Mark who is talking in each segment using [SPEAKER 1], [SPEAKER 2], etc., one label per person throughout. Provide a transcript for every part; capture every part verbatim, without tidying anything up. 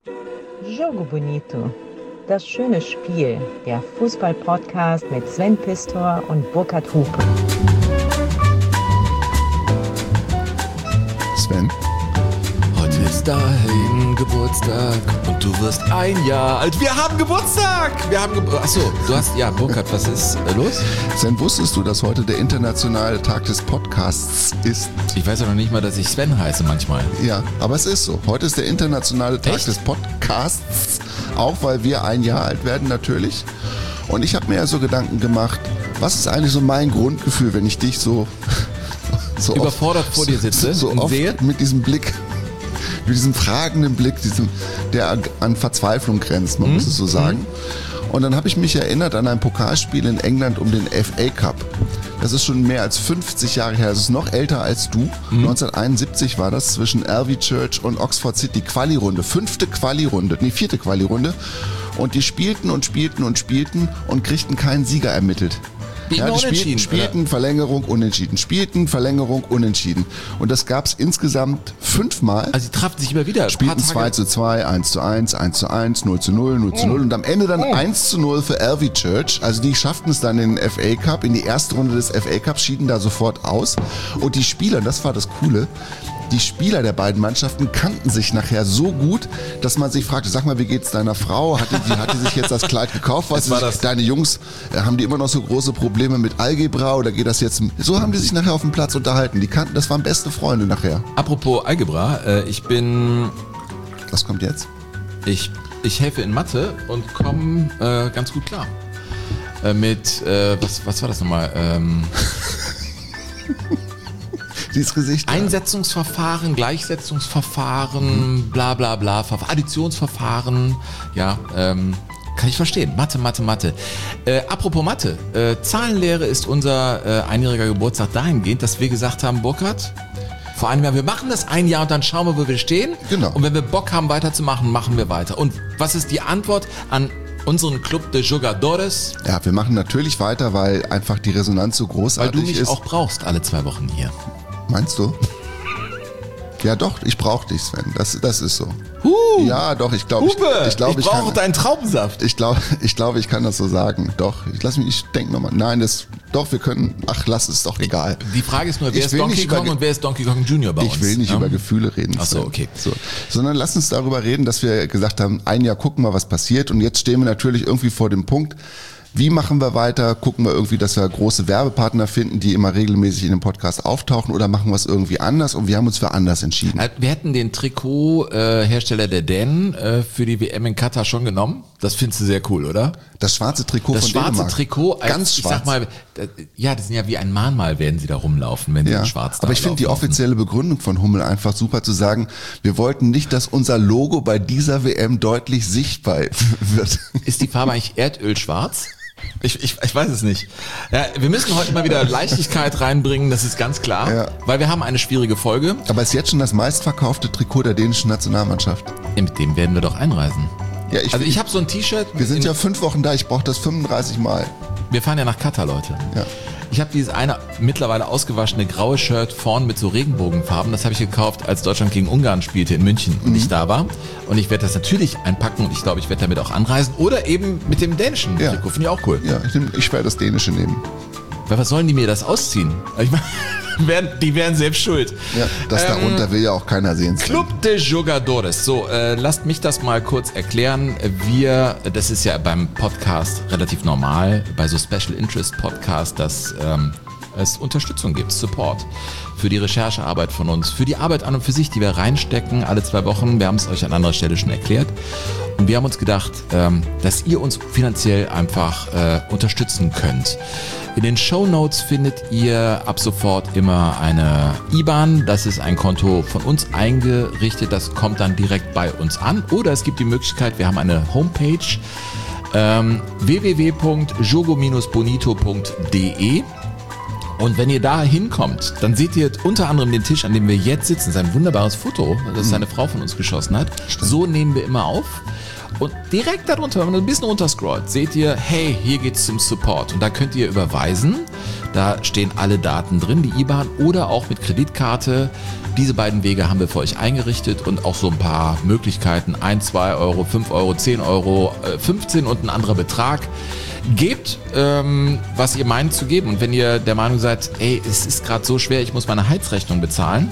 [SPEAKER 1] Jogo Bonito, das schöne Spiel, der Fußball-Podcast mit Sven Pistor und Burkhard Hupe.
[SPEAKER 2] Sven?
[SPEAKER 3] Heute ist dein Geburtstag und du wirst ein Jahr alt. Wir haben Geburtstag! Wir haben Geburtstag. Achso, du hast, ja, Burkhard, was ist äh, los?
[SPEAKER 2] Sven, wusstest du, dass heute der internationale Tag des Podcasts ist?
[SPEAKER 3] Ich weiß ja noch nicht mal, dass ich Sven heiße manchmal.
[SPEAKER 2] Ja, aber es ist so. Heute ist der internationale Tag
[SPEAKER 3] Echt?
[SPEAKER 2] des Podcasts, auch weil wir ein Jahr alt werden natürlich. Und ich habe mir ja so Gedanken gemacht, was ist eigentlich so mein Grundgefühl, wenn ich dich so, so
[SPEAKER 3] Überfordert
[SPEAKER 2] oft,
[SPEAKER 3] vor dir sitze
[SPEAKER 2] so
[SPEAKER 3] und
[SPEAKER 2] oft
[SPEAKER 3] sehe?
[SPEAKER 2] mit diesem Blick, mit diesem fragenden Blick, diesem, der an Verzweiflung grenzt, man mhm. muss es so sagen. Mhm. Und dann habe ich mich erinnert an ein Pokalspiel in England um den F A Cup. Das ist schon mehr als fünfzig Jahre her. Das ist noch älter als du. Mhm. neunzehnhunderteinundsiebzig war das zwischen Alvey Church und Oxford City. Quali-Runde, fünfte Quali-Runde, nee, vierte Quali-Runde. Und die spielten und spielten und spielten und kriegten keinen Sieger ermittelt. Ja, die spielten, spielten Verlängerung, Unentschieden, spielten Verlängerung, Unentschieden. Und das gab es insgesamt fünfmal.
[SPEAKER 3] Also die trafen sich immer wieder.
[SPEAKER 2] Spielten zwei zu zwei, eins zu eins, eins zu eins, null zu null, null zu null und am Ende dann eins zu null für Alvey Church. Also die schafften es dann in den F A Cup, in die erste Runde des F A Cups, schieden da sofort aus. Und die Spieler, das war das Coole, die Spieler der beiden Mannschaften kannten sich nachher so gut, dass man sich fragte, sag mal, wie geht's deiner Frau? Hat die, hat die sich jetzt das Kleid gekauft? Was
[SPEAKER 3] war
[SPEAKER 2] sich,
[SPEAKER 3] das?
[SPEAKER 2] Deine Jungs, äh, haben die immer noch so große Probleme mit Algebra oder geht das jetzt? So haben die sich nachher auf dem Platz unterhalten. Die kannten, das waren beste Freunde nachher.
[SPEAKER 3] Apropos Algebra, äh, ich bin...
[SPEAKER 2] Was kommt jetzt?
[SPEAKER 3] Ich, ich helfe in Mathe und komme äh, ganz gut klar. Äh, mit, äh, was, was war das nochmal? Ähm...
[SPEAKER 2] Dieses Gesicht.
[SPEAKER 3] Einsetzungsverfahren, Gleichsetzungsverfahren, mhm. bla bla bla, Verf- Additionsverfahren, ja, ähm, kann ich verstehen. Mathe, Mathe, Mathe. Äh, apropos Mathe, äh, Zahlenlehre ist unser äh, einjähriger Geburtstag dahingehend, dass wir gesagt haben, Burkhard, vor einem Jahr, wir machen das ein Jahr und dann schauen wir, wo wir stehen.
[SPEAKER 2] Genau.
[SPEAKER 3] Und wenn wir Bock haben, weiterzumachen, machen wir weiter. Und was ist die Antwort an unseren Club de Jogadores?
[SPEAKER 2] Ja, wir machen natürlich weiter, weil einfach die Resonanz so großartig ist.
[SPEAKER 3] Weil du mich
[SPEAKER 2] ist.
[SPEAKER 3] auch brauchst alle zwei Wochen hier.
[SPEAKER 2] Meinst du? Ja doch, ich brauche dich, Sven. Das, das ist so.
[SPEAKER 3] Huh.
[SPEAKER 2] Ja, doch, ich glaube, ich, ich, glaub,
[SPEAKER 3] ich
[SPEAKER 2] ich
[SPEAKER 3] brauche
[SPEAKER 2] kann,
[SPEAKER 3] deinen Traubensaft.
[SPEAKER 2] Ich glaube, ich, glaub, ich kann das so sagen. Doch, ich lass mich, ich denke nochmal. Nein, das, doch, wir können, ach, lass es doch, egal.
[SPEAKER 3] Die Frage ist nur, wer
[SPEAKER 2] Ich
[SPEAKER 3] ist
[SPEAKER 2] will
[SPEAKER 3] Donkey
[SPEAKER 2] nicht
[SPEAKER 3] Kong
[SPEAKER 2] über-
[SPEAKER 3] und wer ist Donkey Kong Junior bei uns?
[SPEAKER 2] Ich will nicht
[SPEAKER 3] ja?
[SPEAKER 2] über Gefühle reden.
[SPEAKER 3] Ach so,
[SPEAKER 2] Sven.
[SPEAKER 3] okay.
[SPEAKER 2] So. Sondern lass uns darüber reden, dass wir gesagt haben, ein Jahr gucken wir, was passiert. Und jetzt stehen wir natürlich irgendwie vor dem Punkt, wie machen wir weiter? Gucken wir irgendwie, dass wir große Werbepartner finden, die immer regelmäßig in dem Podcast auftauchen, oder machen wir es irgendwie anders? Und wir haben uns für anders entschieden.
[SPEAKER 3] Wir hätten den Trikothersteller der Dänen äh, für die W M in Katar schon genommen. Das findest du sehr cool, oder?
[SPEAKER 2] Das schwarze Trikot
[SPEAKER 3] Das
[SPEAKER 2] von
[SPEAKER 3] schwarze
[SPEAKER 2] Dänemark.
[SPEAKER 3] Trikot, als,
[SPEAKER 2] ganz
[SPEAKER 3] ich
[SPEAKER 2] schwarz.
[SPEAKER 3] sag mal, äh, ja, das sind ja wie ein Mahnmal, werden sie da rumlaufen, wenn sie
[SPEAKER 2] Ja,
[SPEAKER 3] in schwarz da
[SPEAKER 2] aber ich finde die
[SPEAKER 3] laufen.
[SPEAKER 2] offizielle Begründung von Hummel einfach super zu sagen, wir wollten nicht, dass unser Logo bei dieser W M deutlich sichtbar wird.
[SPEAKER 3] Ist die Farbe eigentlich Erdölschwarz? Ich, ich, ich weiß es nicht. Ja, wir müssen heute mal wieder Leichtigkeit reinbringen, das ist ganz klar,
[SPEAKER 2] Ja.
[SPEAKER 3] weil wir haben eine schwierige Folge.
[SPEAKER 2] Aber es ist jetzt schon das meistverkaufte Trikot der dänischen Nationalmannschaft.
[SPEAKER 3] Mit dem werden wir doch einreisen.
[SPEAKER 2] Ja, ich,
[SPEAKER 3] Also ich habe so ein T-Shirt.
[SPEAKER 2] wir sind
[SPEAKER 3] in-
[SPEAKER 2] ja fünf Wochen da, ich brauche das fünfunddreißig Mal.
[SPEAKER 3] Wir fahren ja nach Katar, Leute.
[SPEAKER 2] Ja.
[SPEAKER 3] Ich habe dieses eine mittlerweile ausgewaschene graue Shirt vorn mit so Regenbogenfarben. Das habe ich gekauft, als Deutschland gegen Ungarn spielte in München und
[SPEAKER 2] Mhm.
[SPEAKER 3] ich da war. Und ich werde das natürlich einpacken und ich glaube, ich werde damit auch anreisen. Oder eben mit dem dänischen
[SPEAKER 2] Ja.
[SPEAKER 3] Trikot. Finde ich auch cool.
[SPEAKER 2] Ja, ich, nehm, ich werde das Dänische nehmen.
[SPEAKER 3] Weil was sollen die mir das ausziehen? Ich meine, werden, die wären selbst schuld.
[SPEAKER 2] Ja, das
[SPEAKER 3] Ähm,
[SPEAKER 2] darunter will ja auch keiner sehen.
[SPEAKER 3] Club de Jogadores. So, äh, lasst mich das mal kurz erklären. Wir, das ist ja beim Podcast relativ normal, bei so Special Interest Podcasts, dass ähm, es Unterstützung gibt, Support für die Recherchearbeit von uns, für die Arbeit an und für sich, die wir reinstecken, alle zwei Wochen. Wir haben es euch an anderer Stelle schon erklärt. Und wir haben uns gedacht, ähm, dass ihr uns finanziell einfach äh, unterstützen könnt. In den Shownotes findet ihr ab sofort immer eine I B A N. Das ist ein Konto von uns eingerichtet. Das kommt dann direkt bei uns an. Oder es gibt die Möglichkeit, wir haben eine Homepage, ähm, w w w punkt jogo bonito punkt d e. Und wenn ihr da hinkommt, dann seht ihr unter anderem den Tisch, an dem wir jetzt sitzen. Das ist ein wunderbares Foto, das seine Frau von uns geschossen hat. So nehmen wir immer auf. Und direkt darunter, wenn man ein bisschen runterscrollt, seht ihr, hey, hier geht's zum Support. Und da könnt ihr überweisen. Da stehen alle Daten drin, die I B A N oder auch mit Kreditkarte. Diese beiden Wege haben wir für euch eingerichtet und auch so ein paar Möglichkeiten. eins, zwei Euro, fünf Euro, zehn Euro, fünfzehn und ein anderer Betrag. Gebt, ähm, was ihr meint zu geben. Und wenn ihr der Meinung seid, ey, es ist gerade so schwer, ich muss meine Heizrechnung bezahlen,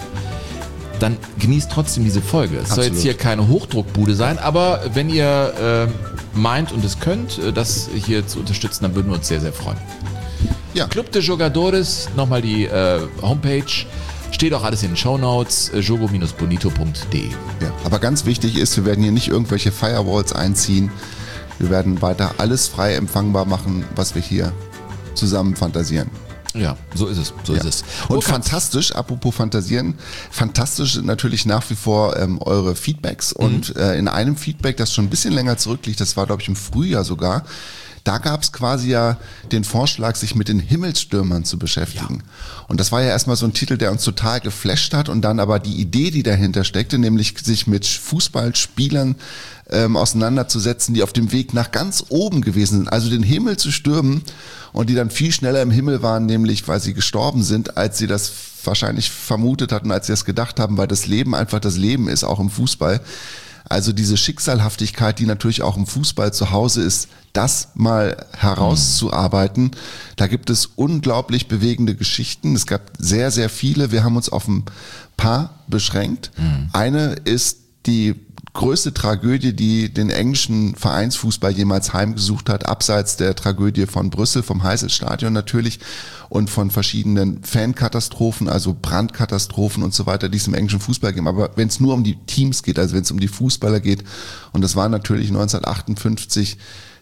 [SPEAKER 3] dann genießt trotzdem diese Folge. Es Absolut. Soll jetzt hier keine Hochdruckbude sein, aber wenn ihr äh, meint und es könnt, das hier zu unterstützen, dann würden wir uns sehr, sehr freuen. Ja. Club de Jogadores, nochmal die äh, Homepage. Steht auch alles in den Shownotes, jogo Bindestrich bonito Punkt de.
[SPEAKER 2] Ja, aber ganz wichtig ist, wir werden hier nicht irgendwelche Firewalls einziehen. Wir werden weiter alles frei empfangbar machen, was wir hier zusammen fantasieren.
[SPEAKER 3] Ja, so ist es, so ja. ist es.
[SPEAKER 2] Und okay. fantastisch, apropos Fantasieren, fantastisch natürlich nach wie vor ähm, eure Feedbacks. Mhm. Und äh, in einem Feedback, das schon ein bisschen länger zurückliegt, das war glaube ich im Frühjahr sogar, da gab es quasi ja den Vorschlag, sich mit den Himmelsstürmern zu beschäftigen. Ja. Und das war ja erstmal so ein Titel, der uns total geflasht hat und dann aber die Idee, die dahinter steckte, nämlich sich mit Fußballspielern ähm, auseinanderzusetzen, die auf dem Weg nach ganz oben gewesen sind, also den Himmel zu stürmen und die dann viel schneller im Himmel waren, nämlich weil sie gestorben sind, als sie das wahrscheinlich vermutet hatten, als sie das gedacht haben, weil das Leben einfach das Leben ist, auch im Fußball. Also diese Schicksalhaftigkeit, die natürlich auch im Fußball zu Hause ist, das mal herauszuarbeiten. Da gibt es unglaublich bewegende Geschichten. Es gab sehr, sehr viele. Wir haben uns auf ein paar beschränkt. Mhm. Eine ist die größte Tragödie, die den englischen Vereinsfußball jemals heimgesucht hat, abseits der Tragödie von Brüssel, vom Heysel-Stadion natürlich und von verschiedenen Fankatastrophen, also Brandkatastrophen und so weiter, die es im englischen Fußball gibt. Aber wenn es nur um die Teams geht, also wenn es um die Fußballer geht, und das war natürlich neunzehnhundertachtundfünfzig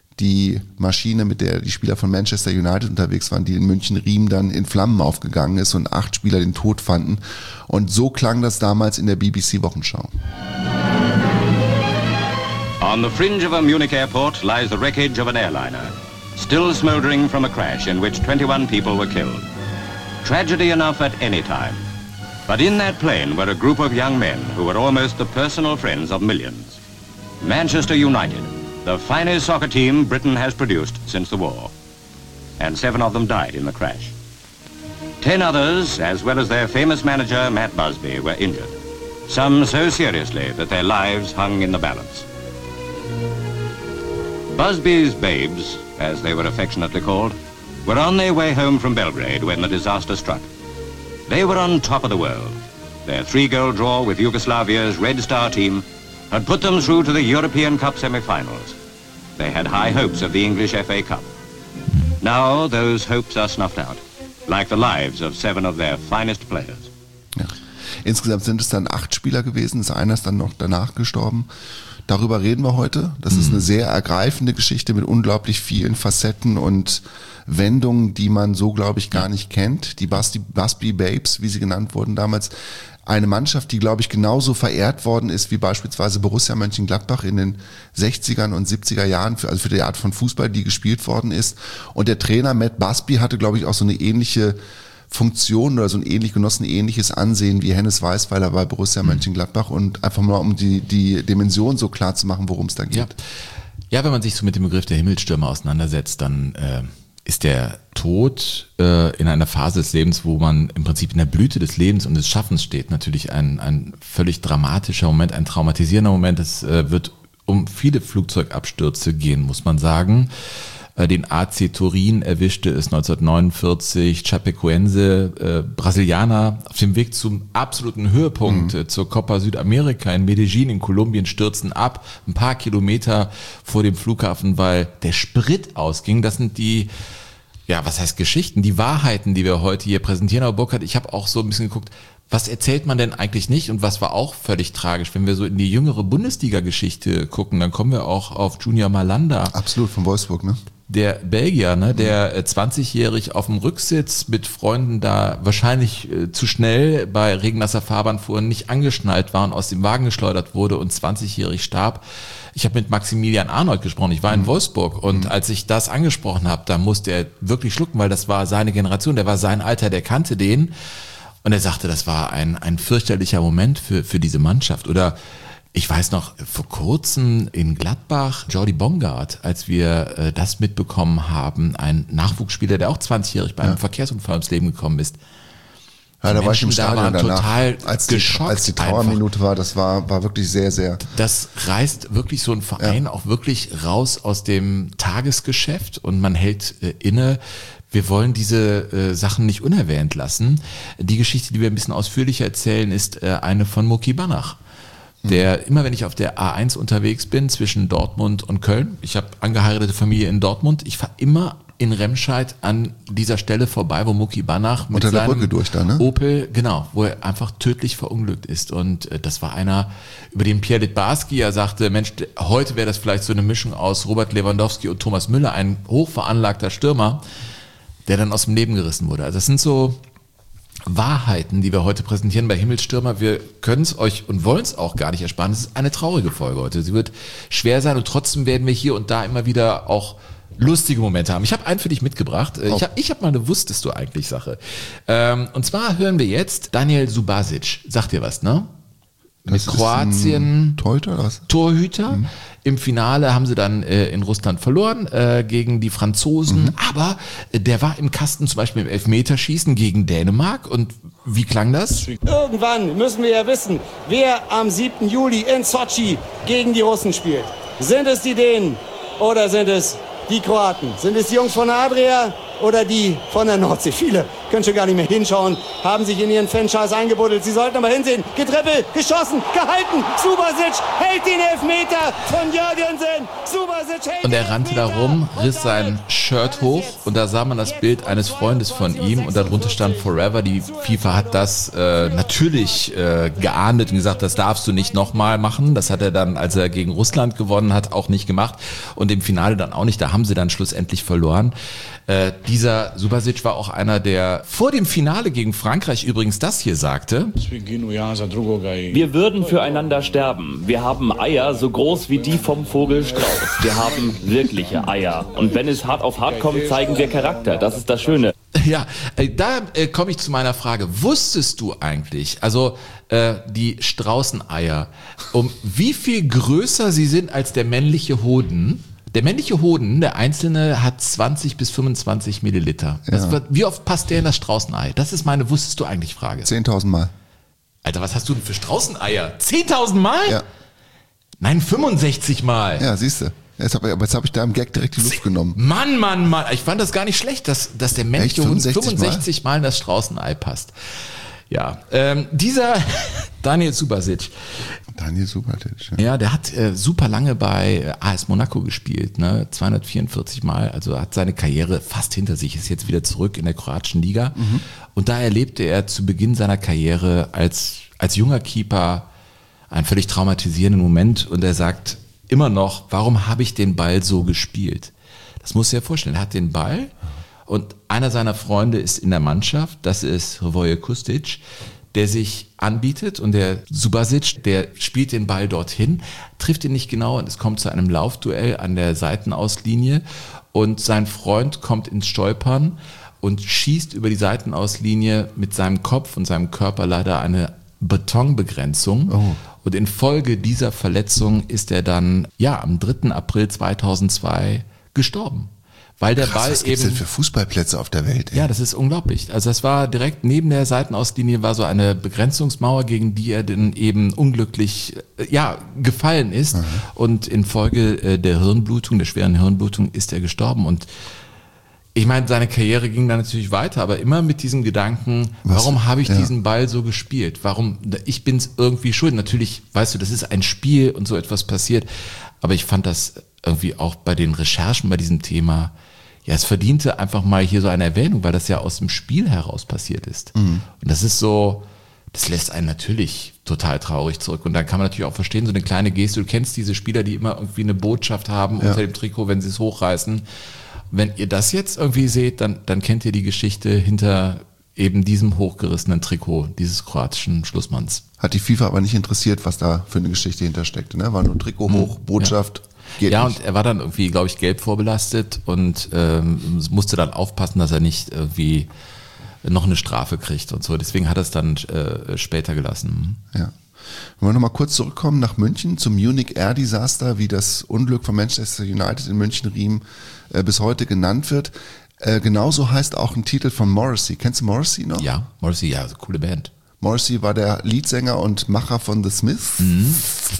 [SPEAKER 2] die Maschine, mit der die Spieler von Manchester United unterwegs waren, die in München-Riem dann in Flammen aufgegangen ist und acht Spieler den Tod fanden. Und so klang das damals in der B B C-Wochenschau.
[SPEAKER 4] On the fringe of a Munich airport lies the wreckage of an airliner, still smoldering from a crash in which twenty-one people were killed. Tragedy enough at any time. But in that plane were a group of young men who were almost the personal friends of millions. Manchester United, the finest soccer team Britain has produced since the war. And seven of them died in the crash. Ten others, as well as their famous manager Matt Busby, were injured. Some so seriously that their lives hung in the balance. Busby's babes, as they were affectionately called, were on their way home from Belgrade when the disaster struck. They were on top of the world. Their three-goal draw with Yugoslavia's Red Star team had put them through to the European Cup semi-finals. They had high hopes of the English F A Cup. Now those hopes are snuffed out, like the lives of seven of their finest players.
[SPEAKER 2] Ja. Insgesamt sind es dann acht Spieler gewesen, einer ist dann noch danach gestorben. Darüber reden wir heute. Das mhm. ist eine sehr ergreifende Geschichte mit unglaublich vielen Facetten und Wendungen, die man so, glaube ich, gar nicht kennt. Die Busby, Busby Babes, wie sie genannt wurden damals. Eine Mannschaft, die, glaube ich, genauso verehrt worden ist wie beispielsweise Borussia Mönchengladbach in den sechzigern und siebziger Jahren, für, also für die Art von Fußball, die gespielt worden ist. Und der Trainer Matt Busby hatte, glaube ich, auch so eine ähnliche Funktion oder so ein ähnlich genossen ähnliches Ansehen wie Hennes Weißweiler bei Borussia Mönchengladbach und einfach mal um die die Dimension so klar zu machen, worum es da geht.
[SPEAKER 3] Ja. ja, wenn man sich so mit dem Begriff der Himmelsstürmer auseinandersetzt, dann äh, ist der Tod äh, in einer Phase des Lebens, wo man im Prinzip in der Blüte des Lebens und des Schaffens steht, natürlich ein ein völlig dramatischer Moment, ein traumatisierender Moment. Es äh, wird um viele Flugzeugabstürze gehen, muss man sagen. Den A C Turin erwischte es neunzehnhundertneunundvierzig, Chapecoense, äh, Brasilianer, auf dem Weg zum absoluten Höhepunkt mhm. äh, zur Copa Südamerika in Medellin in Kolumbien stürzen ab, ein paar Kilometer vor dem Flughafen, weil der Sprit ausging. Das sind die, ja, was heißt Geschichten, die Wahrheiten, die wir heute hier präsentieren. Aber Burkhard, ich habe auch so ein bisschen geguckt, was erzählt man denn eigentlich nicht und was war auch völlig tragisch? Wenn wir so in die jüngere Bundesliga-Geschichte gucken, dann kommen wir auch auf Junior Malanda.
[SPEAKER 2] Absolut, von Wolfsburg, ne?
[SPEAKER 3] Der Belgier, ne, der zwanzigjährig auf dem Rücksitz mit Freunden da wahrscheinlich äh, zu schnell bei regennasser Fahrbahn fuhr, nicht angeschnallt war und aus dem Wagen geschleudert wurde und zwanzigjährig starb. Ich habe mit Maximilian Arnold gesprochen, ich war in mhm. Wolfsburg und mhm. als ich das angesprochen habe, da musste er wirklich schlucken, weil das war seine Generation, der war sein Alter, der kannte den und er sagte, das war ein ein fürchterlicher Moment für für diese Mannschaft. Oder Ich weiß noch, vor kurzem in Gladbach, Jordi Bongard, als wir äh, das mitbekommen haben, ein Nachwuchsspieler, der auch zwanzigjährig bei einem ja. Verkehrsunfall ums Leben gekommen ist.
[SPEAKER 2] Ja, da war ich im
[SPEAKER 3] da
[SPEAKER 2] Stadion danach,
[SPEAKER 3] total
[SPEAKER 2] als die,
[SPEAKER 3] geschockt.
[SPEAKER 2] Als die Trauerminute war, das war, war wirklich sehr, sehr...
[SPEAKER 3] Das reißt wirklich so ein Verein ja. auch wirklich raus aus dem Tagesgeschäft und man hält äh, inne. Wir wollen diese äh, Sachen nicht unerwähnt lassen. Die Geschichte, die wir ein bisschen ausführlicher erzählen, ist äh, eine von Muki Banach. Der, immer wenn ich auf der A eins unterwegs bin, zwischen Dortmund und Köln, ich habe angeheiratete Familie in Dortmund, ich fahre immer in Remscheid an dieser Stelle vorbei, wo Muki Banach mit
[SPEAKER 2] unter der
[SPEAKER 3] seinem
[SPEAKER 2] Brücke durch da, ne?
[SPEAKER 3] Opel, genau, wo er einfach tödlich verunglückt ist. Und äh, das war einer, über den Pierre Littbarski ja sagte, Mensch, heute wäre das vielleicht so eine Mischung aus Robert Lewandowski und Thomas Müller, ein hochveranlagter Stürmer, der dann aus dem Leben gerissen wurde. Also das sind so Wahrheiten, die wir heute präsentieren bei Himmelsstürmer. Wir können es euch und wollen es auch gar nicht ersparen. Es ist eine traurige Folge heute. Sie wird schwer sein und trotzdem werden wir hier und da immer wieder auch lustige Momente haben. Ich habe einen für dich mitgebracht. Ich habe ich hab mal eine Wusstest du eigentlich Sache. Und zwar hören wir jetzt Daniel Subasic. Sagt dir was, ne? Mit Kroatien.
[SPEAKER 2] Torhüter oder was?
[SPEAKER 3] Torhüter. Mhm. Im Finale haben sie dann äh, in Russland verloren äh, gegen die Franzosen. Mhm. Aber äh, der war im Kasten zum Beispiel im Elfmeterschießen gegen Dänemark. Und wie klang das?
[SPEAKER 5] Irgendwann müssen wir ja wissen, wer am siebten Juli in Sotschi gegen die Russen spielt. Sind es die Dänen oder sind es die Kroaten? Sind es die Jungs von Adria oder die von der Nordsee? Viele können schon gar nicht mehr hinschauen, haben sich in ihren Fanscheiß eingebuddelt. Sie sollten aber hinsehen. Getrippelt, geschossen, gehalten. Subasic hält den Elfmeter von Jürgensen. Subasic hält
[SPEAKER 3] Und er rannte da rum, riss sein Shirt hoch und da sah man das Bild eines Freundes von ihm und darunter stand Forever. Die FIFA hat das äh, natürlich äh, geahndet und gesagt, das darfst du nicht nochmal machen. Das hat er dann, als er gegen Russland gewonnen hat, auch nicht gemacht und im Finale dann auch nicht. Da haben sie dann schlussendlich verloren. Äh, dieser Subasic war auch einer, der vor dem Finale gegen Frankreich übrigens das hier sagte.
[SPEAKER 6] Wir würden füreinander sterben. Wir haben Eier so groß wie die vom Vogel Strauß. Wir haben wirkliche Eier. Und wenn es hart auf hart kommt, zeigen wir Charakter. Das ist das Schöne.
[SPEAKER 3] Ja, äh, da äh, komme ich zu meiner Frage. Wusstest du eigentlich, also äh, die Straußeneier, um wie viel größer sie sind als der männliche Hoden? Der männliche Hoden, der einzelne, hat zwanzig bis fünfundzwanzig Milliliter. Das
[SPEAKER 2] Ja.
[SPEAKER 3] wird, wie oft passt der in das Straußenei? Das ist meine Wusstest du eigentlich Frage.
[SPEAKER 2] zehntausend Mal.
[SPEAKER 3] Alter, was hast du denn für Straußeneier? zehntausend Mal?
[SPEAKER 2] Ja.
[SPEAKER 3] Nein, fünfundsechzig Mal.
[SPEAKER 2] Ja, siehst du. Jetzt habe jetzt hab ich da im Gag direkt die Luft genommen.
[SPEAKER 3] Mann, Mann, Mann. Ich fand das gar nicht schlecht, dass, dass der männliche
[SPEAKER 2] Echt?
[SPEAKER 3] Hund
[SPEAKER 2] fünfundsechzig
[SPEAKER 3] fünfundsechzig Mal in das Straußenei passt. Ja, ähm, dieser Daniel Subasic,
[SPEAKER 2] Daniel Subasic. Ja.
[SPEAKER 3] ja, der hat äh, super lange bei äh, A S Monaco gespielt, ne, zweihundertvierundvierzig Mal, also hat seine Karriere fast hinter sich, ist jetzt wieder zurück in der kroatischen Liga. Mhm. Und da erlebte er zu Beginn seiner Karriere als, als junger Keeper einen völlig traumatisierenden Moment und er sagt immer noch, warum habe ich den Ball so gespielt? Das musst du dir vorstellen, er hat den Ball und einer seiner Freunde ist in der Mannschaft, das ist Hrvoje Kustic, der sich anbietet und der Subasic, der spielt den Ball dorthin, trifft ihn nicht genau und es kommt zu einem Laufduell an der Seitenauslinie und sein Freund kommt ins Stolpern und schießt über die Seitenauslinie mit seinem Kopf und seinem Körper leider eine Betonbegrenzung. Oh. Und infolge dieser Verletzung ist er dann ja am dritten April zweitausendzwei gestorben. Weil der
[SPEAKER 2] Krass,
[SPEAKER 3] Ball
[SPEAKER 2] was gibt's
[SPEAKER 3] eben
[SPEAKER 2] denn für Fußballplätze auf der Welt? Ey?
[SPEAKER 3] Ja, das ist unglaublich. Also das war direkt neben der Seitenauslinie war so eine Begrenzungsmauer, gegen die er dann eben unglücklich äh, ja gefallen ist. Mhm. Und infolge äh, der Hirnblutung, der schweren Hirnblutung, ist er gestorben. Und ich meine, seine Karriere ging dann natürlich weiter, aber immer mit diesem Gedanken, was? Warum habe ich ja. diesen Ball so gespielt? Warum? Ich bin es irgendwie schuld. Natürlich, weißt du, das ist ein Spiel und so etwas passiert. Aber ich fand das irgendwie auch bei den Recherchen bei diesem Thema. Ja, es verdiente einfach mal hier so eine Erwähnung, weil das ja aus dem Spiel heraus passiert ist. Mhm. Und das ist so, das lässt einen natürlich total traurig zurück. Und dann kann man natürlich auch verstehen, so eine kleine Geste, du kennst diese Spieler, die immer irgendwie eine Botschaft haben ja. unter dem Trikot, wenn sie es hochreißen. Wenn ihr das jetzt irgendwie seht, dann, dann kennt ihr die Geschichte hinter eben diesem hochgerissenen Trikot, dieses kroatischen Schlussmanns.
[SPEAKER 2] Hat die FIFA aber nicht interessiert, was da für eine Geschichte hintersteckte, ne? War nur Trikot hoch, mhm. Botschaft. Ja. Geht
[SPEAKER 3] ja,
[SPEAKER 2] nicht.
[SPEAKER 3] Und er war dann irgendwie, glaube ich, gelb vorbelastet und ähm, musste dann aufpassen, dass er nicht irgendwie noch eine Strafe kriegt und so. Deswegen hat er es dann äh, später gelassen.
[SPEAKER 2] Ja. Wenn wir nochmal kurz zurückkommen nach München zum Munich Air Disaster, wie das Unglück von Manchester United in München-Riem äh, bis heute genannt wird. Äh, genauso heißt auch ein Titel von Morrissey. Kennst du Morrissey noch?
[SPEAKER 3] Ja, Morrissey, ja, also coole Band.
[SPEAKER 2] Morrissey war der Leadsänger und Macher von The Smiths.
[SPEAKER 3] Mhm.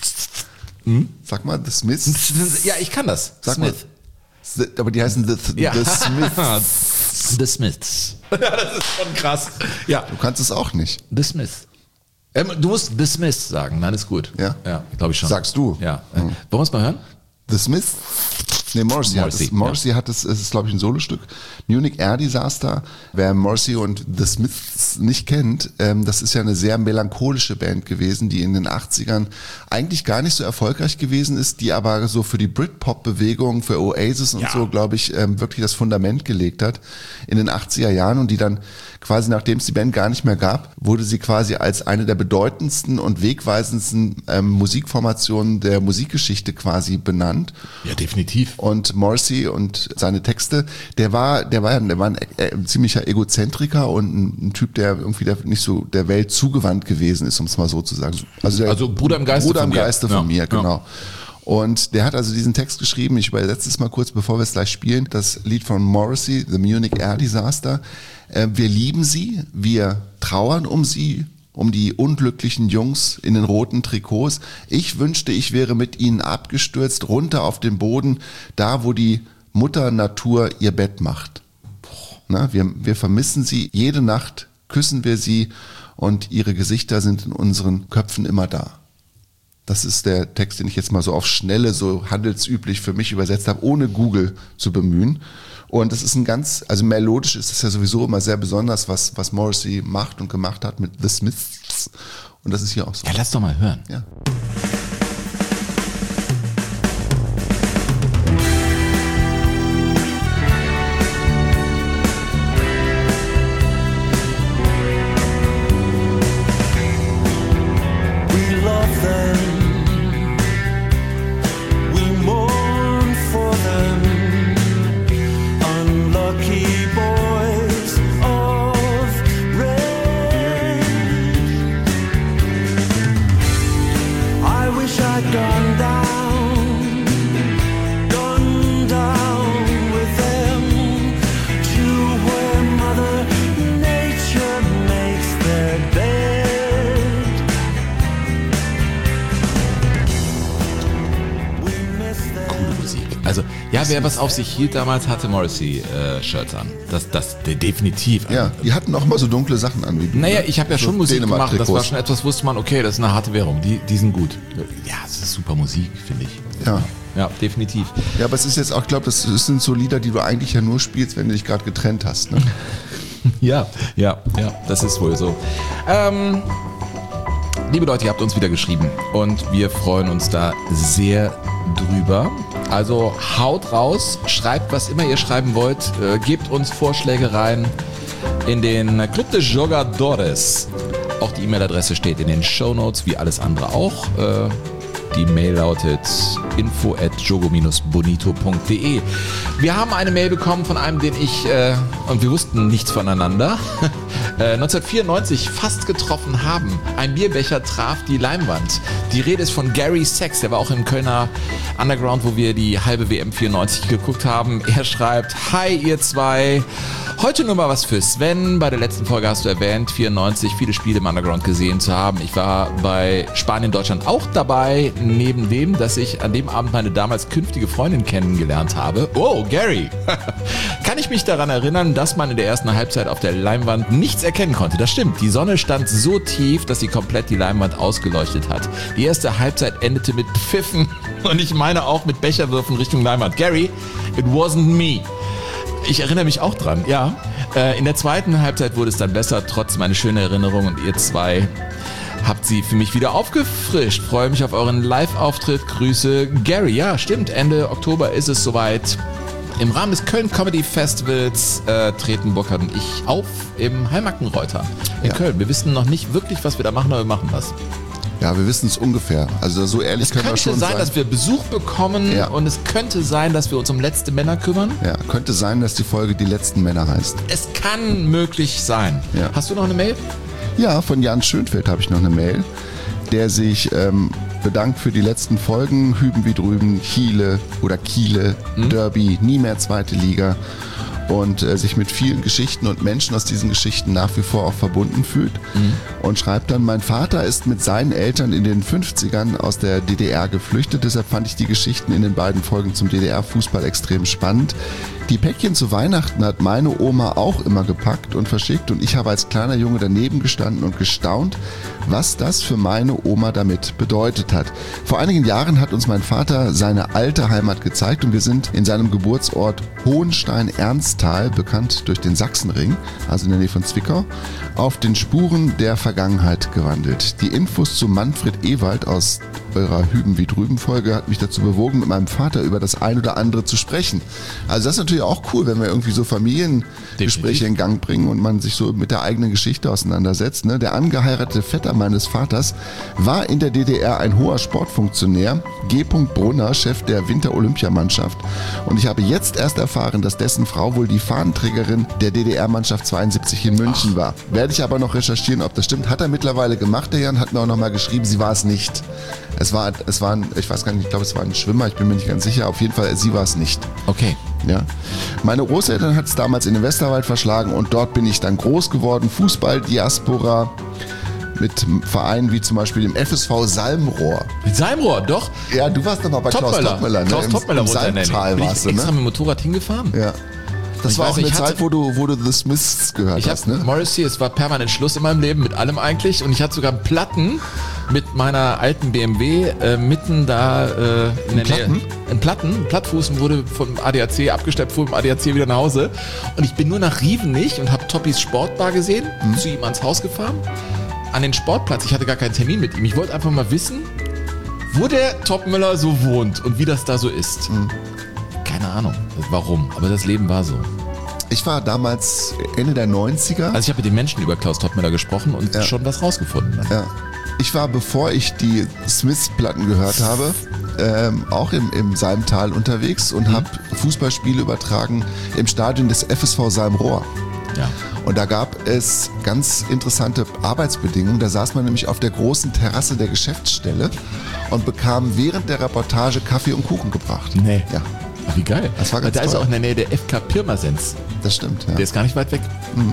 [SPEAKER 3] Mhm.
[SPEAKER 2] Sag mal, The Smiths.
[SPEAKER 3] Ja, ich kann das.
[SPEAKER 2] Sag
[SPEAKER 3] Smith.
[SPEAKER 2] Mal. The, aber die heißen The, the,
[SPEAKER 3] ja.
[SPEAKER 2] the Smiths.
[SPEAKER 3] The Smiths. Ja, das ist schon krass. Ja.
[SPEAKER 2] Du kannst es auch nicht.
[SPEAKER 3] The Smiths. Ähm, du musst The Smiths sagen, nein, ist gut.
[SPEAKER 2] Ja?
[SPEAKER 3] Ja, glaube ich schon.
[SPEAKER 2] Sagst du?
[SPEAKER 3] Ja. Mhm. Wollen wir es mal hören?
[SPEAKER 2] The Smiths? Nee, Morrissey,
[SPEAKER 3] Morrissey,
[SPEAKER 2] hat es. Morrissey
[SPEAKER 3] ja.
[SPEAKER 2] hat es, es ist glaube ich ein Solostück. Munich Air Disaster. Wer Morrissey und The Smiths nicht kennt, ähm, das ist ja eine sehr melancholische Band gewesen, die in den achtzigern eigentlich gar nicht so erfolgreich gewesen ist, die aber so für die Britpop-Bewegung, für Oasis und
[SPEAKER 3] ja.
[SPEAKER 2] so, glaube ich, ähm, wirklich das Fundament gelegt hat in den achtziger Jahren und die dann quasi, nachdem es die Band gar nicht mehr gab, wurde sie quasi als eine der bedeutendsten und wegweisendsten ähm, Musikformationen der Musikgeschichte quasi benannt.
[SPEAKER 3] Ja, definitiv.
[SPEAKER 2] Und Morrissey und seine Texte, der war, der war, der war ein, ein ziemlicher Egozentriker und ein, ein Typ, der irgendwie der nicht so der Welt zugewandt gewesen ist, um es mal so zu sagen. Also, der
[SPEAKER 3] also Bruder im Geiste
[SPEAKER 2] Bruder
[SPEAKER 3] von
[SPEAKER 2] im
[SPEAKER 3] dir.
[SPEAKER 2] Geiste von
[SPEAKER 3] Ja.
[SPEAKER 2] mir, genau.
[SPEAKER 3] Ja.
[SPEAKER 2] Und der hat also diesen Text geschrieben, ich übersetze es mal kurz, bevor wir es gleich spielen, das Lied von Morrissey, The Munich Air Disaster. Äh, wir lieben sie, wir trauern um sie, um die unglücklichen Jungs in den roten Trikots. Ich wünschte, ich wäre mit ihnen abgestürzt, runter auf den Boden, da wo die Mutter Natur ihr Bett macht. Na, wir, wir vermissen sie, jede Nacht küssen wir sie und ihre Gesichter sind in unseren Köpfen immer da. Das ist der Text, den ich jetzt mal so auf Schnelle, so handelsüblich für mich übersetzt habe, ohne Google zu bemühen. Und das ist ein ganz, also melodisch ist das ja sowieso immer sehr besonders, was, was Morrissey macht und gemacht hat mit The Smiths. Und das ist hier auch so.
[SPEAKER 3] Ja, lass doch mal hören.
[SPEAKER 2] Ja.
[SPEAKER 3] Also, ja, wer was auf sich hielt damals, hatte Morrissey-Shirts äh, an. Das, das de- definitiv.
[SPEAKER 2] Ja, die hatten auch mal so dunkle Sachen an wie du.
[SPEAKER 3] Naja, ich habe ja
[SPEAKER 2] so
[SPEAKER 3] schon Musik gemacht. Das
[SPEAKER 2] Dänemark-Trikots.
[SPEAKER 3] war schon etwas, wusste man, okay, das ist eine harte Währung. Die, die sind gut. Ja, es ist super Musik, finde ich.
[SPEAKER 2] Ja.
[SPEAKER 3] Ja, definitiv.
[SPEAKER 2] Ja, aber es ist jetzt auch, ich glaube, das sind so Lieder, die du eigentlich ja nur spielst, wenn du dich gerade getrennt hast. Ne?
[SPEAKER 3] Ja, ja, ja, das ist wohl so. Ähm, liebe Leute, ihr habt uns wieder geschrieben und wir freuen uns da sehr drüber. Also haut raus, schreibt, was immer ihr schreiben wollt, äh, gebt uns Vorschläge rein in den Club de Jogadores. Auch die E-Mail-Adresse steht in den Shownotes, wie alles andere auch. Äh, Die Mail lautet info at jogo dash bonito punkt de. Wir haben eine Mail bekommen von einem, den ich, äh, und wir wussten nichts voneinander, äh, neunzehnhundertvierundneunzig fast getroffen haben. Ein Bierbecher traf die Leinwand. Die Rede ist von Gary Sachs, der war auch im Kölner Underground, wo wir die halbe W M vierundneunzig geguckt haben. Er schreibt, hi ihr zwei, heute nur mal was für Sven. Bei der letzten Folge hast du erwähnt, vierundneunzig viele Spiele im Underground gesehen zu haben. Ich war bei Spanien-Deutschland auch dabei, neben dem, dass ich an dem Abend meine damals künftige Freundin kennengelernt habe. Oh, Gary! Kann ich mich daran erinnern, dass man in der ersten Halbzeit auf der Leinwand nichts erkennen konnte. Das stimmt, die Sonne stand so tief, dass sie komplett die Leinwand ausgeleuchtet hat. Die erste Halbzeit endete mit Pfiffen und ich meine auch mit Becherwürfen Richtung Leinwand. Gary, it wasn't me. Ich erinnere mich auch dran, ja. Äh, in der zweiten Halbzeit wurde es dann besser, trotz meiner schönen Erinnerung, und ihr zwei habt sie für mich wieder aufgefrischt. Freue mich auf euren Live-Auftritt. Grüße, Gary. Ja, stimmt, Ende Oktober ist es soweit. Im Rahmen des Köln Comedy Festivals äh, treten Burkhard und ich auf im Heimacken-Reuter in
[SPEAKER 2] Ja.
[SPEAKER 3] Köln. Wir wissen noch nicht wirklich, was wir da machen, aber wir machen was.
[SPEAKER 2] Ja, wir wissen es ungefähr. Also so ehrlich
[SPEAKER 3] Es
[SPEAKER 2] können wir
[SPEAKER 3] könnte
[SPEAKER 2] schon
[SPEAKER 3] sein,
[SPEAKER 2] sein.
[SPEAKER 3] dass wir Besuch bekommen,
[SPEAKER 2] Ja.
[SPEAKER 3] und es könnte sein, dass wir uns um letzte Männer kümmern.
[SPEAKER 2] Ja, könnte sein, dass die Folge Die letzten Männer heißt.
[SPEAKER 3] Es kann möglich sein.
[SPEAKER 2] Ja.
[SPEAKER 3] Hast du noch eine Mail?
[SPEAKER 2] Ja, von Jan Schönfeld habe ich noch eine Mail. der sich ähm, bedankt für die letzten Folgen. Hüben wie drüben, Chile oder Kiele, mhm. Derby, nie mehr zweite Liga. Und äh, sich mit vielen Geschichten und Menschen aus diesen Geschichten nach wie vor auch verbunden fühlt. Mhm. Und schreibt dann, mein Vater ist mit seinen Eltern in den fünfzigern aus der D D R geflüchtet. Deshalb fand ich die Geschichten in den beiden Folgen zum D D R-Fußball extrem spannend. Die Päckchen zu Weihnachten hat meine Oma auch immer gepackt und verschickt. Und ich habe als kleiner Junge daneben gestanden und gestaunt, was das für meine Oma damit bedeutet hat. Vor einigen Jahren hat uns mein Vater seine alte Heimat gezeigt und wir sind in seinem Geburtsort Hohenstein-Ernsthal, bekannt durch den Sachsenring, also in der Nähe von Zwickau, auf den Spuren der Vergangenheit gewandelt. Die Infos zu Manfred Ewald aus eurer Hüben wie drüben Folge hat mich dazu bewogen, mit meinem Vater über das ein oder andere zu sprechen. Also das ist natürlich auch cool, wenn wir irgendwie so Familiengespräche in Gang bringen und man sich so mit der eigenen Geschichte auseinandersetzt. Ne? Der angeheiratete Vetter meines Vaters war in der D D R ein hoher Sportfunktionär, G. Brunner, Chef der Winter-Olympiamannschaft. Und ich habe jetzt erst erfahren, dass dessen Frau wohl die Fahnenträgerin der D D R-Mannschaft zweiundsiebzig in München Ach. war. Werde ich aber noch recherchieren, ob das stimmt. Hat er mittlerweile gemacht, der Jan, hat mir auch nochmal geschrieben, sie war es nicht. Es war, es war ein, ich weiß gar nicht, ich glaube, es war ein Schwimmer, ich bin mir nicht ganz sicher. Auf jeden Fall, sie war es nicht.
[SPEAKER 3] Okay.
[SPEAKER 2] Ja. Meine Großeltern hat es damals in den Westerwald verschlagen und dort bin ich dann groß geworden. Fußball, Diaspora, mit Vereinen wie zum Beispiel dem F S V Salmrohr.
[SPEAKER 3] Salmrohr, doch?
[SPEAKER 2] Ja, du warst doch mal bei Klaus Toppmöller.
[SPEAKER 3] Klaus
[SPEAKER 2] ne?
[SPEAKER 3] Toppmöller
[SPEAKER 2] Im, im Salmtal
[SPEAKER 3] bin
[SPEAKER 2] warst
[SPEAKER 3] ich
[SPEAKER 2] du,
[SPEAKER 3] extra
[SPEAKER 2] ne?
[SPEAKER 3] mit dem Motorrad hingefahren.
[SPEAKER 2] Ja. Das
[SPEAKER 3] ich
[SPEAKER 2] war
[SPEAKER 3] weiß,
[SPEAKER 2] auch eine
[SPEAKER 3] ich
[SPEAKER 2] Zeit,
[SPEAKER 3] hatte,
[SPEAKER 2] wo du, wo du The Smiths gehört
[SPEAKER 3] ich
[SPEAKER 2] hast,
[SPEAKER 3] hab,
[SPEAKER 2] ne?
[SPEAKER 3] Morrissey, es war permanent Schluss in meinem Leben, mit allem eigentlich. Und ich hatte sogar Platten mit meiner alten B M W äh, mitten da äh, in der
[SPEAKER 2] Platten?
[SPEAKER 3] Nähe. Ein Platten, ein Plattfuß wurde vom A D A C abgesteppt, fuhr im A D A C wieder nach Hause. Und ich bin nur nach Rievenich und habe Toppis Sportbar gesehen, mhm. zu ihm ans Haus gefahren. An den Sportplatz, ich hatte gar keinen Termin mit ihm. Ich wollte einfach mal wissen, wo der Toppmöller so wohnt und wie das da so ist. Mhm. Keine Ahnung, warum, aber das Leben war so.
[SPEAKER 2] Ich war damals Ende der neunziger.
[SPEAKER 3] Also ich habe mit den Menschen über Klaus Toppmöller gesprochen und ja. schon was rausgefunden. Ne?
[SPEAKER 2] Ja. Ich war, bevor ich die Smiths-Platten gehört habe, ähm, auch im, im Salmtal unterwegs und mhm. habe Fußballspiele übertragen im Stadion des F S V Salmrohr.
[SPEAKER 3] Ja.
[SPEAKER 2] Und da gab es ganz interessante Arbeitsbedingungen. Da saß man nämlich auf der großen Terrasse der Geschäftsstelle und bekam während der Reportage Kaffee und Kuchen gebracht.
[SPEAKER 3] Nee.
[SPEAKER 2] Ja.
[SPEAKER 3] Ach, wie geil.
[SPEAKER 2] Das war ganz
[SPEAKER 3] da
[SPEAKER 2] toll.
[SPEAKER 3] ist auch in der Nähe der F K Pirmasens.
[SPEAKER 2] Das stimmt, ja.
[SPEAKER 3] Der ist gar nicht weit weg.
[SPEAKER 2] Mhm.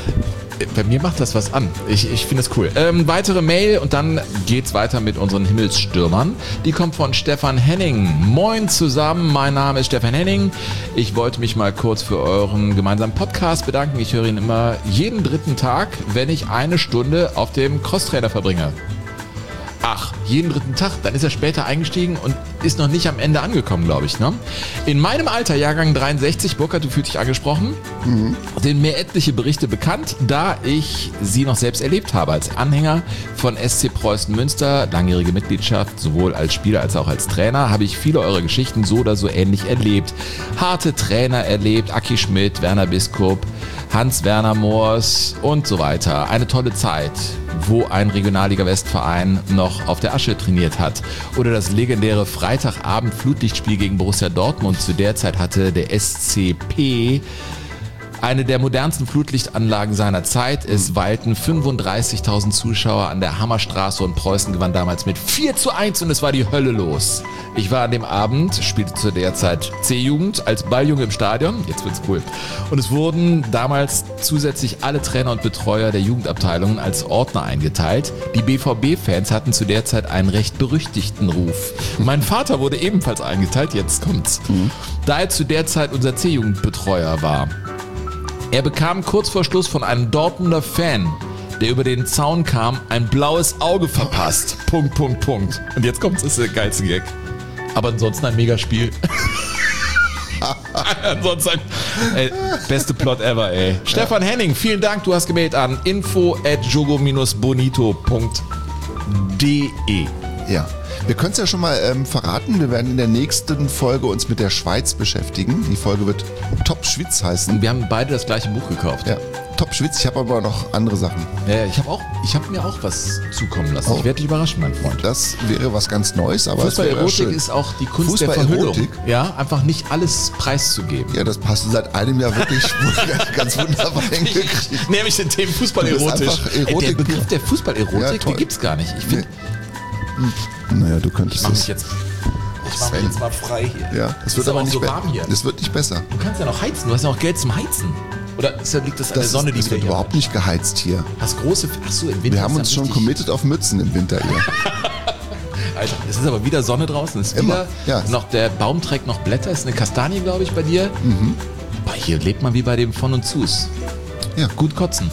[SPEAKER 3] Bei mir macht das was an. Ich, ich finde es cool. Ähm, weitere Mail und dann geht's weiter mit unseren Himmelsstürmern. Die kommt von Stefan Henning. Moin zusammen, mein Name ist Stefan Henning. Ich wollte mich mal kurz für euren gemeinsamen Podcast bedanken. Ich höre ihn immer jeden dritten Tag, wenn ich eine Stunde auf dem Crosstrainer verbringe. Ach, jeden dritten Tag, dann ist er später eingestiegen und ist noch nicht am Ende angekommen, glaube ich. Ne? In meinem Alter, Jahrgang dreiundsechzig, Burkhard, du fühlst dich angesprochen, mhm. sind mir etliche Berichte bekannt, da ich sie noch selbst erlebt habe. Als Anhänger von S C Preußen Münster, langjährige Mitgliedschaft, sowohl als Spieler als auch als Trainer, habe ich viele eurer Geschichten so oder so ähnlich erlebt. Harte Trainer erlebt, Aki Schmidt, Werner Biskup, Hans-Werner Moors und so weiter. Eine tolle Zeit, wo ein Regionalliga-Westverein noch auf der Asche trainiert hat. Oder das legendäre Freitagabend-Flutlichtspiel gegen Borussia Dortmund. Zu der Zeit hatte der S C P eine der modernsten Flutlichtanlagen seiner Zeit. Es weilten fünfunddreißigtausend Zuschauer an der Hammerstraße und Preußen gewann damals mit vier zu eins und es war die Hölle los. Ich war an dem Abend, spielte zu der Zeit C-Jugend als Balljunge im Stadion. Jetzt wird's cool. Und es wurden damals zusätzlich alle Trainer und Betreuer der Jugendabteilungen als Ordner eingeteilt. Die B V B-Fans hatten zu der Zeit einen recht berüchtigten Ruf. Mein Vater wurde ebenfalls eingeteilt, jetzt kommt's. Mhm. Da er zu der Zeit unser C-Jugendbetreuer war. Er bekam kurz vor Schluss von einem Dortmunder Fan, der über den Zaun kam, ein blaues Auge verpasst. Punkt, Punkt, Punkt. Und jetzt kommt's, ist der geilste Gag. Aber ansonsten ein Megaspiel. ansonsten ein, ey, beste Plot ever, ey. Ja. Stefan Henning, vielen Dank, du hast gemeldet an info at jogo bonito punkt de.
[SPEAKER 2] Ja. Wir können es ja schon mal ähm, verraten, wir werden in der nächsten Folge uns mit der Schweiz beschäftigen. Die Folge wird Top Schwitz heißen.
[SPEAKER 3] Und wir haben beide das gleiche Buch gekauft.
[SPEAKER 2] Ja, Top Schwitz, ich habe aber noch andere Sachen.
[SPEAKER 3] Ja, ich habe auch, ich habe mir auch was zukommen lassen. Oh. Ich werde dich überraschen, mein Freund.
[SPEAKER 2] Das wäre was ganz Neues, aber
[SPEAKER 3] Fußball-Erotik ist auch die Kunst der Verhüllung. Ja, einfach nicht alles preiszugeben.
[SPEAKER 2] Ja, das passt seit einem Jahr wirklich ganz wunderbar hingekriegt.
[SPEAKER 3] Nämlich den Themen Fußball-Erotisch. Der Begriff der Fußball-Erotik, ja, den gibt's gar nicht. Ich finde,
[SPEAKER 2] Naja, du könntest
[SPEAKER 3] Ich mach mich
[SPEAKER 2] es.
[SPEAKER 3] jetzt, ich mach mich jetzt mal frei hier.
[SPEAKER 2] Ja, es
[SPEAKER 3] Ist
[SPEAKER 2] wird
[SPEAKER 3] aber
[SPEAKER 2] aber
[SPEAKER 3] auch
[SPEAKER 2] nicht
[SPEAKER 3] so
[SPEAKER 2] be-
[SPEAKER 3] warm hier.
[SPEAKER 2] Es wird nicht besser.
[SPEAKER 3] Du kannst ja noch heizen, du hast ja noch Geld zum Heizen. Oder ist, liegt das an der
[SPEAKER 2] Das,
[SPEAKER 3] Sonne,
[SPEAKER 2] ist,
[SPEAKER 3] die
[SPEAKER 2] das
[SPEAKER 3] wieder
[SPEAKER 2] wird
[SPEAKER 3] hier
[SPEAKER 2] überhaupt nicht geheizt hier.
[SPEAKER 3] Das große, ach so, im Winter
[SPEAKER 2] Wir haben
[SPEAKER 3] ist
[SPEAKER 2] uns
[SPEAKER 3] dann
[SPEAKER 2] schon
[SPEAKER 3] richtig-
[SPEAKER 2] committed auf Mützen im Winter hier.
[SPEAKER 3] Alter, es ist aber wieder Sonne draußen. Es ist
[SPEAKER 2] Immer,
[SPEAKER 3] wieder
[SPEAKER 2] ja.
[SPEAKER 3] noch, der Baum trägt noch Blätter. Es ist eine Kastanie, glaube ich, bei dir. Mhm. Boah, hier lebt man wie bei dem Von und Zus.
[SPEAKER 2] Ja.
[SPEAKER 3] Gut kotzen.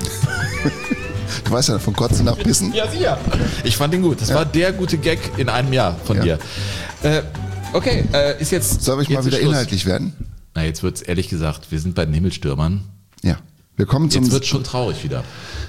[SPEAKER 2] Du weißt ja, von Kotzen nach Pissen.
[SPEAKER 3] Ja, sicher. Ich fand den gut. Das war der gute Gag in einem Jahr von
[SPEAKER 2] Ja.
[SPEAKER 3] dir. Äh, okay, äh, ist jetzt.
[SPEAKER 2] Soll ich
[SPEAKER 3] jetzt
[SPEAKER 2] mal
[SPEAKER 3] ist
[SPEAKER 2] wieder
[SPEAKER 3] Schluss.
[SPEAKER 2] inhaltlich werden?
[SPEAKER 3] Na, jetzt wird's ehrlich gesagt, wir sind bei den Himmelstürmern.
[SPEAKER 2] Ja. Wir kommen zum.
[SPEAKER 3] Jetzt wird schon traurig wieder.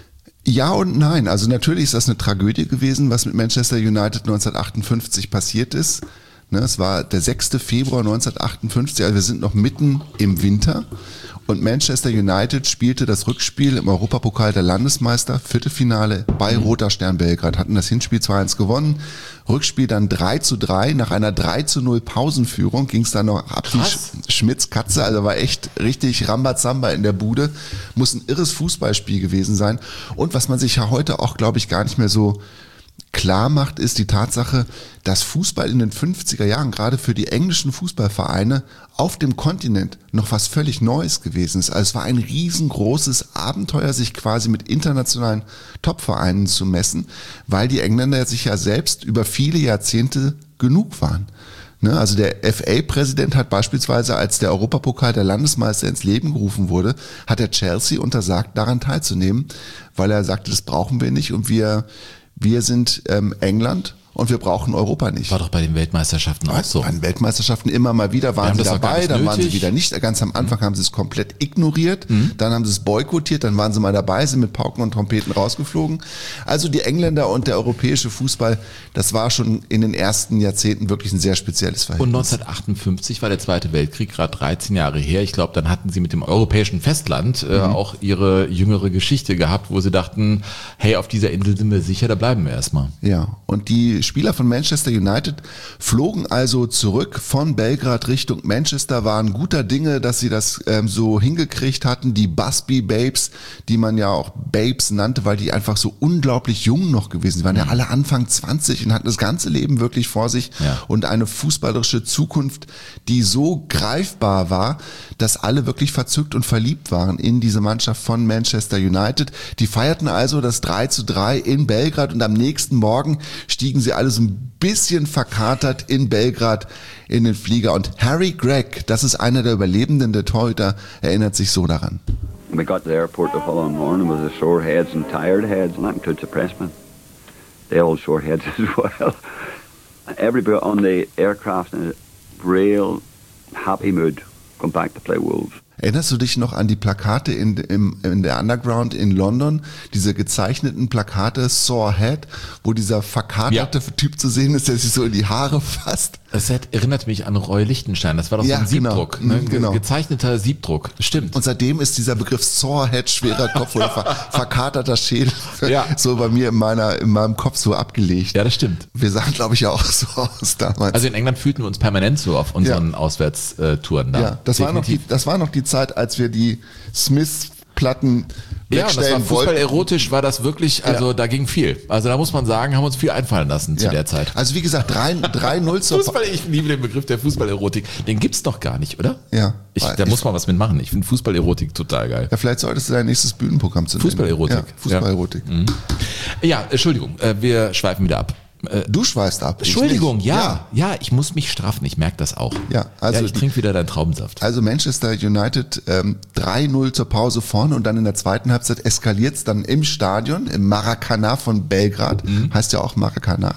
[SPEAKER 2] Ja und nein. Also natürlich ist das eine Tragödie gewesen, was mit Manchester United neunzehnhundertachtundfünfzig passiert ist. Ne, es war der sechster Februar neunzehnhundertachtundfünfzig, also wir sind noch mitten im Winter. Und Manchester United spielte das Rückspiel im Europapokal der Landesmeister, Viertelfinale bei Roter Stern Belgrad, hatten das Hinspiel zwei eins gewonnen, Rückspiel dann drei zu drei, nach einer drei zu null Pausenführung ging es dann noch ab wie
[SPEAKER 3] Krass.
[SPEAKER 2] Sch- Schmitz Katze, also war echt richtig Rambazamba in der Bude, muss ein irres Fußballspiel gewesen sein. Und was man sich ja heute auch, glaube ich, gar nicht mehr so klar macht, ist die Tatsache, dass Fußball in den fünfziger Jahren gerade für die englischen Fußballvereine auf dem Kontinent noch was völlig Neues gewesen ist. Also es war ein riesengroßes Abenteuer, sich quasi mit internationalen Topvereinen zu messen, weil die Engländer sich ja selbst über viele Jahrzehnte genug waren. Ne, also der F A-Präsident hat beispielsweise, als der Europapokal der Landesmeister ins Leben gerufen wurde, hat er Chelsea untersagt, daran teilzunehmen, weil er sagte, das brauchen wir nicht und wir Wir sind ähm, England und wir brauchen Europa nicht.
[SPEAKER 3] War doch bei den Weltmeisterschaften auch so.
[SPEAKER 2] Bei den Weltmeisterschaften immer mal wieder waren
[SPEAKER 3] haben
[SPEAKER 2] sie
[SPEAKER 3] das doch gar
[SPEAKER 2] dabei,
[SPEAKER 3] nicht
[SPEAKER 2] dann waren sie
[SPEAKER 3] nötig.
[SPEAKER 2] wieder nicht. Ganz am Anfang haben sie es komplett ignoriert, dann haben sie es boykottiert, dann waren sie mal dabei, sind mit Pauken und Trompeten rausgeflogen. Also die Engländer und der europäische Fußball, das war schon in den ersten Jahrzehnten wirklich ein sehr spezielles
[SPEAKER 3] Und
[SPEAKER 2] Verhältnis.
[SPEAKER 3] neunzehnhundertachtundfünfzig war der Zweite Weltkrieg gerade dreizehn Jahre her. Ich glaube, dann hatten sie mit dem europäischen Festland äh, auch ihre jüngere Geschichte gehabt, wo sie dachten, hey, auf dieser Insel sind wir sicher, da bleiben wir erstmal.
[SPEAKER 2] Ja, und die Spieler von Manchester United flogen also zurück von Belgrad Richtung Manchester, waren guter Dinge, dass sie das ähm, so hingekriegt hatten. Die Busby Babes, die man ja auch Babes nannte, weil die einfach so unglaublich jung noch gewesen sind. Die waren ja alle Anfang zwanzig und hatten das ganze Leben wirklich vor sich
[SPEAKER 3] Ja.
[SPEAKER 2] und eine fußballerische Zukunft, die so greifbar war, dass alle wirklich verzückt und verliebt waren in diese Mannschaft von Manchester United. Die feierten also das drei zu drei in Belgrad und am nächsten Morgen stiegen sie alle so ein bisschen verkatert in Belgrad in den Flieger. Und Harry Gregg, das ist einer der Überlebenden, der Torhüter, erinnert sich so daran.
[SPEAKER 7] We got to the airport the following morning with the sore heads and tired heads, and that includes the pressmen. They all sore heads as well. Everybody on the aircraft in a real happy mood, come back to play Wolves.
[SPEAKER 2] Erinnerst du dich noch an die Plakate in, im, in der Underground in London? Diese gezeichneten Plakate, Sore Head, wo dieser verkaterte
[SPEAKER 3] Ja.
[SPEAKER 2] Typ zu sehen ist, der sich so in die Haare fasst?
[SPEAKER 3] Das hat- erinnert mich an Roy Lichtenstein. Das war doch
[SPEAKER 2] Ja,
[SPEAKER 3] so ein
[SPEAKER 2] genau.
[SPEAKER 3] Siebdruck.
[SPEAKER 2] Mhm,
[SPEAKER 3] Ne?
[SPEAKER 2] genau.
[SPEAKER 3] Gezeichneter Siebdruck. Stimmt.
[SPEAKER 2] Und seitdem ist dieser Begriff Sore Head, schwerer Kopf oder ver verkaterter Schädel,
[SPEAKER 3] Ja.
[SPEAKER 2] so bei mir in, meiner, in meinem Kopf so abgelegt.
[SPEAKER 3] Ja, das stimmt.
[SPEAKER 2] Wir sahen, glaube ich, ja auch so aus damals.
[SPEAKER 3] Also in England fühlten wir uns permanent so auf unseren
[SPEAKER 2] Ja.
[SPEAKER 3] Auswärtstouren da.
[SPEAKER 2] ja, das war, noch die,
[SPEAKER 3] Definitiv.
[SPEAKER 2] das war noch die Zeit, als wir die Smiths-Platten
[SPEAKER 3] Ja, und das war
[SPEAKER 2] wegstellen
[SPEAKER 3] Fußball
[SPEAKER 2] wollten.
[SPEAKER 3] erotisch, war das wirklich, also
[SPEAKER 2] Ja.
[SPEAKER 3] da ging viel. Also da muss man sagen, haben wir uns viel einfallen lassen zu
[SPEAKER 2] Ja.
[SPEAKER 3] der Zeit.
[SPEAKER 2] Also wie gesagt, drei null zur
[SPEAKER 3] Fußball, ich liebe den Begriff der Fußballerotik. Den gibt's doch gar nicht, oder?
[SPEAKER 2] Ja.
[SPEAKER 3] Ich, da
[SPEAKER 2] Ich-
[SPEAKER 3] muss man was mitmachen. Ich finde Fußballerotik total geil.
[SPEAKER 2] Ja, vielleicht solltest du dein nächstes Bühnenprogramm zu nennen.
[SPEAKER 3] Fußballerotik.
[SPEAKER 2] Ja, Fußballerotik.
[SPEAKER 3] Ja, mhm. ja Entschuldigung, äh, wir schweifen wieder ab. Äh,
[SPEAKER 2] Du schweißt ab. ich
[SPEAKER 3] Entschuldigung,
[SPEAKER 2] nicht.
[SPEAKER 3] ja, ja, ich muss mich straffen, ich merke das auch.
[SPEAKER 2] Ja, also
[SPEAKER 3] ja, ich
[SPEAKER 2] die-
[SPEAKER 3] trinke wieder deinen Traubensaft.
[SPEAKER 2] Also Manchester United ähm, drei null zur Pause vorne und dann in der zweiten Halbzeit eskaliert es dann im Stadion, im Maracanã von Belgrad, heißt ja auch Maracanã.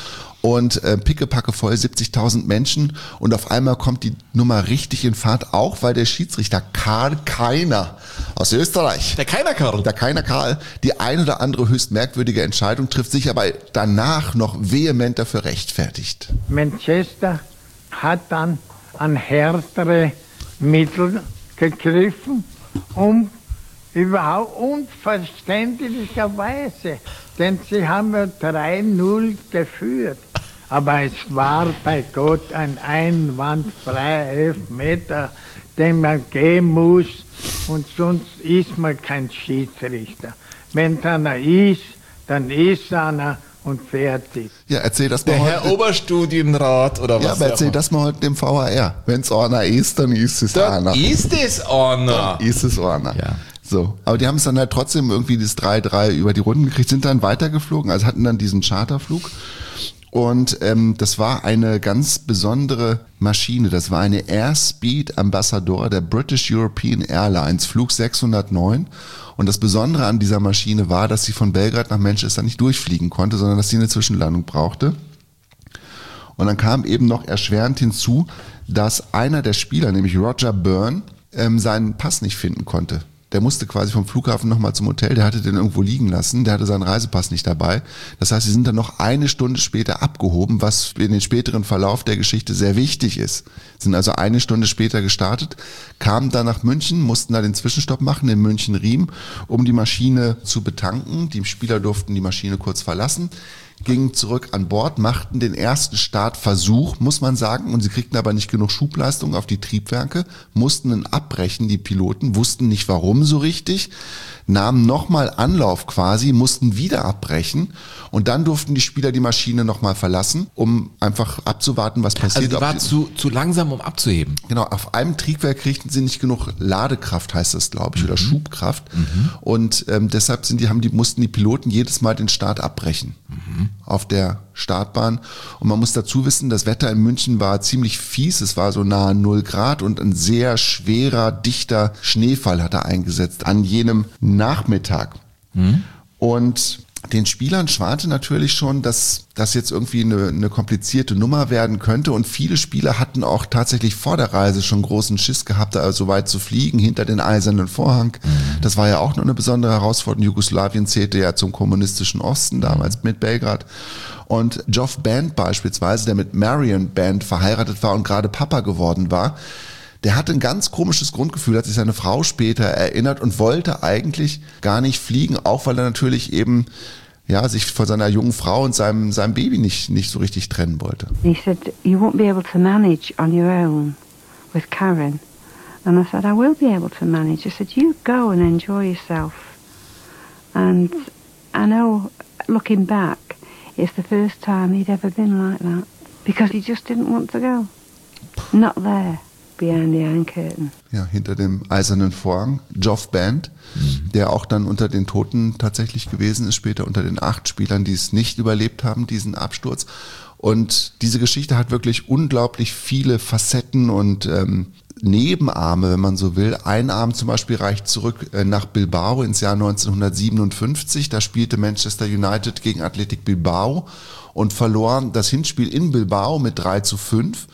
[SPEAKER 2] Und äh, pickepacke voll, siebzigtausend Menschen und auf einmal kommt die Nummer richtig in Fahrt, auch weil der Schiedsrichter Karl Keiner aus Österreich,
[SPEAKER 3] Der keiner Karl.
[SPEAKER 2] der Keiner Karl, die ein oder andere höchst merkwürdige Entscheidung trifft, sich aber danach noch vehement dafür rechtfertigt.
[SPEAKER 8] Manchester hat dann an härtere Mittel gegriffen, um überhaupt unverständlicherweise, denn sie haben ja drei null geführt. Aber es war bei Gott ein einwandfreier Elfmeter, den man gehen muss, und sonst ist man kein Schiedsrichter. Wenn da einer ist, dann ist einer, und fertig.
[SPEAKER 2] Ja, erzähl das mal
[SPEAKER 3] Der
[SPEAKER 2] heute.
[SPEAKER 3] Herr Oberstudienrat oder was?
[SPEAKER 2] Ja, aber erzähl das mal heute dem V H R. Wenn es einer ist, dann ist es einer.
[SPEAKER 3] Dann ist es einer.
[SPEAKER 2] Dann ist es einer.
[SPEAKER 3] Ja.
[SPEAKER 2] So, aber die haben es dann halt trotzdem irgendwie das drei drei über die Runden gekriegt, sind dann weitergeflogen, also hatten dann diesen Charterflug. Und ähm, das war eine ganz besondere Maschine. Das war eine Airspeed Ambassador der British European Airlines, Flug sechshundertneun. Und das Besondere an dieser Maschine war, dass sie von Belgrad nach Manchester nicht durchfliegen konnte, sondern dass sie eine Zwischenlandung brauchte. Und dann kam eben noch erschwerend hinzu, dass einer der Spieler, nämlich Roger Byrne, ähm, seinen Pass nicht finden konnte. Der musste quasi vom Flughafen nochmal zum Hotel, der hatte den irgendwo liegen lassen, der hatte seinen Reisepass nicht dabei. Das heißt, sie sind dann noch eine Stunde später abgehoben, was in den späteren Verlauf der Geschichte sehr wichtig ist. Sind also eine Stunde später gestartet, kamen dann nach München, mussten da den Zwischenstopp machen in München-Riem, um die Maschine zu betanken. Die Spieler durften die Maschine kurz verlassen, gingen zurück an Bord, machten den ersten Startversuch, muss man sagen, und sie kriegten aber nicht genug Schubleistung auf die Triebwerke, mussten dann abbrechen, die Piloten, wussten nicht warum so richtig, nahmen nochmal Anlauf quasi, mussten wieder abbrechen und dann durften die Spieler die Maschine nochmal verlassen, um einfach abzuwarten, was passiert.
[SPEAKER 3] Also die war zu, zu langsam, um abzuheben.
[SPEAKER 2] Genau, auf einem Triebwerk kriegten sie nicht genug Ladekraft, heißt das, glaube ich, mhm. oder Schubkraft. Mhm. Und ähm, deshalb sind die, haben die, mussten die Piloten jedes Mal den Start abbrechen mhm. auf der Startbahn. Und man muss dazu wissen, das Wetter in München war ziemlich fies. Es war so nahe null Grad und ein sehr schwerer, dichter Schneefall hat er eingesetzt an jenem Nachmittag. Mhm. Und den Spielern schwante natürlich schon, dass das jetzt irgendwie eine, eine komplizierte Nummer werden könnte und viele Spieler hatten auch tatsächlich vor der Reise schon großen Schiss gehabt, da so weit zu fliegen, hinter den eisernen Vorhang. Mhm. Das war ja auch noch eine besondere Herausforderung. Jugoslawien zählte ja zum kommunistischen Osten damals mit Belgrad. Und Geoff Band beispielsweise, der mit Marion Band verheiratet war und gerade Papa geworden war, der hatte ein ganz komisches Grundgefühl, hat sich seine Frau später erinnert und wollte eigentlich gar nicht fliegen, auch weil er natürlich eben ja sich von seiner jungen Frau und seinem seinem Baby nicht nicht so richtig trennen wollte.
[SPEAKER 9] He said, you won't be able to manage on your own with Karen. And I said, I will be able to manage. I said, you go and enjoy yourself. And I know, looking back, it's the first time he'd ever been like that. Because he just didn't want to go. Not there. Behind the Iron Curtain.
[SPEAKER 2] Ja, hinter dem eisernen Vorhang. Geoff Band, mhm. der auch dann unter den Toten tatsächlich gewesen ist, später unter den acht Spielern, die es nicht überlebt haben, diesen Absturz. Und diese Geschichte hat wirklich unglaublich viele Facetten und ähm, Nebenarme, wenn man so will. Ein Arm zum Beispiel reicht zurück äh, nach Bilbao ins Jahr neunzehnhundertsiebenundfünfzig. Da spielte Manchester United gegen Athletic Bilbao und verlor das Hinspiel in Bilbao mit drei zu fünf.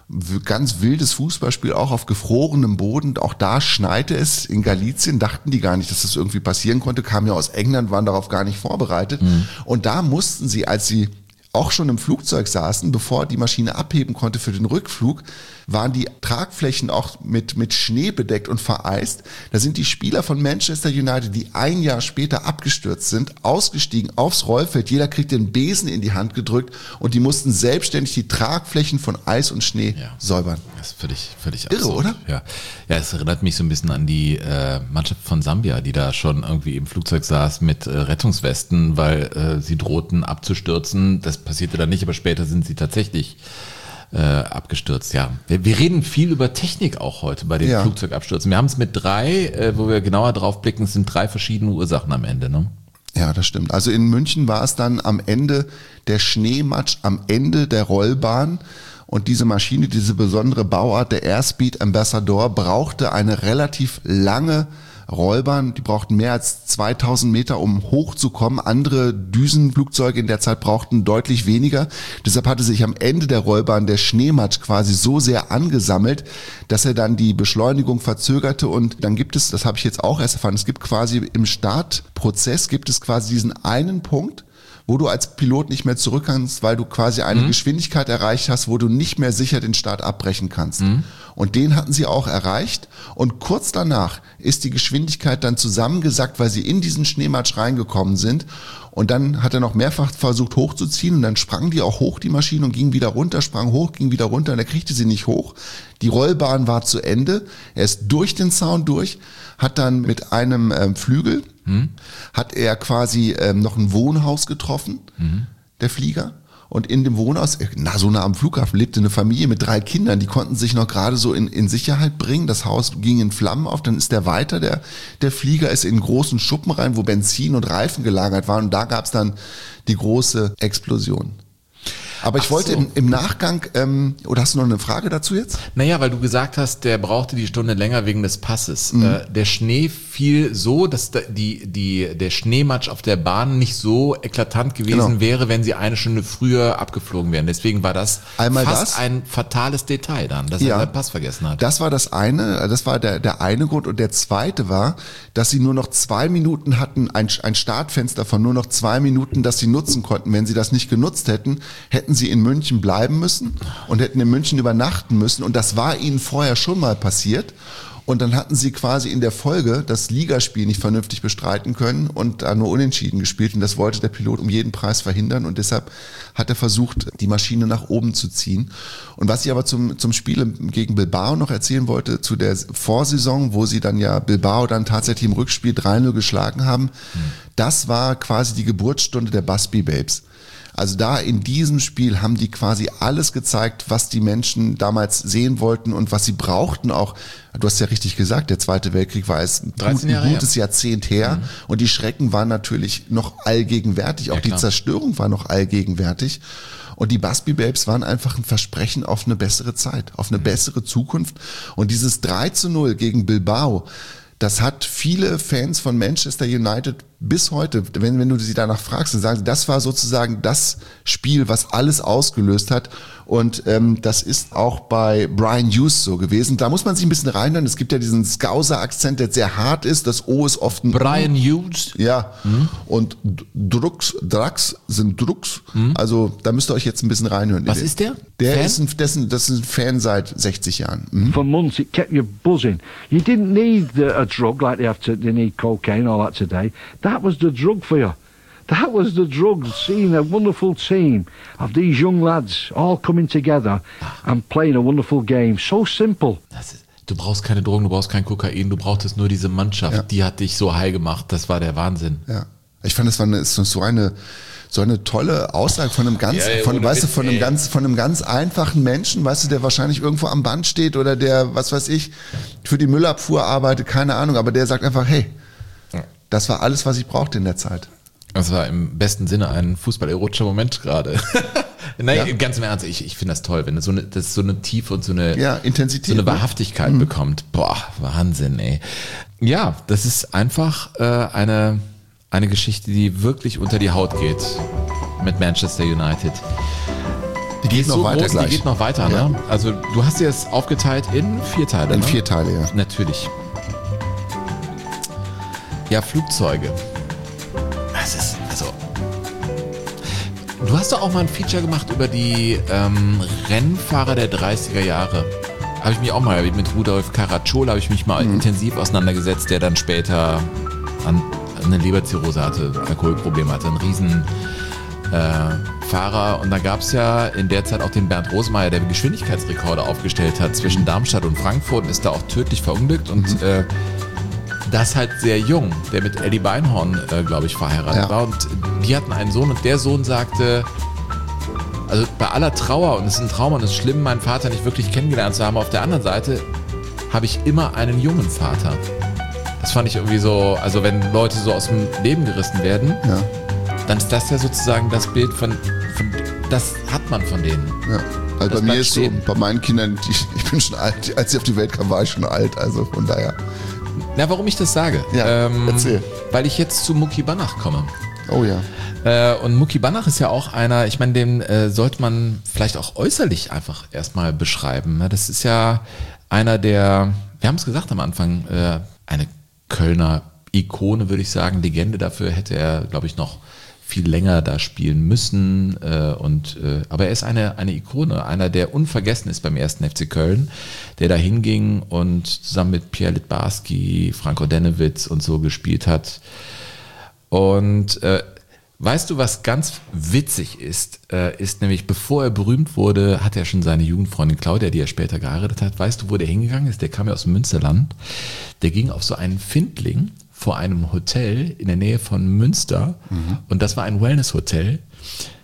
[SPEAKER 2] Ganz wildes Fußballspiel, auch auf gefrorenem Boden. Auch da schneite es in Galicien, dachten die gar nicht, dass das irgendwie passieren konnte, kamen ja aus England, waren darauf gar nicht vorbereitet. Mhm. Und da mussten sie, als sie auch schon im Flugzeug saßen, bevor die Maschine abheben konnte für den Rückflug, waren die Tragflächen auch mit, mit Schnee bedeckt und vereist. Da sind die Spieler von Manchester United, die ein Jahr später abgestürzt sind, ausgestiegen aufs Rollfeld. Jeder kriegt den Besen in die Hand gedrückt und die mussten selbstständig die Tragflächen von Eis und Schnee ja. säubern.
[SPEAKER 3] Das ist völlig, völlig
[SPEAKER 2] irre,
[SPEAKER 3] absurd.
[SPEAKER 2] oder?
[SPEAKER 3] Ja. Ja, es erinnert mich so ein bisschen an die äh, Mannschaft von Sambia, die da schon irgendwie im Flugzeug saß mit äh, Rettungswesten, weil äh, sie drohten abzustürzen. Das passierte dann nicht, aber später sind sie tatsächlich äh, abgestürzt. Ja, wir, wir reden viel über Technik auch heute bei den ja. Flugzeugabstürzen. Wir haben es mit drei, äh, wo wir genauer drauf blicken, es sind drei verschiedene Ursachen am Ende, ne?
[SPEAKER 2] Ja, das stimmt. Also in München war es dann am Ende der Schneematsch am Ende der Rollbahn. Und diese Maschine, diese besondere Bauart, der Airspeed Ambassador, brauchte eine relativ lange Rollbahn. Die brauchten mehr als zweitausend Meter, um hochzukommen. Andere Düsenflugzeuge in der Zeit brauchten deutlich weniger. Deshalb hatte sich am Ende der Rollbahn der Schneematsch quasi so sehr angesammelt, dass er dann die Beschleunigung verzögerte. Und dann gibt es, das habe ich jetzt auch erst erfahren, es gibt quasi im Startprozess, gibt es quasi diesen einen Punkt, wo du als Pilot nicht mehr zurück kannst, weil du quasi eine mhm. Geschwindigkeit erreicht hast, wo du nicht mehr sicher den Start abbrechen kannst. Mhm. Und den hatten sie auch erreicht. Und kurz danach ist die Geschwindigkeit dann zusammengesackt, weil sie in diesen Schneematsch reingekommen sind. Und dann hat er noch mehrfach versucht hochzuziehen und dann sprang die auch hoch, die Maschine, und ging wieder runter, sprang hoch, ging wieder runter und er kriegte sie nicht hoch. Die Rollbahn war zu Ende. Er ist durch den Zaun durch, hat dann mit einem ähm, Flügel, hm. hat er quasi ähm, noch ein Wohnhaus getroffen. Mhm. der Flieger. Und in dem Wohnhaus, na, so nah am Flughafen, lebte eine Familie mit drei Kindern, die konnten sich noch gerade so in, in Sicherheit bringen. Das Haus ging in Flammen auf, dann ist der weiter, der, der Flieger ist in großen Schuppen rein, wo Benzin und Reifen gelagert waren. Und da gab's dann die große Explosion. Aber ich
[SPEAKER 3] Ach
[SPEAKER 2] wollte
[SPEAKER 3] so.
[SPEAKER 2] im, im Nachgang, ähm, oder hast du noch eine Frage dazu jetzt?
[SPEAKER 3] Naja, weil du gesagt hast, der brauchte die Stunde länger wegen des Passes.
[SPEAKER 2] Mhm.
[SPEAKER 3] Äh, der Schnee fiel so, dass da die, die, der Schneematsch auf der Bahn nicht so eklatant gewesen
[SPEAKER 2] Genau.
[SPEAKER 3] wäre, wenn sie eine Stunde früher abgeflogen wären. Deswegen war das
[SPEAKER 2] Einmal
[SPEAKER 3] fast
[SPEAKER 2] das.
[SPEAKER 3] ein fatales Detail dann, dass
[SPEAKER 2] Ja.
[SPEAKER 3] er seinen Pass vergessen hat.
[SPEAKER 2] Das war das eine, das war der, der eine Grund. Und der zweite war, dass sie nur noch zwei Minuten hatten, ein, ein Startfenster von nur noch zwei Minuten, das sie nutzen konnten. Wenn sie das nicht genutzt hätten, hätten sie in München bleiben müssen und hätten in München übernachten müssen. Und das war ihnen vorher schon mal passiert. Und dann hatten sie quasi in der Folge das Ligaspiel nicht vernünftig bestreiten können und da nur unentschieden gespielt. Und das wollte der Pilot um jeden Preis verhindern. Und deshalb hat er versucht, die Maschine nach oben zu ziehen. Und was ich aber zum, zum Spiel gegen Bilbao noch erzählen wollte, zu der Vorsaison, wo sie dann ja Bilbao dann tatsächlich im Rückspiel drei null geschlagen haben, mhm. das war quasi die Geburtsstunde der Busby Babes. Also da in diesem Spiel haben die quasi alles gezeigt, was die Menschen damals sehen wollten und was sie brauchten auch. Du hast ja richtig gesagt, der Zweite Weltkrieg war es ein, gut, ein gutes Jahrzehnt her mhm. und die Schrecken waren natürlich noch allgegenwärtig, auch ja, die Zerstörung war noch allgegenwärtig. Und die Busby Babes waren einfach ein Versprechen auf eine bessere Zeit, auf eine mhm. bessere Zukunft. Und dieses drei zu null gegen Bilbao, das hat viele Fans von Manchester United bis heute, wenn, wenn du sie danach fragst, dann sagen sie, das war sozusagen das Spiel, was alles ausgelöst hat. Und ähm, das ist auch bei Brian Hughes so gewesen. Da muss man sich ein bisschen reinhören. Es gibt ja diesen Scouser-Akzent, der sehr hart ist. Das O ist oft ein
[SPEAKER 3] Brian Hughes?
[SPEAKER 2] Ja. Mhm. Und Drucks, Drax sind Drucks. Mhm. Also da müsst ihr euch jetzt ein bisschen reinhören.
[SPEAKER 3] Was ist der?
[SPEAKER 2] Der
[SPEAKER 3] Fan?
[SPEAKER 2] ist ein, dessen, das ist ein Fan seit sechzig Jahren. Mhm.
[SPEAKER 10] For months it kept you buzzing. You didn't need uh, a drug like they have to, they need cocaine or that today. That was the drug for you. That was the drug, seeing a wonderful team of these young lads all coming together and playing a wonderful game. So simple.
[SPEAKER 3] Das ist, du brauchst keine Drogen, du brauchst kein Kokain, du brauchtest nur diese Mannschaft, ja. die hat dich so high gemacht, das war der Wahnsinn.
[SPEAKER 2] Ja, ich fand, das war eine, ist so eine so eine tolle Aussage von einem ganz, ja, ja, von, weißt du, von einem ganz, von einem ganz einfachen Menschen, weißt du, der wahrscheinlich irgendwo am Band steht oder der, was weiß ich, für die Müllabfuhr arbeitet, keine Ahnung, aber der sagt einfach, hey, das war alles, was ich brauchte in der Zeit.
[SPEAKER 3] Das war im besten Sinne ein fußballerotischer Moment gerade. Nein, ja. ganz im Ernst, ich, ich finde das toll, wenn das so eine, das so eine Tiefe und so eine,
[SPEAKER 2] ja, Intensität,
[SPEAKER 3] so eine Wahrhaftigkeit mhm. bekommt. Boah, Wahnsinn, ey. Ja, das ist einfach äh, eine, eine Geschichte, die wirklich unter die Haut geht mit Manchester United.
[SPEAKER 2] Die geht, die noch
[SPEAKER 3] so
[SPEAKER 2] weiter
[SPEAKER 3] groß,
[SPEAKER 2] gleich.
[SPEAKER 3] Die geht noch weiter,
[SPEAKER 2] ja.
[SPEAKER 3] ne? Also du hast dir es aufgeteilt in vier Teile,
[SPEAKER 2] In
[SPEAKER 3] ne?
[SPEAKER 2] vier Teile, ja.
[SPEAKER 3] Natürlich. Ja, Flugzeuge. Das ist, also... Du hast doch auch mal ein Feature gemacht über die ähm, Rennfahrer der dreißiger Jahre. Habe ich mich auch mal, mit Rudolf Caracciola habe ich mich mal mhm. intensiv auseinandergesetzt, der dann später an, eine Leberzirrhose hatte, Alkoholprobleme hatte, ein riesen äh, Fahrer. Und da gab es ja in der Zeit auch den Bernd Rosemeyer, der Geschwindigkeitsrekorde aufgestellt hat zwischen Darmstadt und Frankfurt und ist da auch tödlich verunglückt und mhm. äh, das halt sehr jung, der mit Eddie Beinhorn, äh, glaube ich, verheiratet ja. war. Und die hatten einen Sohn und der Sohn sagte, also bei aller Trauer, und es ist ein Trauma und es ist schlimm, meinen Vater nicht wirklich kennengelernt zu haben, auf der anderen Seite habe ich immer einen jungen Vater. Das fand ich irgendwie so, also wenn Leute so aus dem Leben gerissen werden,
[SPEAKER 2] ja.
[SPEAKER 3] dann ist das ja sozusagen das Bild von, von das hat man von denen.
[SPEAKER 2] Ja. Also
[SPEAKER 3] das
[SPEAKER 2] bei mir ist
[SPEAKER 3] stehen.
[SPEAKER 2] so, bei meinen Kindern, die, ich bin schon alt, als sie auf die Welt kam, war ich schon alt, also von daher...
[SPEAKER 3] Na, warum ich das sage?
[SPEAKER 2] Ja,
[SPEAKER 3] ähm,
[SPEAKER 2] erzähl.
[SPEAKER 3] Weil ich jetzt zu Mucki Banach komme.
[SPEAKER 2] Oh ja.
[SPEAKER 3] Äh, und Mucki Banach ist ja auch einer, ich meine, den äh, sollte man vielleicht auch äußerlich einfach erstmal beschreiben. Das ist ja einer der, wir haben es gesagt am Anfang, äh, eine Kölner Ikone, würde ich sagen, Legende. Dafür hätte er, glaube ich, noch viel länger da spielen müssen. Äh, und, äh, aber er ist eine, eine Ikone, einer, der unvergessen ist beim ersten F C Köln, der da hinging und zusammen mit Pierre Littbarski, Franko Dennewitz und so gespielt hat. Und äh, weißt du, was ganz witzig ist, äh, ist nämlich, bevor er berühmt wurde, hat er schon seine Jugendfreundin Claudia, die er später geheiratet hat. Weißt du, wo der hingegangen ist? Der kam ja aus dem Münsterland. Der ging auf so einen Findling vor einem Hotel in der Nähe von Münster. Mhm. Und das war ein Wellness-Hotel.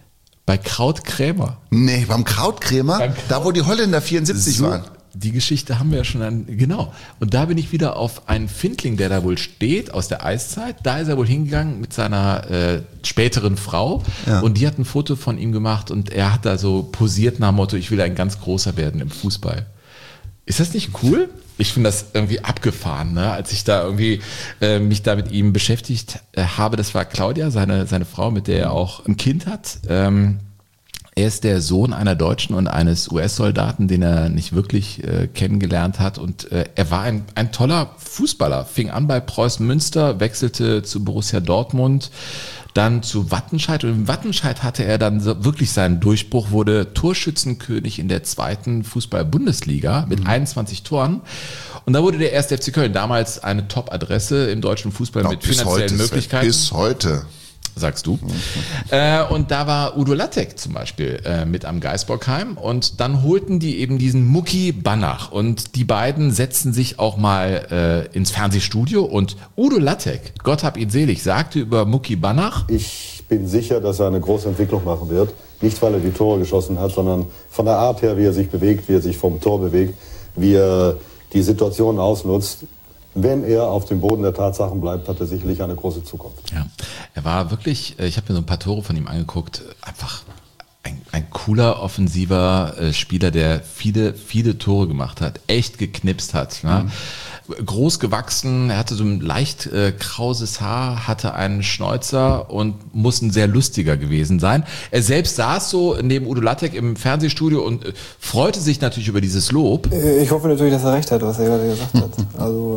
[SPEAKER 3] Bei Krautkrämer.
[SPEAKER 2] Nee, beim Krautkrämer?
[SPEAKER 3] Beim Kraut-
[SPEAKER 2] Da, wo die Holländer vierundsiebzig
[SPEAKER 3] So,
[SPEAKER 2] waren.
[SPEAKER 3] die Geschichte haben wir ja schon an, genau. Und da bin ich wieder auf einen Findling, der da wohl steht, aus der Eiszeit. Da ist er wohl hingegangen mit seiner äh, späteren Frau.
[SPEAKER 2] Ja.
[SPEAKER 3] Und die hat ein Foto von ihm gemacht und er hat da so posiert nach dem Motto, ich will ein ganz großer werden im Fußball. Ist das nicht cool? Ich finde das irgendwie abgefahren, ne? Als ich da irgendwie äh, mich da mit ihm beschäftigt äh, habe. Das war Claudia, seine, seine Frau, mit der er auch ein Kind hat. Ähm, Er ist der Sohn einer Deutschen und eines U S-Soldaten, den er nicht wirklich äh, kennengelernt hat. Und äh, er war ein, ein toller Fußballer. Fing an bei Preußen Münster, wechselte zu Borussia Dortmund, dann zu Wattenscheid. Und in Wattenscheid hatte er dann so wirklich seinen Durchbruch, wurde Torschützenkönig in der zweiten Fußball-Bundesliga mit mhm. einundzwanzig Toren. Und da wurde der erste F C Köln, damals eine Top-Adresse im deutschen Fußball
[SPEAKER 2] Ja,
[SPEAKER 3] mit
[SPEAKER 2] bis
[SPEAKER 3] finanziellen
[SPEAKER 2] heute,
[SPEAKER 3] Möglichkeiten.
[SPEAKER 2] Bis heute.
[SPEAKER 3] Sagst du. Äh, und da war Udo Lattek zum Beispiel äh, mit am Geisbockheim und dann holten die eben diesen Mucki Banach und die beiden setzten sich auch mal äh, ins Fernsehstudio und Udo Lattek, Gott hab ihn selig, sagte über Mucki Banach:
[SPEAKER 11] Ich bin sicher, dass er eine große Entwicklung machen wird. Nicht, weil er die Tore geschossen hat, sondern von der Art her, wie er sich bewegt, wie er sich vom Tor bewegt, wie er die Situation ausnutzt. Wenn er auf dem Boden der Tatsachen bleibt, hat er sicherlich eine große Zukunft.
[SPEAKER 3] Ja, er war wirklich, ich habe mir so ein paar Tore von ihm angeguckt, einfach ein, ein cooler, offensiver äh, Spieler, der viele, viele Tore gemacht hat, echt geknipst hat. Ne? Mhm. Groß gewachsen, er hatte so ein leicht äh, krauses Haar, hatte einen Schnäuzer und muss ein sehr lustiger gewesen sein. Er selbst saß so neben Udo Lattek im Fernsehstudio und äh, freute sich natürlich über dieses Lob.
[SPEAKER 12] Ich hoffe natürlich, dass er recht hat, was er gerade gesagt hat. Also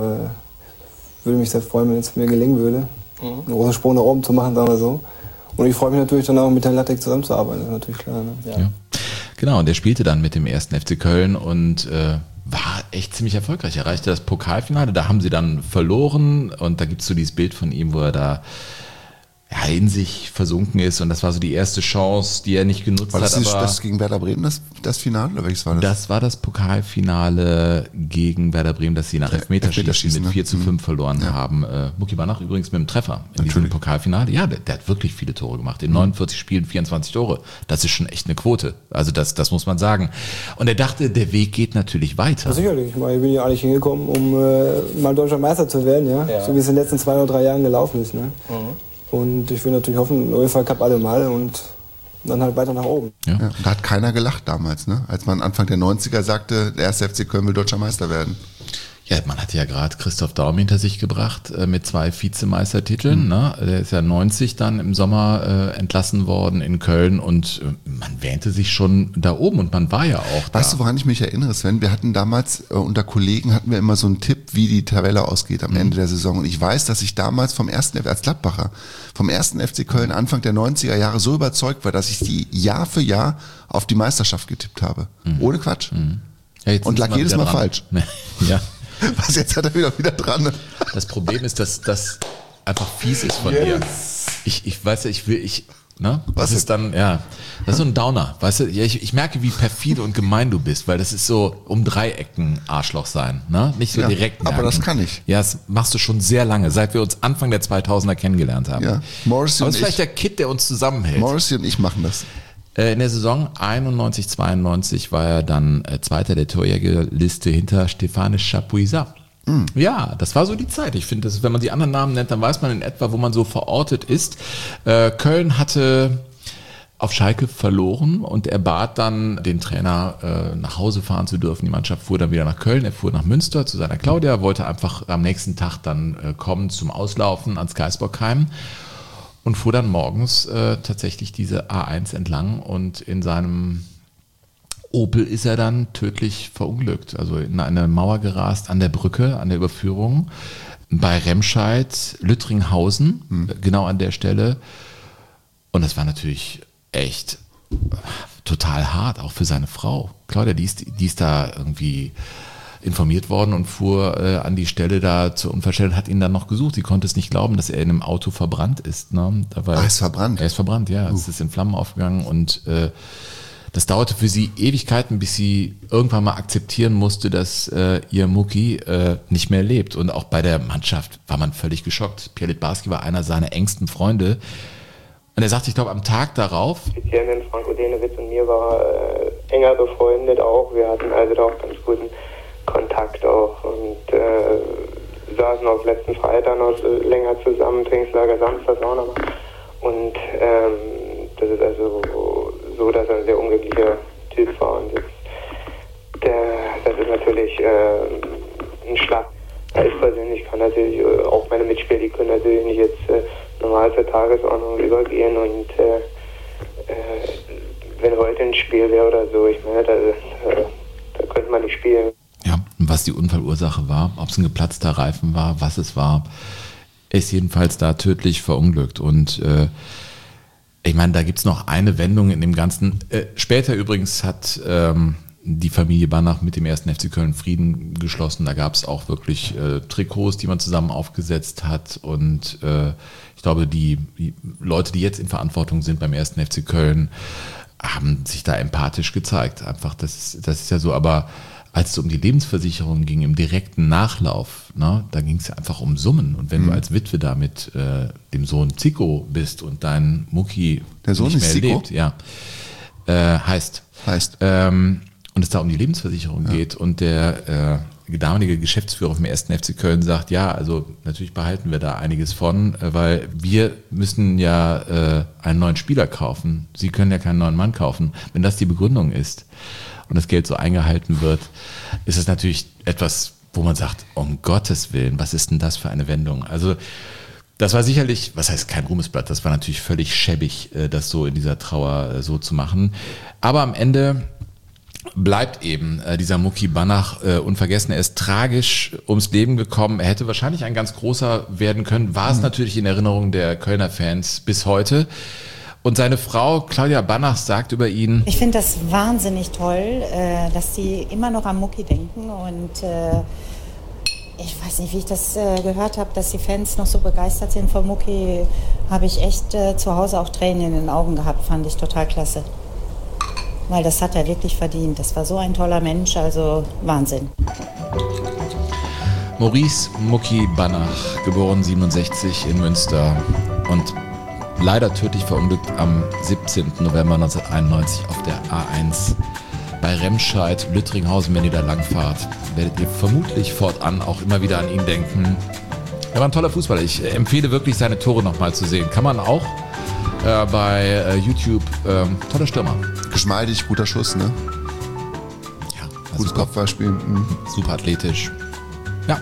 [SPEAKER 12] äh, würde mich sehr freuen, wenn es mir gelingen würde, mhm. einen großen Sprung nach oben zu machen, sagen wir so. Und ich freue mich natürlich dann auch mit Herrn Lattek zusammenzuarbeiten, das ist natürlich klar. Ne? Ja. Ja. Genau, und er spielte dann mit dem ersten F C Köln und äh, war echt ziemlich erfolgreich. Er erreichte das Pokalfinale, da haben sie dann verloren und da gibt es so dieses Bild von ihm, wo er da ja, in sich versunken ist und das war so die erste Chance, die er nicht genutzt
[SPEAKER 2] war das
[SPEAKER 3] hat.
[SPEAKER 2] Nicht,
[SPEAKER 3] aber
[SPEAKER 2] das gegen Werder Bremen, das, das Finale, oder welches war das?
[SPEAKER 3] Das war das Pokalfinale gegen Werder Bremen, das sie nach Elfmeterschießen, Elfmeterschießen mit vier zu fünf verloren ja. haben. Äh, Mucki Banach übrigens mit dem Treffer in Natürlich. diesem Pokalfinale. Ja, der, der hat wirklich viele Tore gemacht. In mhm. neunundvierzig Spielen vierundzwanzig Tore. Das ist schon echt eine Quote. Also das, das muss man sagen. Und er dachte, der Weg geht natürlich weiter.
[SPEAKER 12] Ja, sicherlich. Ich meine, ich bin ja eigentlich hingekommen, um äh, mal deutscher Meister zu werden, ja? ja. So wie es in den letzten zwei oder drei Jahren gelaufen ist. Ne? Mhm. Und ich will natürlich hoffen, UEFA Cup alle mal und dann halt weiter nach oben.
[SPEAKER 2] Ja. Ja, da hat keiner gelacht damals, ne? Als man Anfang der neunziger sagte, der erste F C Köln will deutscher Meister werden.
[SPEAKER 3] Ja, man hat ja gerade Christoph Daum hinter sich gebracht äh, mit zwei Vizemeistertiteln. Mhm. Ne? Der ist ja neunzig dann im Sommer äh, entlassen worden in Köln und äh, man wähnte sich schon da oben und man war ja auch da.
[SPEAKER 2] Weißt du, woran ich mich erinnere, Sven? Wir hatten damals äh, unter Kollegen hatten wir immer so einen Tipp, wie die Tabelle ausgeht am mhm. Ende der Saison. Und ich weiß, dass ich damals vom ersten als Gladbacher vom ersten F C Köln Anfang der neunziger Jahre so überzeugt war, dass ich die Jahr für Jahr auf die Meisterschaft getippt habe. Mhm. Ohne Quatsch. Mhm. Ja, und lag jedes Mal dran. falsch.
[SPEAKER 3] Ja.
[SPEAKER 2] Was, jetzt hat er wieder wieder dran. Ne?
[SPEAKER 3] Das Problem ist, dass das einfach fies ist von yes. dir. Ich, ich weiß ja, ich will, ich, ne? Was das ist dann, ja, das ist so ein Downer. Weißt du, ich, ich merke, wie perfide und gemein du bist, weil das ist so um Dreiecken Arschloch sein, ne? Nicht so
[SPEAKER 2] ja,
[SPEAKER 3] direkt merken.
[SPEAKER 2] Aber das kann ich.
[SPEAKER 3] Ja, das machst du schon sehr lange, seit wir uns Anfang der zweitausender kennengelernt haben.
[SPEAKER 2] Ja. Morrissey
[SPEAKER 3] aber das ist
[SPEAKER 2] ich,
[SPEAKER 3] vielleicht der Kid, der uns zusammenhält.
[SPEAKER 2] Morrissey und ich machen das.
[SPEAKER 3] In der Saison einundneunzig zweiundneunzig war er dann Zweiter der Torjägerliste hinter Stéphane Chapuisat. Mm. Ja, das war so die Zeit. Ich finde, wenn man die anderen Namen nennt, dann weiß man in etwa, wo man so verortet ist. Äh, Köln hatte auf Schalke verloren und er bat dann den Trainer, äh, nach Hause fahren zu dürfen. Die Mannschaft fuhr dann wieder nach Köln, er fuhr nach Münster zu seiner Claudia, wollte einfach am nächsten Tag dann äh, kommen zum Auslaufen ans Geisbockheim und fuhr dann morgens äh, tatsächlich diese A eins entlang und in seinem Opel ist er dann tödlich verunglückt, also in eine Mauer gerast an der Brücke, an der Überführung bei Remscheid, Lüttringhausen, hm. genau an der Stelle. Und das war natürlich echt total hart, auch für seine Frau. Claudia, die ist, die ist da irgendwie informiert worden und fuhr äh, an die Stelle da zur Unfallstelle, hat ihn dann noch gesucht. Sie konnte es nicht glauben, dass er in einem Auto verbrannt ist. Ne? Da war,
[SPEAKER 2] ah, er ist verbrannt?
[SPEAKER 3] Er ist verbrannt, ja. Uh. Es ist in Flammen aufgegangen und äh, das dauerte für sie Ewigkeiten, bis sie irgendwann mal akzeptieren musste, dass äh, ihr Mucki äh, nicht mehr lebt. Und auch bei der Mannschaft war man völlig geschockt. Pierre Littbarski war einer seiner engsten Freunde. Und er sagt, ich glaube, am Tag darauf...
[SPEAKER 13] Speziell mit Franco Denewitz und mir war äh, enger befreundet auch. Wir hatten also da auch ganz guten Kontakt auch und äh, saßen auch letzten Freitag noch länger zusammen, Trainingslager Samstag auch noch. Und ähm, das ist also so, dass er ein sehr unglücklicher Typ war. Und das, der, das ist natürlich äh, ein Schlag. Ja, ich persönlich kann natürlich, äh, auch meine Mitspieler, die können natürlich nicht jetzt äh, normal zur Tagesordnung übergehen und äh, äh, wenn heute ein Spiel wäre oder so, ich meine, da, äh, da könnte man nicht spielen.
[SPEAKER 3] Ja, und was die Unfallursache war, ob es ein geplatzter Reifen war, was es war, ist jedenfalls da tödlich verunglückt. Und äh, ich meine, da gibt es noch eine Wendung in dem Ganzen. Äh, später übrigens hat ähm, die Familie Banach mit dem ersten F C Köln Frieden geschlossen. Da gab es auch wirklich äh, Trikots, die man zusammen aufgesetzt hat. Und äh, ich glaube, die, die Leute, die jetzt in Verantwortung sind beim ersten F C Köln, haben sich da empathisch gezeigt. Einfach, das ist, das ist ja so. Aber als es um die Lebensversicherung ging, im direkten Nachlauf, ne, da ging es ja einfach um Summen. Und wenn mhm. du als Witwe da mit äh, dem Sohn Zico bist und dein Mucki
[SPEAKER 2] Der Sohn
[SPEAKER 3] nicht
[SPEAKER 2] ist
[SPEAKER 3] mehr
[SPEAKER 2] Zico?
[SPEAKER 3] lebt, ja, äh, heißt,
[SPEAKER 2] heißt.
[SPEAKER 3] Ähm, und es da um die Lebensversicherung
[SPEAKER 2] Ja.
[SPEAKER 3] geht und der äh, damalige Geschäftsführer vom ersten F C Köln sagt, ja, also natürlich behalten wir da einiges von, äh, weil wir müssen ja äh, einen neuen Spieler kaufen. Sie können ja keinen neuen Mann kaufen. Wenn das die Begründung ist und das Geld so eingehalten wird, ist es natürlich etwas, wo man sagt, um Gottes Willen, was ist denn das für eine Wendung? Also das war sicherlich, was heißt kein Ruhmesblatt, das war natürlich völlig schäbig, das so in dieser Trauer so zu machen. Aber am Ende bleibt eben äh, dieser Mucki Banach äh, unvergessen. Er ist tragisch ums Leben gekommen. Er hätte wahrscheinlich ein ganz großer werden können. War es mhm. natürlich in Erinnerung der Kölner Fans bis heute. Und seine Frau Claudia Banach sagt über ihn:
[SPEAKER 14] Ich finde das wahnsinnig toll, äh, dass sie immer noch an Mucki denken. Und äh, ich weiß nicht, wie ich das äh, gehört habe, dass die Fans noch so begeistert sind von Mucki. Habe ich echt äh, zu Hause auch Tränen in den Augen gehabt. Fand ich total klasse. Weil das hat er wirklich verdient. Das war so ein toller Mensch, also Wahnsinn.
[SPEAKER 3] Maurice Mucki Banach, geboren siebenundsechzig in Münster und leider tödlich verunglückt am siebzehnten November neunzehnhunderteinundneunzig auf der A eins bei Remscheid, Lüttringhausen, wenn ihr da langfahrt, werdet ihr vermutlich fortan auch immer wieder an ihn denken. Er war ein toller Fußballer. Ich empfehle wirklich, seine Tore nochmal zu sehen. Kann man auch äh, bei äh, YouTube. Ähm, toller Stürmer.
[SPEAKER 2] Geschmeidig, guter Schuss, ne?
[SPEAKER 3] Ja.
[SPEAKER 2] Gutes Kopfballspiel. Mhm.
[SPEAKER 3] Super athletisch. Ja.